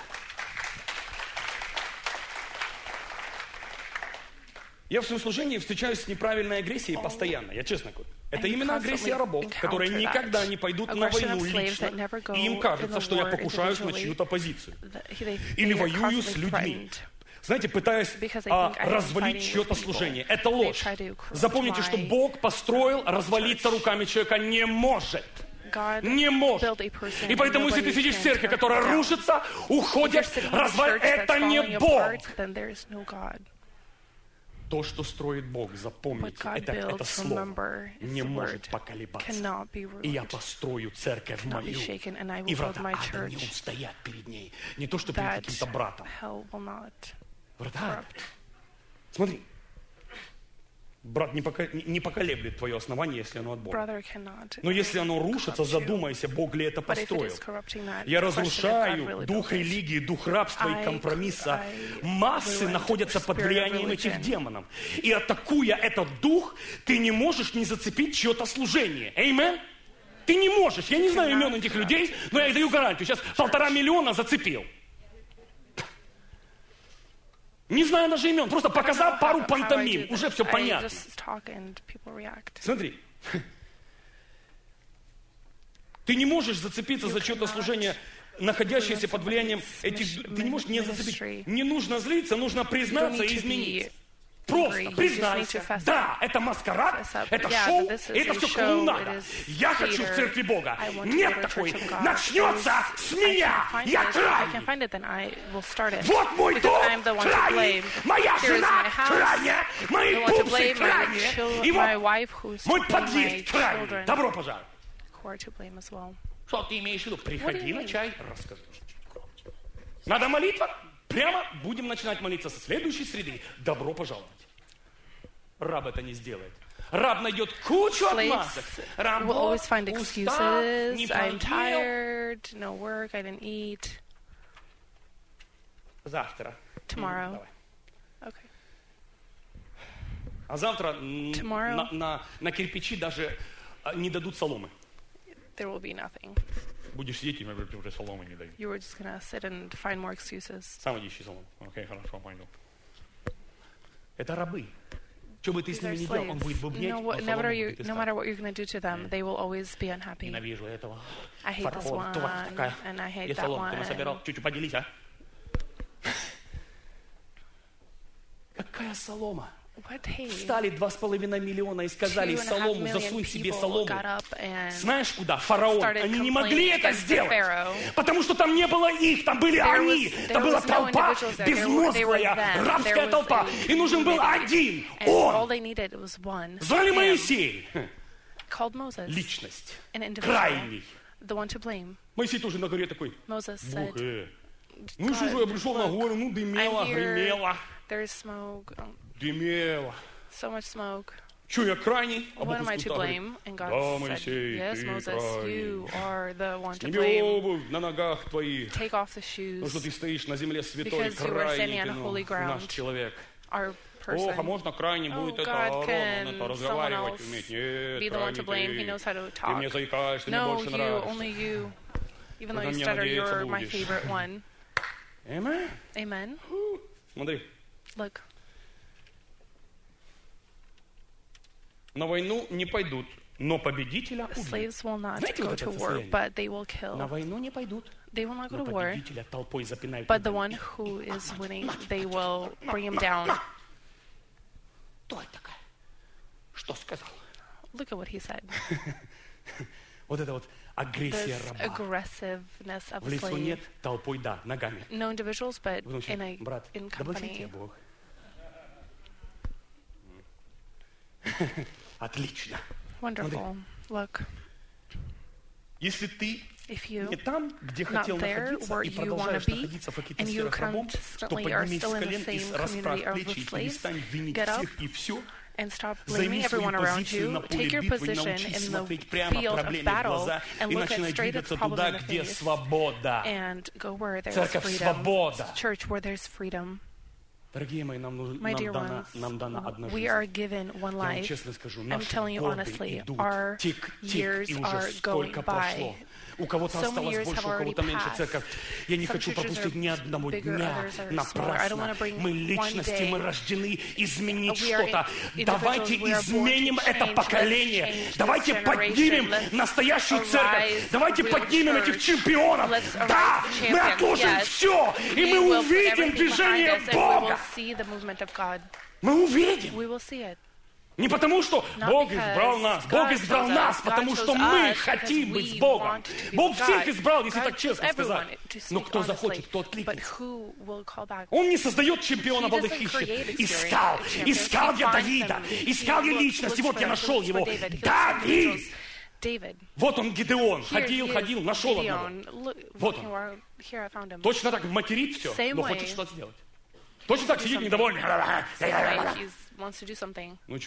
Speaker 2: Я в своем служении встречаюсь с неправильной агрессией постоянно, я честно говорю. Это именно агрессия рабов, которые никогда не пойдут на войну лично, и им кажется, что я покушаюсь на чью-то позицию. Или воюю с людьми. Знаете, пытаясь а, развалить чье-то служение. Это ложь. Запомните, что Бог построил, развалиться руками человека не может. Не может. И поэтому, если ты сидишь в церкви, которая рушится, уходит, развалит, это не Бог. То, что строит Бог, запомните, это, это слово не может поколебаться. И я построю церковь мою, и врата ада не устоят перед ней. Не то, что перед каким-то братом. Врата ада. Смотри.
Speaker 4: Брат не, пока, не поколеблет твое основание, если оно от Бога. Но если оно рушится, задумайся, Бог ли это построил. Я разрушаю дух религии, дух рабства и компромисса. Массы находятся под влиянием этих демонов. И атакуя этот дух, ты не можешь не зацепить чье-то служение. Аминь? Ты не можешь. Я не знаю имен этих людей, но я даю гарантию. Сейчас полтора миллиона зацепил. Не знаю даже имен, просто показав пару пантомим, уже все понятно. Смотри, ты не можешь зацепиться за чье-то служение, находящееся под влиянием этих... Ты не можешь не зацепить. Не нужно злиться, нужно признаться и измениться. Просто признайся, да, это маскарад, это шоу, и это все клоунада. Я хочу в церкви Бога. Нет такой. Начнется с меня. Я крайний. Вот мой дом крайний, моя жена крайняя, мои пупсы крайние, и вот мой подъезд крайний. Добро пожаловать. Что ты имеешь в виду? Приходи на чай, расскажи. Надо молитва? Прямо будем начинать молиться со следующей среды. Добро пожаловать. Раб это не сделает. Раб найдет кучу отмазок.
Speaker 3: Will always find excuses. I'm tired. No work. I didn't eat.
Speaker 4: Завтра.
Speaker 3: Tomorrow. Okay.
Speaker 4: А завтра на, на, на кирпичи даже не дадут соломы.
Speaker 3: There will be nothing.
Speaker 4: Будешь сидеть, и уже соломы не дают.
Speaker 3: You were just gonna sit and find more excuses.
Speaker 4: Сам иди ищи солому. Окей, хорошо, понял. Это рабы. Что бы ты с ними ни делал, он будет бубнеть, но солому будет искать.
Speaker 3: No matter what you're gonna do to them, they will always be unhappy.
Speaker 4: Ненавижу этого.
Speaker 3: I hate this one, and I hate that one.
Speaker 4: Ты насобирал? Чуть-чуть поделись, а? Какая солома? Встали два с половиной миллиона и сказали: солому, засунь себе солому. Знаешь куда? Фараон. Они не могли это сделать, потому что там не было их, там были они. Там была толпа, безмозглая, рабская толпа. И нужен был один, он. Звали Моисей. Личность. Крайний. Моисей тоже на горе такой: Бог, э. Ну что же, я пришел на гору, ну дымело, гремело. Дымело.
Speaker 3: So much smoke.
Speaker 4: Что, я крайний? А
Speaker 3: What
Speaker 4: Бог
Speaker 3: am I to blame? And God said, yes, Moses, you are the one to blame.
Speaker 4: Обувь на ногах твоих.
Speaker 3: Take off the shoes.
Speaker 4: Потому что ты стоишь на земле святой,
Speaker 3: Because you are standing on
Speaker 4: крайний,
Speaker 3: holy
Speaker 4: ты
Speaker 3: ground.
Speaker 4: наш человек.
Speaker 3: Our person.
Speaker 4: Ох, а можно крайний
Speaker 3: Oh,
Speaker 4: будет это
Speaker 3: God
Speaker 4: Аарон,
Speaker 3: can
Speaker 4: он это
Speaker 3: someone
Speaker 4: разговаривать
Speaker 3: else
Speaker 4: уметь. Нет,
Speaker 3: be the one to blame.
Speaker 4: крайний
Speaker 3: He knows how to
Speaker 4: ты. Ты мне
Speaker 3: talk.
Speaker 4: заикаешься, мне
Speaker 3: No,
Speaker 4: больше
Speaker 3: you,
Speaker 4: нравишься.
Speaker 3: only you. Even though
Speaker 4: Когда
Speaker 3: you
Speaker 4: мне
Speaker 3: stutter,
Speaker 4: надеяться
Speaker 3: you're my
Speaker 4: будешь.
Speaker 3: favorite one.
Speaker 4: Amen.
Speaker 3: Amen.
Speaker 4: Смотри.
Speaker 3: Look.
Speaker 4: На войну не пойдут, но победителя убьют.
Speaker 3: Slaves will not
Speaker 4: Знаете,
Speaker 3: go
Speaker 4: вот
Speaker 3: to
Speaker 4: это
Speaker 3: war,
Speaker 4: состояние?
Speaker 3: but they will kill.
Speaker 4: На войну не пойдут,
Speaker 3: They will not go
Speaker 4: но
Speaker 3: to war,
Speaker 4: победителя толпой запинают.
Speaker 3: but the one who is winning, they will bring him down.
Speaker 4: Кто это такая? Что сказал?
Speaker 3: Look at what he said.
Speaker 4: Вот это вот агрессия
Speaker 3: This
Speaker 4: раба.
Speaker 3: aggressiveness of
Speaker 4: В
Speaker 3: a
Speaker 4: лицо
Speaker 3: slave.
Speaker 4: нет, толпой да, ногами.
Speaker 3: No individuals, but
Speaker 4: Потому что,
Speaker 3: in a
Speaker 4: брат,
Speaker 3: in
Speaker 4: да благословит тебя
Speaker 3: company.
Speaker 4: Бог. Отлично.
Speaker 3: Wonderful. Look,
Speaker 4: Если ты
Speaker 3: if you
Speaker 4: не там, где
Speaker 3: not
Speaker 4: хотел
Speaker 3: there
Speaker 4: находиться,
Speaker 3: where
Speaker 4: и
Speaker 3: you want to
Speaker 4: продолжаешь
Speaker 3: be,
Speaker 4: находиться в каких-то
Speaker 3: and you
Speaker 4: сферах рабом, то
Speaker 3: constantly are
Speaker 4: поднимись
Speaker 3: still
Speaker 4: с
Speaker 3: in the
Speaker 4: колен и
Speaker 3: same
Speaker 4: расправь
Speaker 3: community of
Speaker 4: плечи, и
Speaker 3: slaves,
Speaker 4: перестань винить
Speaker 3: get up
Speaker 4: всех и все.
Speaker 3: and stop
Speaker 4: Займи
Speaker 3: blaming everyone
Speaker 4: свою
Speaker 3: around
Speaker 4: позицию на
Speaker 3: you.
Speaker 4: поле
Speaker 3: Take your
Speaker 4: битвы и
Speaker 3: position
Speaker 4: научись
Speaker 3: in the
Speaker 4: смотреть прямо
Speaker 3: field of
Speaker 4: проблеме в
Speaker 3: battle
Speaker 4: глаза
Speaker 3: and
Speaker 4: и
Speaker 3: look
Speaker 4: начинай
Speaker 3: at straight at
Speaker 4: двигаться
Speaker 3: the problem
Speaker 4: туда,
Speaker 3: in the
Speaker 4: где
Speaker 3: face
Speaker 4: свобода.
Speaker 3: and go where there's
Speaker 4: Церковь
Speaker 3: freedom.
Speaker 4: свобода.
Speaker 3: Church where there's freedom.
Speaker 4: Дорогие мои, нам, нужно,
Speaker 3: My
Speaker 4: нам,
Speaker 3: dear
Speaker 4: дана,
Speaker 3: ones,
Speaker 4: нам дана одна
Speaker 3: we
Speaker 4: жизнь.
Speaker 3: are given one
Speaker 4: Я вам
Speaker 3: life.
Speaker 4: честно скажу,
Speaker 3: I'm
Speaker 4: наши
Speaker 3: telling you
Speaker 4: годы
Speaker 3: honestly,
Speaker 4: идут
Speaker 3: our
Speaker 4: тик-тик,
Speaker 3: years
Speaker 4: и уже
Speaker 3: are going
Speaker 4: столько
Speaker 3: by.
Speaker 4: прошло. У кого-то
Speaker 3: So many
Speaker 4: осталось
Speaker 3: years
Speaker 4: больше,
Speaker 3: have
Speaker 4: у кого-то
Speaker 3: already
Speaker 4: меньше.
Speaker 3: passed.
Speaker 4: Церковь, я не
Speaker 3: Some
Speaker 4: хочу
Speaker 3: churches
Speaker 4: пропустить
Speaker 3: are
Speaker 4: ни одного
Speaker 3: bigger,
Speaker 4: дня
Speaker 3: others are smaller. I don't
Speaker 4: напрасно.
Speaker 3: wanna bring
Speaker 4: Мы
Speaker 3: one
Speaker 4: личности,
Speaker 3: day.
Speaker 4: мы рождены изменить
Speaker 3: We are
Speaker 4: что-то.
Speaker 3: individuals,
Speaker 4: Давайте
Speaker 3: we are born to
Speaker 4: изменим это
Speaker 3: change.
Speaker 4: поколение.
Speaker 3: Let's change this
Speaker 4: Давайте
Speaker 3: generation.
Speaker 4: поднимем
Speaker 3: Let's
Speaker 4: настоящую
Speaker 3: arise
Speaker 4: церковь. Давайте
Speaker 3: real
Speaker 4: поднимем
Speaker 3: church.
Speaker 4: этих чемпионов.
Speaker 3: Let's arise
Speaker 4: Да,
Speaker 3: the
Speaker 4: мы
Speaker 3: champions.
Speaker 4: отложим
Speaker 3: Yes.
Speaker 4: все, и
Speaker 3: We
Speaker 4: мы
Speaker 3: will put
Speaker 4: увидим
Speaker 3: everything
Speaker 4: движение
Speaker 3: behind us and we will
Speaker 4: Бога.
Speaker 3: see the movement of God.
Speaker 4: Мы увидим.
Speaker 3: We will see it.
Speaker 4: Не потому, что
Speaker 3: Not
Speaker 4: Бог
Speaker 3: because
Speaker 4: избрал нас. Бог
Speaker 3: God
Speaker 4: избрал
Speaker 3: chose
Speaker 4: нас,
Speaker 3: us.
Speaker 4: потому
Speaker 3: God
Speaker 4: что
Speaker 3: chose
Speaker 4: мы
Speaker 3: us
Speaker 4: хотим
Speaker 3: because
Speaker 4: быть с
Speaker 3: we
Speaker 4: Богом.
Speaker 3: want to be
Speaker 4: Бог
Speaker 3: with
Speaker 4: всех
Speaker 3: God.
Speaker 4: избрал, если
Speaker 3: God
Speaker 4: так
Speaker 3: chose
Speaker 4: честно сказать.
Speaker 3: everyone, to
Speaker 4: Но
Speaker 3: speak
Speaker 4: кто
Speaker 3: honestly.
Speaker 4: захочет, кто
Speaker 3: But
Speaker 4: откликнется.
Speaker 3: who will call back?
Speaker 4: Он не создает чемпиона,
Speaker 3: He
Speaker 4: он их
Speaker 3: doesn't
Speaker 4: ищет.
Speaker 3: create
Speaker 4: Искал,
Speaker 3: experience,
Speaker 4: искал
Speaker 3: champions.
Speaker 4: я
Speaker 3: He
Speaker 4: Давида,
Speaker 3: finds them.
Speaker 4: искал я
Speaker 3: He
Speaker 4: личность, и
Speaker 3: looks
Speaker 4: вот
Speaker 3: for
Speaker 4: я
Speaker 3: them.
Speaker 4: нашел
Speaker 3: He looks
Speaker 4: его.
Speaker 3: for David. He looks for
Speaker 4: Давид!
Speaker 3: individuals. David.
Speaker 4: Вот он, Гидеон.
Speaker 3: Here
Speaker 4: Ходил,
Speaker 3: he is,
Speaker 4: ходил, нашел одного.
Speaker 3: Gideon. Look,
Speaker 4: Вот
Speaker 3: looking
Speaker 4: он.
Speaker 3: around. Here I found him.
Speaker 4: Точно так материт все,
Speaker 3: Same
Speaker 4: но
Speaker 3: way.
Speaker 4: хочет что-то сделать. Точно так сидит недовольный.
Speaker 3: Same way, he wants to do something.
Speaker 4: Ну что,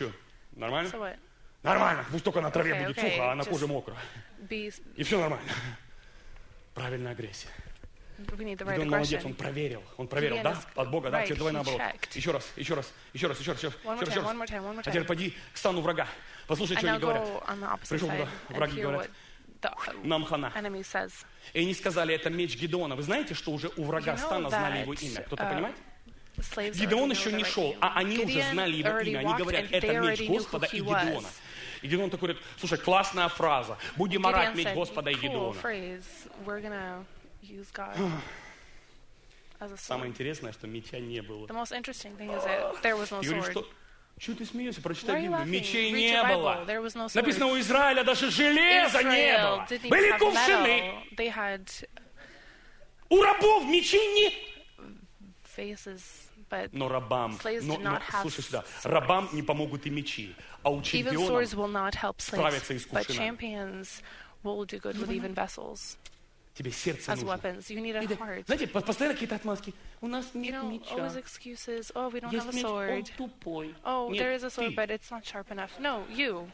Speaker 4: Нормально?
Speaker 3: So what?
Speaker 4: Нормально. Пусть только на траве
Speaker 3: Okay,
Speaker 4: будет
Speaker 3: okay,
Speaker 4: сухо, а на
Speaker 3: just
Speaker 4: коже мокро.
Speaker 3: Be,
Speaker 4: И все нормально. Правильная агрессия.
Speaker 3: we need the right
Speaker 4: Гидеон молодец, он
Speaker 3: aggression.
Speaker 4: проверил. Он проверил,
Speaker 3: Gideon
Speaker 4: да?
Speaker 3: is
Speaker 4: От Бога, да?
Speaker 3: right,
Speaker 4: Теперь давай
Speaker 3: he
Speaker 4: наоборот.
Speaker 3: checked.
Speaker 4: Еще раз, еще раз, еще раз, еще раз, еще раз,
Speaker 3: One more
Speaker 4: еще
Speaker 3: time,
Speaker 4: раз.
Speaker 3: one more time, one more
Speaker 4: А теперь
Speaker 3: time.
Speaker 4: пойди к стану врага. Послушай,
Speaker 3: And
Speaker 4: что
Speaker 3: now
Speaker 4: они говорят.
Speaker 3: go on the opposite
Speaker 4: Пришел
Speaker 3: side
Speaker 4: туда,
Speaker 3: and
Speaker 4: враги
Speaker 3: hear
Speaker 4: говорят.
Speaker 3: what the
Speaker 4: Нам хана.
Speaker 3: enemy says.
Speaker 4: И они сказали, это меч Гидеона. Вы знаете, что уже у врага
Speaker 3: You know
Speaker 4: стана знали
Speaker 3: that,
Speaker 4: его имя? Кто-то
Speaker 3: uh,
Speaker 4: понимает?
Speaker 3: The slaves
Speaker 4: Гидеон
Speaker 3: already
Speaker 4: еще
Speaker 3: knew
Speaker 4: не
Speaker 3: the right
Speaker 4: шел,
Speaker 3: name.
Speaker 4: а они уже
Speaker 3: Gideon
Speaker 4: знали его
Speaker 3: already
Speaker 4: имя. Они
Speaker 3: walked,
Speaker 4: говорят,
Speaker 3: and
Speaker 4: это
Speaker 3: they
Speaker 4: меч
Speaker 3: already knew
Speaker 4: Господа
Speaker 3: who
Speaker 4: и
Speaker 3: he
Speaker 4: Гидеона.
Speaker 3: was.
Speaker 4: И Гидеон такой говорит, слушай, классная фраза. Будем орать
Speaker 3: Gideon
Speaker 4: меч
Speaker 3: said,
Speaker 4: Господа и
Speaker 3: cool
Speaker 4: Гидеона.
Speaker 3: phrase. We're gonna use God as a
Speaker 4: Самое
Speaker 3: sword.
Speaker 4: интересное, что меча не было.
Speaker 3: The most interesting thing is that there was no
Speaker 4: И говорит,
Speaker 3: sword.
Speaker 4: что... Чего ты смеешься?
Speaker 3: Why
Speaker 4: Прочитай
Speaker 3: are you
Speaker 4: Библию.
Speaker 3: laughing?
Speaker 4: Мечей
Speaker 3: Read
Speaker 4: не
Speaker 3: your
Speaker 4: было.
Speaker 3: Bible. There was no sword.
Speaker 4: Написано, у Израиля даже железа не
Speaker 3: Israel
Speaker 4: было.
Speaker 3: didn't even
Speaker 4: Были
Speaker 3: have
Speaker 4: кувшины.
Speaker 3: metal. They had
Speaker 4: У рабов мечей не...
Speaker 3: faces, but
Speaker 4: Но рабам,
Speaker 3: slaves
Speaker 4: но,
Speaker 3: did
Speaker 4: но,
Speaker 3: not have
Speaker 4: слушай сюда,
Speaker 3: swords.
Speaker 4: рабам не помогут и мечи, а у
Speaker 3: Even
Speaker 4: чемпионов
Speaker 3: swords will not help
Speaker 4: справиться и
Speaker 3: slaves,
Speaker 4: с
Speaker 3: but
Speaker 4: кувшинами.
Speaker 3: champions will do good with even vessels
Speaker 4: Тебе сердце
Speaker 3: as
Speaker 4: нужно.
Speaker 3: weapons. You need a
Speaker 4: И ты-
Speaker 3: heart.
Speaker 4: Знаете, по- постоянно какие-то отмазки. У нас
Speaker 3: You
Speaker 4: нет
Speaker 3: know,
Speaker 4: меча.
Speaker 3: always excuses. Oh, we don't
Speaker 4: Есть
Speaker 3: have a
Speaker 4: меч, он
Speaker 3: sword.
Speaker 4: тупой.
Speaker 3: Oh,
Speaker 4: Нет,
Speaker 3: there is a sword,
Speaker 4: ты.
Speaker 3: but it's not sharp enough. No, you.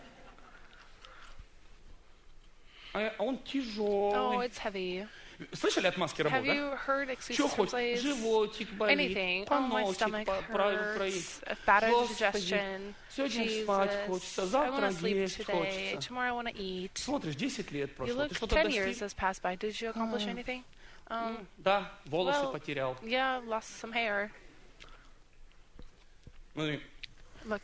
Speaker 4: А он
Speaker 3: Oh,
Speaker 4: тяжелый.
Speaker 3: it's heavy.
Speaker 4: Слышали отмазки рабов,
Speaker 3: Have
Speaker 4: да?
Speaker 3: you heard
Speaker 4: Что
Speaker 3: excuses from
Speaker 4: хочешь?
Speaker 3: slaves?
Speaker 4: Животик болит,
Speaker 3: Anything. Oh, my
Speaker 4: поносик
Speaker 3: stomach
Speaker 4: по- правильно проявить.
Speaker 3: hurts. Bad
Speaker 4: Господи,
Speaker 3: indigestion.
Speaker 4: сегодня спать хочется,
Speaker 3: Jesus. I
Speaker 4: завтра
Speaker 3: want to sleep
Speaker 4: есть
Speaker 3: today.
Speaker 4: хочется.
Speaker 3: Tomorrow I want to eat.
Speaker 4: Смотришь, десять лет
Speaker 3: You
Speaker 4: прошло,
Speaker 3: look,
Speaker 4: ты что-то
Speaker 3: ten years
Speaker 4: достиг?
Speaker 3: has passed by. Did you accomplish anything? Um,
Speaker 4: М, Да, волосы
Speaker 3: well,
Speaker 4: потерял.
Speaker 3: yeah, lost some hair.
Speaker 4: Смотри,
Speaker 3: Look,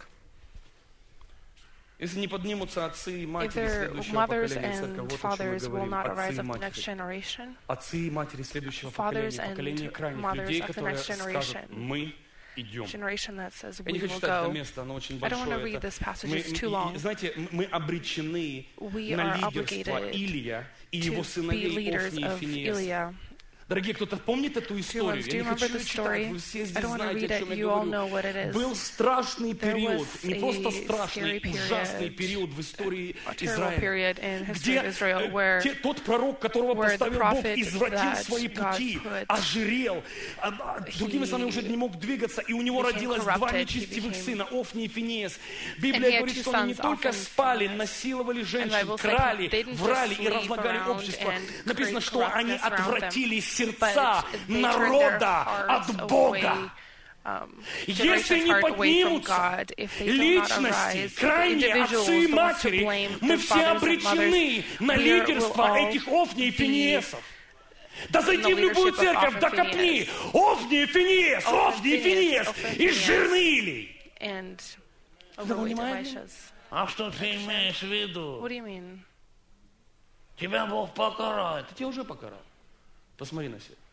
Speaker 4: если не поднимутся отцы и
Speaker 3: if
Speaker 4: матери
Speaker 3: their
Speaker 4: следующего
Speaker 3: mothers
Speaker 4: поколения, церковь,
Speaker 3: and
Speaker 4: вот о чем мы
Speaker 3: fathers will
Speaker 4: говорим,
Speaker 3: not
Speaker 4: отцы
Speaker 3: arise
Speaker 4: и
Speaker 3: of the next
Speaker 4: матери.
Speaker 3: generation,
Speaker 4: Отцы и матери следующего
Speaker 3: fathers
Speaker 4: поколения, поколение
Speaker 3: and
Speaker 4: крайних
Speaker 3: mothers
Speaker 4: людей,
Speaker 3: of the
Speaker 4: которые
Speaker 3: next
Speaker 4: скажут,
Speaker 3: generation.
Speaker 4: мы идем.
Speaker 3: generation that says
Speaker 4: Я не
Speaker 3: we
Speaker 4: хочу
Speaker 3: will
Speaker 4: читать это
Speaker 3: go.
Speaker 4: место, оно очень
Speaker 3: I don't want to
Speaker 4: большое.
Speaker 3: read
Speaker 4: Это-
Speaker 3: this passage,
Speaker 4: мы,
Speaker 3: it's too
Speaker 4: и-
Speaker 3: long.
Speaker 4: знаете, мы обречены
Speaker 3: We
Speaker 4: на
Speaker 3: are
Speaker 4: лидерство
Speaker 3: obligated
Speaker 4: Илия и
Speaker 3: to
Speaker 4: его
Speaker 3: be
Speaker 4: сыновей
Speaker 3: leaders
Speaker 4: Офни и
Speaker 3: of
Speaker 4: Финеса.
Speaker 3: Ilya.
Speaker 4: Дорогие, кто-то помнит эту историю?
Speaker 3: ones,
Speaker 4: Я
Speaker 3: do
Speaker 4: не
Speaker 3: you
Speaker 4: хочу
Speaker 3: remember
Speaker 4: ее
Speaker 3: the
Speaker 4: читать,
Speaker 3: story?
Speaker 4: вы все
Speaker 3: I
Speaker 4: здесь
Speaker 3: don't wanna
Speaker 4: знаете,
Speaker 3: read
Speaker 4: о
Speaker 3: it,
Speaker 4: чем я
Speaker 3: you all know
Speaker 4: говорю.
Speaker 3: what it is.
Speaker 4: Был страшный
Speaker 3: There
Speaker 4: период,
Speaker 3: was
Speaker 4: не просто
Speaker 3: a
Speaker 4: страшный,
Speaker 3: scary
Speaker 4: ужасный
Speaker 3: period,
Speaker 4: период в истории
Speaker 3: A terrible
Speaker 4: Израиля,
Speaker 3: period in history
Speaker 4: где
Speaker 3: of Israel
Speaker 4: э,
Speaker 3: where
Speaker 4: те- тот пророк, которого
Speaker 3: where the
Speaker 4: поставил Бог,
Speaker 3: prophet
Speaker 4: извратил
Speaker 3: that
Speaker 4: свои
Speaker 3: God
Speaker 4: пути,
Speaker 3: put,
Speaker 4: ожирел, а, а, другими словами, уже не мог двигаться, и у него
Speaker 3: became
Speaker 4: родилось два
Speaker 3: corrupted, he
Speaker 4: нечестивых
Speaker 3: became-
Speaker 4: сына, Офни и Финеас.
Speaker 3: And he
Speaker 4: Библия
Speaker 3: had
Speaker 4: говорит,
Speaker 3: two
Speaker 4: что они не
Speaker 3: sons,
Speaker 4: только
Speaker 3: Ophni and
Speaker 4: спали,
Speaker 3: Phinehas.
Speaker 4: насиловали
Speaker 3: And
Speaker 4: женщин,
Speaker 3: Bible said
Speaker 4: крали,
Speaker 3: they didn't
Speaker 4: врали
Speaker 3: just
Speaker 4: и
Speaker 3: sleep
Speaker 4: разлагали
Speaker 3: around
Speaker 4: общество.
Speaker 3: and
Speaker 4: Написано,
Speaker 3: create
Speaker 4: что они
Speaker 3: corruptness around them,
Speaker 4: отвратили сердца
Speaker 3: but they turned their
Speaker 4: народа
Speaker 3: hearts
Speaker 4: от
Speaker 3: away,
Speaker 4: Бога.
Speaker 3: um,
Speaker 4: Если
Speaker 3: generation's
Speaker 4: не
Speaker 3: heart away from
Speaker 4: поднимутся
Speaker 3: God, if they do not
Speaker 4: личности,
Speaker 3: arise,
Speaker 4: крайние
Speaker 3: individuals,
Speaker 4: отцы и
Speaker 3: the ones to
Speaker 4: матери,
Speaker 3: blame,
Speaker 4: мы
Speaker 3: the
Speaker 4: все
Speaker 3: fathers and
Speaker 4: обречены
Speaker 3: mothers,
Speaker 4: на
Speaker 3: we are- will
Speaker 4: лидерство
Speaker 3: all
Speaker 4: этих Офни и
Speaker 3: be
Speaker 4: Финеасов. Да зайди
Speaker 3: the
Speaker 4: в любую
Speaker 3: leadership of
Speaker 4: церковь,
Speaker 3: Ophni
Speaker 4: да
Speaker 3: and
Speaker 4: копни.
Speaker 3: Phinehas.
Speaker 4: Офни и Финеас,
Speaker 3: Ophni and
Speaker 4: Офни и
Speaker 3: Phinehas,
Speaker 4: Финеас.
Speaker 3: Ophni and
Speaker 4: И
Speaker 3: Phinehas.
Speaker 4: жирный Илий.
Speaker 3: and
Speaker 4: Вы
Speaker 3: overweight
Speaker 4: понимаете?
Speaker 3: Elishas.
Speaker 5: А что ты имеешь в виду?
Speaker 3: What do you mean?
Speaker 5: Тебя Бог покарает.
Speaker 4: Ты тебя уже покарал. Посмотри на себя.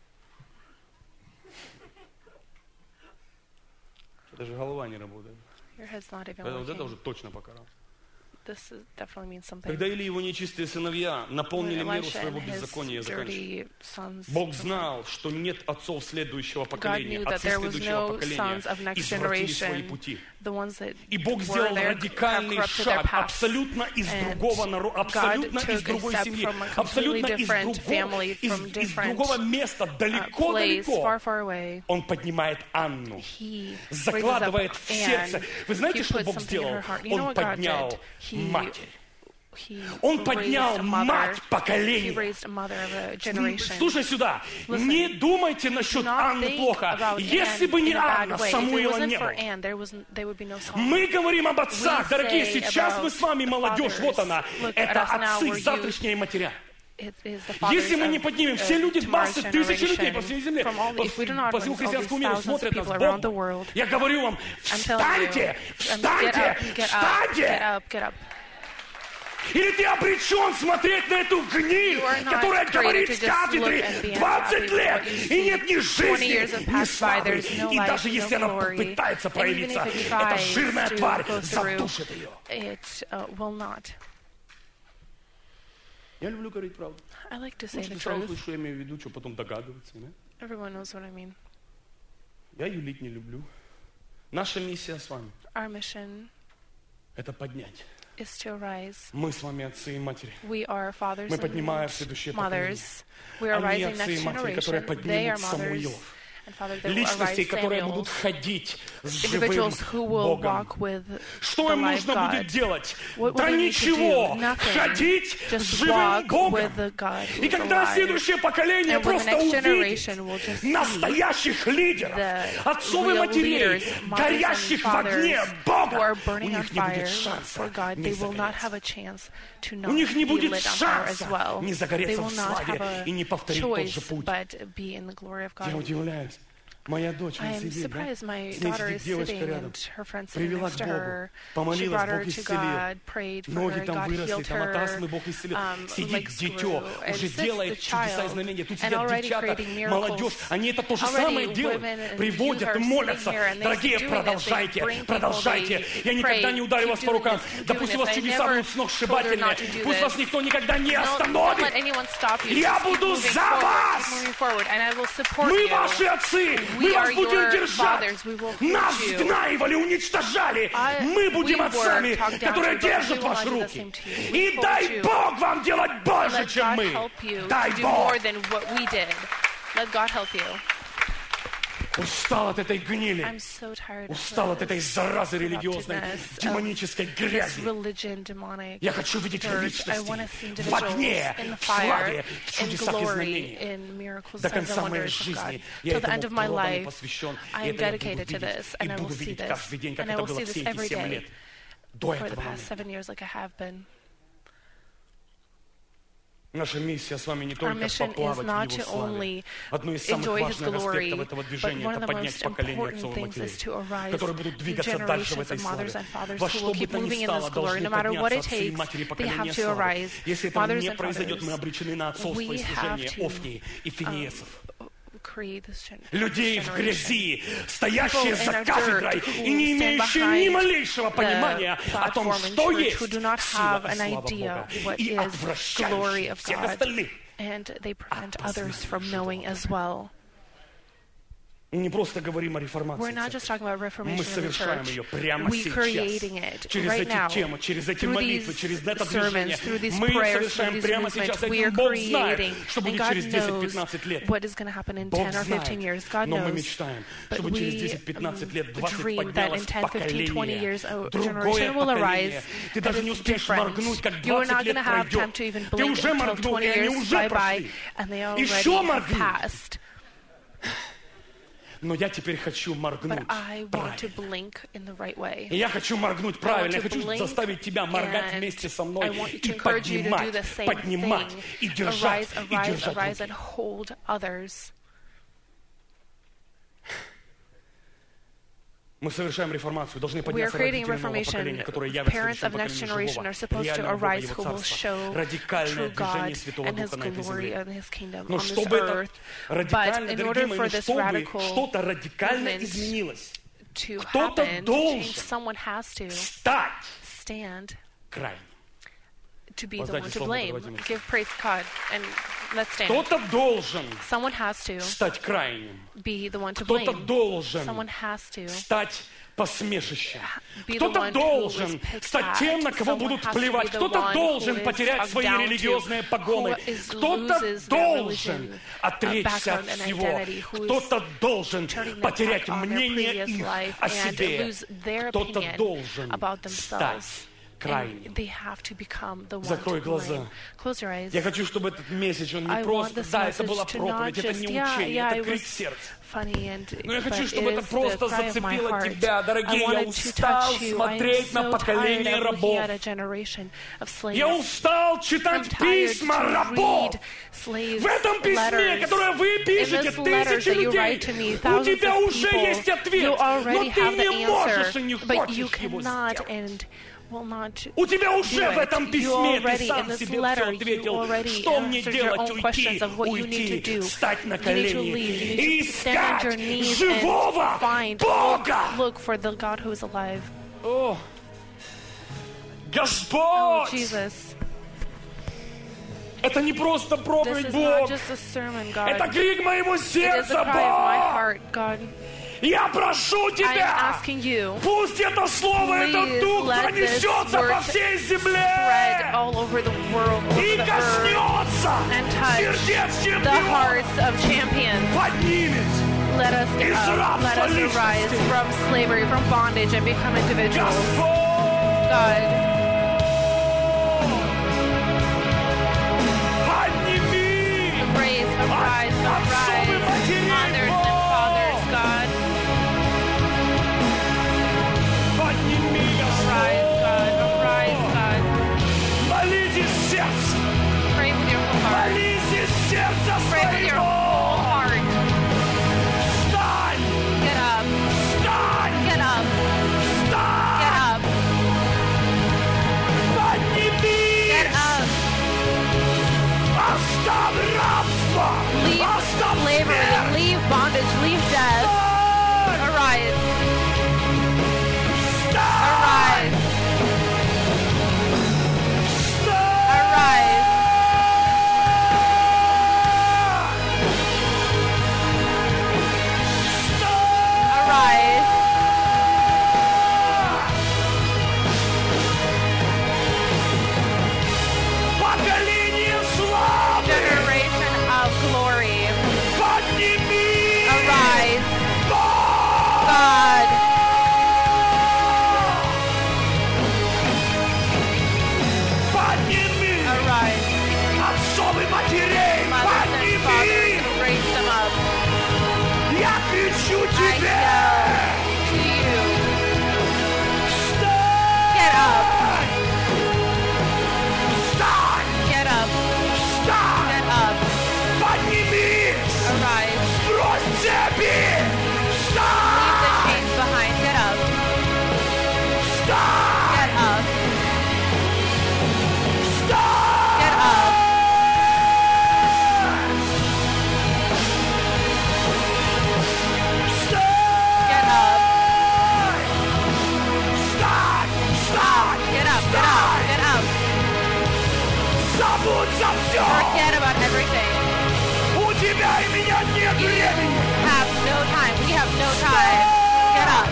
Speaker 4: Даже голова не работает.
Speaker 3: Your head's not even
Speaker 4: Поэтому вот это
Speaker 3: working.
Speaker 4: уже точно покарал.
Speaker 3: This is, definitely means something.
Speaker 4: Когда Или и его нечистые сыновья
Speaker 3: When
Speaker 4: наполнили меру
Speaker 3: Elisha
Speaker 4: своего
Speaker 3: and his
Speaker 4: беззакония, я заканчиваю.
Speaker 3: dirty sons,
Speaker 4: Бог знал, что нет отцов следующего
Speaker 3: God
Speaker 4: поколения,
Speaker 3: knew that
Speaker 4: отцы
Speaker 3: there was
Speaker 4: следующего
Speaker 3: no
Speaker 4: поколения
Speaker 3: sons of next
Speaker 4: извратили свои
Speaker 3: generation,
Speaker 4: пути.
Speaker 3: the ones that
Speaker 4: И Бог
Speaker 3: were
Speaker 4: сделал
Speaker 3: there have
Speaker 4: радикальный
Speaker 3: corrupted their
Speaker 4: шаг
Speaker 3: paths.
Speaker 4: абсолютно из
Speaker 3: And
Speaker 4: другого народа, абсолютно
Speaker 3: God
Speaker 4: из
Speaker 3: took a
Speaker 4: другой
Speaker 3: step
Speaker 4: семьи,
Speaker 3: from a
Speaker 4: абсолютно
Speaker 3: completely
Speaker 4: из
Speaker 3: different
Speaker 4: другого,
Speaker 3: family,
Speaker 4: из,
Speaker 3: from
Speaker 4: из
Speaker 3: different,
Speaker 4: другого места,
Speaker 3: uh, place,
Speaker 4: далеко-далеко.
Speaker 3: far, far away.
Speaker 4: Он поднимает Анну,
Speaker 3: He
Speaker 4: закладывает
Speaker 3: raises
Speaker 4: в
Speaker 3: up
Speaker 4: сердце.
Speaker 3: Anne.
Speaker 4: Вы знаете,
Speaker 3: He
Speaker 4: что
Speaker 3: put
Speaker 4: Бог
Speaker 3: something in
Speaker 4: сделал?
Speaker 3: her heart. You know
Speaker 4: Он
Speaker 3: what God
Speaker 4: поднял
Speaker 3: did? He-
Speaker 4: матерь.
Speaker 3: He
Speaker 4: Он
Speaker 3: raised
Speaker 4: поднял
Speaker 3: a mother.
Speaker 4: мать
Speaker 3: He
Speaker 4: поколения.
Speaker 3: raised a mother of a generation.
Speaker 4: Слушай сюда,
Speaker 3: Listen,
Speaker 4: не думайте насчет
Speaker 3: Do not
Speaker 4: Анны
Speaker 3: think
Speaker 4: плохо.
Speaker 3: about
Speaker 4: Если
Speaker 3: Anne
Speaker 4: бы не
Speaker 3: in a bad
Speaker 4: Анна,
Speaker 3: way. If it
Speaker 4: Самуила
Speaker 3: wasn't
Speaker 4: не
Speaker 3: for
Speaker 4: было.
Speaker 3: Anne, there was, there would be no Saul.
Speaker 4: Мы говорим об отцах,
Speaker 3: We
Speaker 4: дорогие,
Speaker 3: say
Speaker 4: сейчас мы
Speaker 3: about
Speaker 4: с вами молодежь,
Speaker 3: fathers.
Speaker 4: вот она.
Speaker 3: Look
Speaker 4: Это
Speaker 3: at us now,
Speaker 4: отцы,
Speaker 3: we're
Speaker 4: завтрашние матеря.
Speaker 3: It is the fathers
Speaker 4: Если мы не
Speaker 3: of,
Speaker 4: поднимем,
Speaker 3: uh,
Speaker 4: все люди,
Speaker 3: tomorrow's
Speaker 4: двадцать тысяч людей
Speaker 3: generation.
Speaker 4: по всей земле,
Speaker 3: From all,
Speaker 4: по,
Speaker 3: if we do not
Speaker 4: по
Speaker 3: raise
Speaker 4: всему
Speaker 3: all these
Speaker 4: христианскому миру
Speaker 3: thousands of
Speaker 4: смотрят нас
Speaker 3: people around the
Speaker 4: Богом.
Speaker 3: world,
Speaker 4: Я говорю вам,
Speaker 3: I'm telling you,
Speaker 4: встаньте,
Speaker 3: um, get
Speaker 4: встаньте,
Speaker 3: up, get up, get
Speaker 4: встаньте!
Speaker 3: up, get up.
Speaker 4: Или ты обречен смотреть на эту гниль,
Speaker 3: You are not
Speaker 4: которая
Speaker 3: created
Speaker 4: говорит
Speaker 3: to
Speaker 4: с
Speaker 3: just look
Speaker 4: кафедры
Speaker 3: and be
Speaker 4: двадцать
Speaker 3: unhappy with
Speaker 4: лет,
Speaker 3: what you
Speaker 4: и
Speaker 3: see.
Speaker 4: нет ни
Speaker 3: twenty years
Speaker 4: жизни,
Speaker 3: have
Speaker 4: ни
Speaker 3: passed by,
Speaker 4: славы.
Speaker 3: there's no
Speaker 4: И
Speaker 3: life,
Speaker 4: даже
Speaker 3: no
Speaker 4: если она
Speaker 3: glory.
Speaker 4: попытается
Speaker 3: And even
Speaker 4: проявиться,
Speaker 3: if it
Speaker 4: эта
Speaker 3: tries
Speaker 4: жирная
Speaker 3: to
Speaker 4: тварь
Speaker 3: go through,
Speaker 4: задушит ее.
Speaker 3: it uh, will not.
Speaker 4: Я люблю говорить правду.
Speaker 3: I like to say
Speaker 4: Лучше
Speaker 3: the
Speaker 4: ты сразу
Speaker 3: truth.
Speaker 4: слышишь, что я имею в виду, что потом догадываться. Да?
Speaker 3: Everyone knows what I mean.
Speaker 4: Я юлить не люблю. Наша миссия с вами
Speaker 3: Our mission
Speaker 4: – это поднять.
Speaker 3: is to arise.
Speaker 4: Мы с вами отцы и матери.
Speaker 3: We are fathers
Speaker 4: Мы
Speaker 3: and
Speaker 4: поднимаем следующее поколение.
Speaker 3: mothers. We are
Speaker 4: Они
Speaker 3: rising
Speaker 4: отцы и
Speaker 3: next
Speaker 4: матери, которые
Speaker 3: generation. They are
Speaker 4: поднимут
Speaker 3: mothers.
Speaker 4: Самуилов. личностей, которые будут ходить с живым Богом. Что им нужно будет делать? Да ничего! Ходить с живым Богом. И когда следующее поколение просто увидит настоящих лидеров, отцов и матерей, горящих в огне Бога, у них не будет шанса не загореться. У них не будет шанса не загореться в славе и не повторить тот же путь. Я удивляюсь. Моя дочь сидит, да? С ней сидит девочка рядом. Привела к Богу. Помолилась, Бог исцелил. Ноги там выросли, там от астмы Бог исцелил. Сидит дитё, уже делает чудеса и знамения. Тут сидят девчата, молодежь. Они это то же самое делают. Приводят и молятся. Дорогие, продолжайте, продолжайте. Я никогда не ударю вас по рукам. Да пусть у вас чудеса будут сногсшибательные. Пусть вас никто никогда не остановит. Я буду за вас. Мы ваши отцы. Мы вас будем держать. Нас сгнаивали, уничтожали. Мы будем отцами, которые держат ваши руки. И дай Бог вам делать больше, чем мы. Дай Бог. Устал от этой гнили. Устал от этой заразы религиозной, демонической грязи. Я хочу видеть личности в огне, в славе, в чудесах и знамениях. До конца моей жизни я этому плодам посвящен. И это я буду видеть. И буду видеть каждый день, как это было все эти семь лет. До этого момента. Наша миссия с вами не только поплавать в Его славе. Одно из самых важных аспектов этого движения — это поднять поколение отцов и матерей, которые будут двигаться дальше в этой славе. Во что бы то ни стало, должны подняться отцы и матери поколения славы. Если это не произойдет, мы обречены на отцовство и служение Офнии и Финиесов. Людей в грязи, стоящие за кафедрой и не имеющие ни малейшего понимания о том, что есть сила и слава Бога, и отвращающие всех остальных от познания. И не просто говорим о реформации. Мы совершаем ее прямо сейчас. Через эти темы, через эти молитвы, через это движение. Мы совершаем прямо сейчас. Этим Бог знает, что будет через десять-пятнадцать лет. Бог знает, но мы мечтаем, чтобы через десять-пятнадцать лет, двадцать поднялось поколение. Другое поколение. Ты даже не успеешь моргнуть, как двадцать лет пройдет. Ты уже моргнул, и они уже прошли. Еще моргнуть. Но я теперь хочу моргнуть правильно. И я хочу моргнуть правильно. Я хочу заставить тебя моргать вместе со мной и поднимать, поднимать, и держать, и держать руки. Мы совершаем реформацию, должны подняться родители нового поколения, которые явятся следующим поколением живого, реального Бога Его Царства. Радикальное движение Святого Духа на этой земле. Но чтобы это радикально, дорогие мои, но чтобы что-то радикально изменилось, кто-то должен стать крайним.
Speaker 3: To be the one to blame. Give praise to God and let's stand.
Speaker 4: Кто-то должен
Speaker 3: Someone has to
Speaker 4: стать крайним.
Speaker 3: Be the one to blame.
Speaker 4: Кто-то должен
Speaker 3: Someone has to
Speaker 4: стать посмешищем. Кто-то должен стать тем, на кого будут плевать. Кто-то должен потерять свои религиозные погоны. Кто-то должен отречься от всего. Кто-то должен потерять мнение их о себе. Кто-то должен стать крайним. Закрой глаза. Я хочу, чтобы этот месяц, он не просто, да, это была проповедь, это не учение, это крик сердца. Но я хочу, чтобы это просто зацепило тебя, дорогие. Я устал смотреть на поколение рабов. Я устал читать письма рабов. В этом письме, которое вы пишете, тысячи людей, у тебя уже есть ответ, но ты не можешь и не хочешь его сделать. У тебя уже в этом письме ты сам себе все ответил, что мне делать, уйти, уйти, встать на колени и искать живого Бога. О, Господь! Это не просто проповедь, Бог. Это крик моего сердца, Бог. Я прошу Тебя, you, пусть это Слово, этот Дух пронесется по всей земле и коснется сердец чемпионов, поднимет
Speaker 3: Let us get up. Let us arise from slavery, from bondage, and become individuals. God, raise, arise, arise, mothers and fathers, God. Arise, God, arise, God. Pray with your whole heart. Pray with your whole heart. Get up. Get up. Get up. Get up. Leave slavery, leave bondage, leave death. Arise. Arise. Arise. Arise. Generation of glory. Arise. God. Arise. Mothers and fathers, raise them up. I yell to you. Get up. Get up. Get up. Arise. Leave the chains behind. Get up. Get up. Get up. Get up. Stop. Get up. Get up. Get up. Forget about everything. You have no time. We have no time. Get up.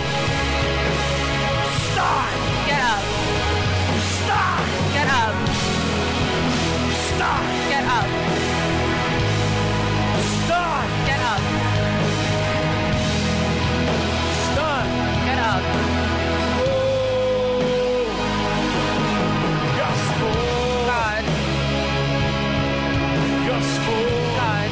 Speaker 3: Get up. Get up. Get up. Get up. Get up. God. God.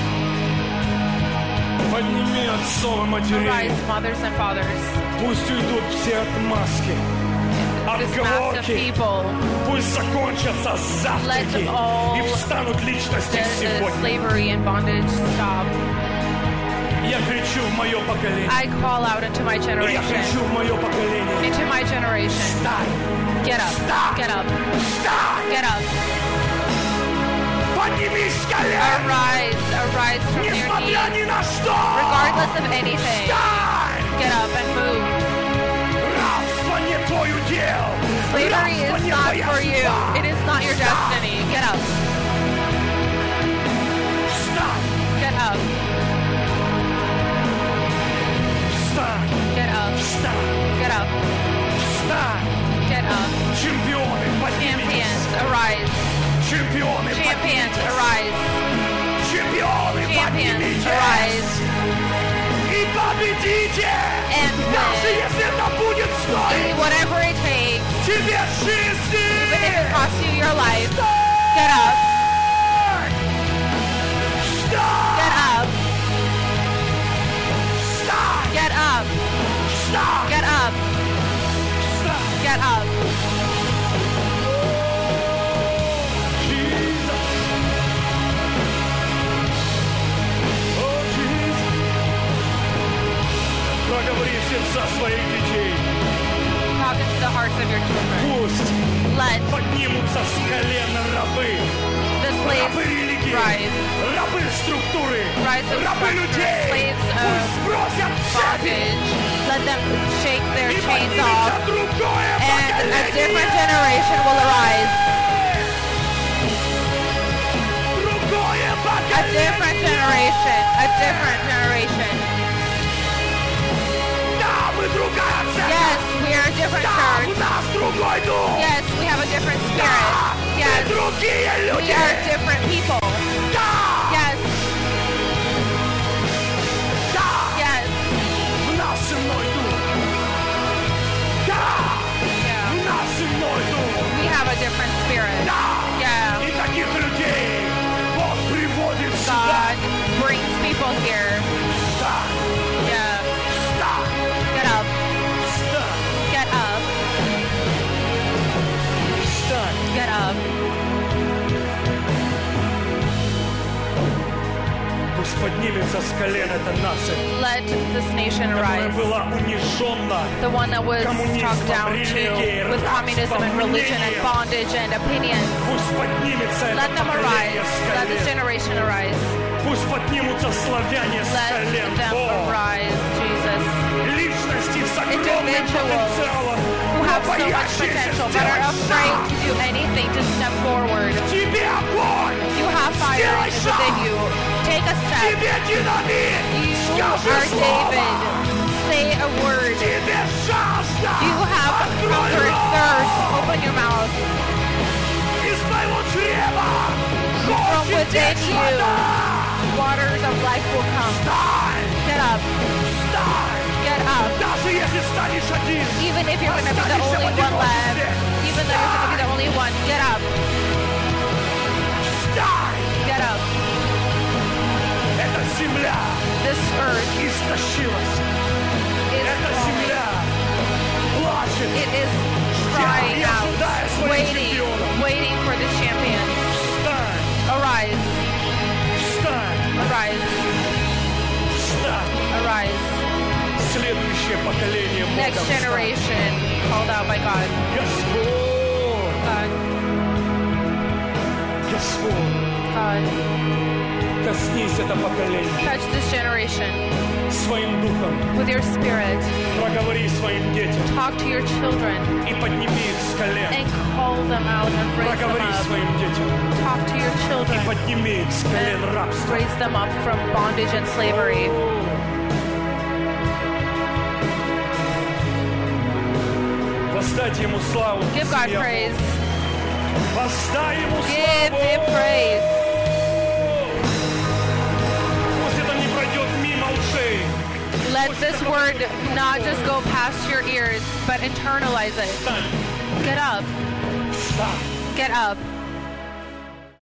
Speaker 4: Подними отцов и матерей.
Speaker 3: Arise, mothers and fathers.
Speaker 4: Пусть уйдут все отмазки,
Speaker 3: This mass of
Speaker 4: отговорки.
Speaker 3: people.
Speaker 4: Пусть закончатся
Speaker 3: Let
Speaker 4: завтраки
Speaker 3: them all
Speaker 4: и встанут личности
Speaker 3: the, the
Speaker 4: сегодня.
Speaker 3: slavery and bondage stop.
Speaker 4: Я кричу в мое поколение.
Speaker 3: I call out into my
Speaker 4: Я
Speaker 3: generation.
Speaker 4: кричу в мое поколение.
Speaker 3: Into my generation.
Speaker 4: Встань!
Speaker 3: Get up.
Speaker 4: Встань!
Speaker 3: Get up.
Speaker 4: Встань!
Speaker 3: Get up.
Speaker 4: Поднимись с колен!
Speaker 3: Arise. Arise from your
Speaker 4: Несмотря ни
Speaker 3: knees.
Speaker 4: на что!
Speaker 3: Regardless of anything.
Speaker 4: Встань!
Speaker 3: Get up and move.
Speaker 4: Рабство не твой удел!
Speaker 3: Slavery
Speaker 4: Рабство
Speaker 3: is
Speaker 4: не
Speaker 3: not
Speaker 4: твоя
Speaker 3: for you.
Speaker 4: судьба!
Speaker 3: It is not your destiny. Get up.
Speaker 4: Встань!
Speaker 3: Get up.
Speaker 4: Встань!
Speaker 3: Get up.
Speaker 4: Встань!
Speaker 3: Get up.
Speaker 4: Встань!
Speaker 3: Get up.
Speaker 4: Чемпионы, поднимитесь!
Speaker 3: Champions, arise.
Speaker 4: Чемпионы,
Speaker 3: Champions,
Speaker 4: поднимитесь!
Speaker 3: arise.
Speaker 4: Чемпионы,
Speaker 3: Champions,
Speaker 4: поднимитесь!
Speaker 3: arise.
Speaker 4: И победите!
Speaker 3: And
Speaker 4: Даже
Speaker 3: win.
Speaker 4: если это будет стоить
Speaker 3: Whatever it takes,
Speaker 4: тебе жизни!
Speaker 3: even if it costs you your life, get up.
Speaker 4: Встань!
Speaker 3: Get up.
Speaker 4: Встань!
Speaker 3: Get up.
Speaker 4: Встань!
Speaker 3: Get up.
Speaker 4: Встань!
Speaker 3: Get up.
Speaker 4: Jesus. Oh, Jesus. Проговори в сердца своих детей.
Speaker 3: Talk into the hearts of your children.
Speaker 4: Пусть
Speaker 3: Let
Speaker 4: поднимутся с колена рабы.
Speaker 3: the
Speaker 4: Рабы
Speaker 3: slaves
Speaker 4: религии,
Speaker 3: rise.
Speaker 4: рабы структуры,
Speaker 3: Rise of
Speaker 4: рабы
Speaker 3: structure,
Speaker 4: людей.
Speaker 3: slaves
Speaker 4: Пусть
Speaker 3: of
Speaker 4: сбросят цепи
Speaker 3: bondage. Let them shake their
Speaker 4: и
Speaker 3: chains
Speaker 4: поднимется
Speaker 3: off.
Speaker 4: другое
Speaker 3: And a different
Speaker 4: поколение.
Speaker 3: generation will arise.
Speaker 4: Другое
Speaker 3: A
Speaker 4: поколение.
Speaker 3: different generation. A different generation.
Speaker 4: Да, мы другая церковь.
Speaker 3: Yes, we are a different
Speaker 4: Да,
Speaker 3: church.
Speaker 4: у нас другой дух.
Speaker 3: Yes, we have a different
Speaker 4: Да,
Speaker 3: spirit.
Speaker 4: мы
Speaker 3: Yes,
Speaker 4: другие
Speaker 3: we
Speaker 4: люди.
Speaker 3: are different people.
Speaker 4: Да,
Speaker 3: Yes,
Speaker 4: да. поднимется с колен эта нация,
Speaker 3: Let this nation
Speaker 4: которая
Speaker 3: rise.
Speaker 4: была унижена
Speaker 3: The one that was talked down
Speaker 4: религией,
Speaker 3: to with communism and religion and
Speaker 4: мнением.
Speaker 3: bondage and opinion.
Speaker 4: Пусть поднимется это
Speaker 3: Let them
Speaker 4: поколение
Speaker 3: arise.
Speaker 4: с
Speaker 3: Let this
Speaker 4: колен.
Speaker 3: generation arise.
Speaker 4: Пусть поднимутся славяне с
Speaker 3: Let
Speaker 4: колен.
Speaker 3: them
Speaker 4: О,
Speaker 3: arise, Jesus.
Speaker 4: личности с огромным
Speaker 3: Individuals
Speaker 4: потенциалом,
Speaker 3: who have so much
Speaker 4: боящиеся
Speaker 3: potential but are
Speaker 4: сделать
Speaker 3: afraid
Speaker 4: шаг.
Speaker 3: to do anything to step forward.
Speaker 4: Тебе огонь!
Speaker 3: You have fire
Speaker 4: Сделай
Speaker 3: within
Speaker 4: шаг!
Speaker 3: you. Take a step.
Speaker 4: Тебе динамит!
Speaker 3: You
Speaker 4: Скажи
Speaker 3: are
Speaker 4: слово!
Speaker 3: David. Say a word.
Speaker 4: Тебе жажда!
Speaker 3: You have
Speaker 4: Открой
Speaker 3: hunger and
Speaker 4: рот!
Speaker 3: thirst. Open your mouth.
Speaker 4: Из твоего чрева
Speaker 3: From
Speaker 4: хочет
Speaker 3: within
Speaker 4: течь
Speaker 3: you,
Speaker 4: вода!
Speaker 3: waters of life will come.
Speaker 4: Встань!
Speaker 3: Get up.
Speaker 4: Встань!
Speaker 3: Get up.
Speaker 4: Даже если станешь один,
Speaker 3: Even if you're going to be the
Speaker 4: останешься в
Speaker 3: only one left,
Speaker 4: одиночестве.
Speaker 3: even though you're going to be the only one, get up.
Speaker 4: Встань!
Speaker 3: Get up.
Speaker 4: Эта земля
Speaker 3: This earth
Speaker 4: истощилась.
Speaker 3: is
Speaker 4: Эта
Speaker 3: falling.
Speaker 4: земля плачет.
Speaker 3: It is crying
Speaker 4: Я
Speaker 3: out,
Speaker 4: ожидаю своих
Speaker 3: waiting,
Speaker 4: чемпионов.
Speaker 3: waiting for the champion.
Speaker 4: Встань!
Speaker 3: Arise,
Speaker 4: Встань!
Speaker 3: arise,
Speaker 4: Встань!
Speaker 3: arise.
Speaker 4: Следующее поколение
Speaker 3: Next
Speaker 4: Бога встань.
Speaker 3: generation called out by God.
Speaker 4: Господь!
Speaker 3: God,
Speaker 4: Господь!
Speaker 3: God,
Speaker 4: Коснись это поколение
Speaker 3: touch this generation
Speaker 4: своим духом.
Speaker 3: with your spirit.
Speaker 4: Проговори своим детям
Speaker 3: Talk to your children
Speaker 4: и подними их с колен.
Speaker 3: and call them out and raise them
Speaker 4: Проговори
Speaker 3: up.
Speaker 4: своим детям
Speaker 3: Talk to your
Speaker 4: и
Speaker 3: children
Speaker 4: подними их с колен
Speaker 3: and
Speaker 4: рабства.
Speaker 3: raise them up from bondage and slavery.
Speaker 4: Воздайте ему славу.
Speaker 3: Give God
Speaker 4: семья.
Speaker 3: praise.
Speaker 4: Воздай ему
Speaker 3: Give
Speaker 4: славу.
Speaker 3: Him praise.
Speaker 4: Пусть это не пройдет мимо ушей.
Speaker 3: Let this word not just go past your ears, but internalize it.
Speaker 4: Встань.
Speaker 3: Get up.
Speaker 4: Встань.
Speaker 3: Get up.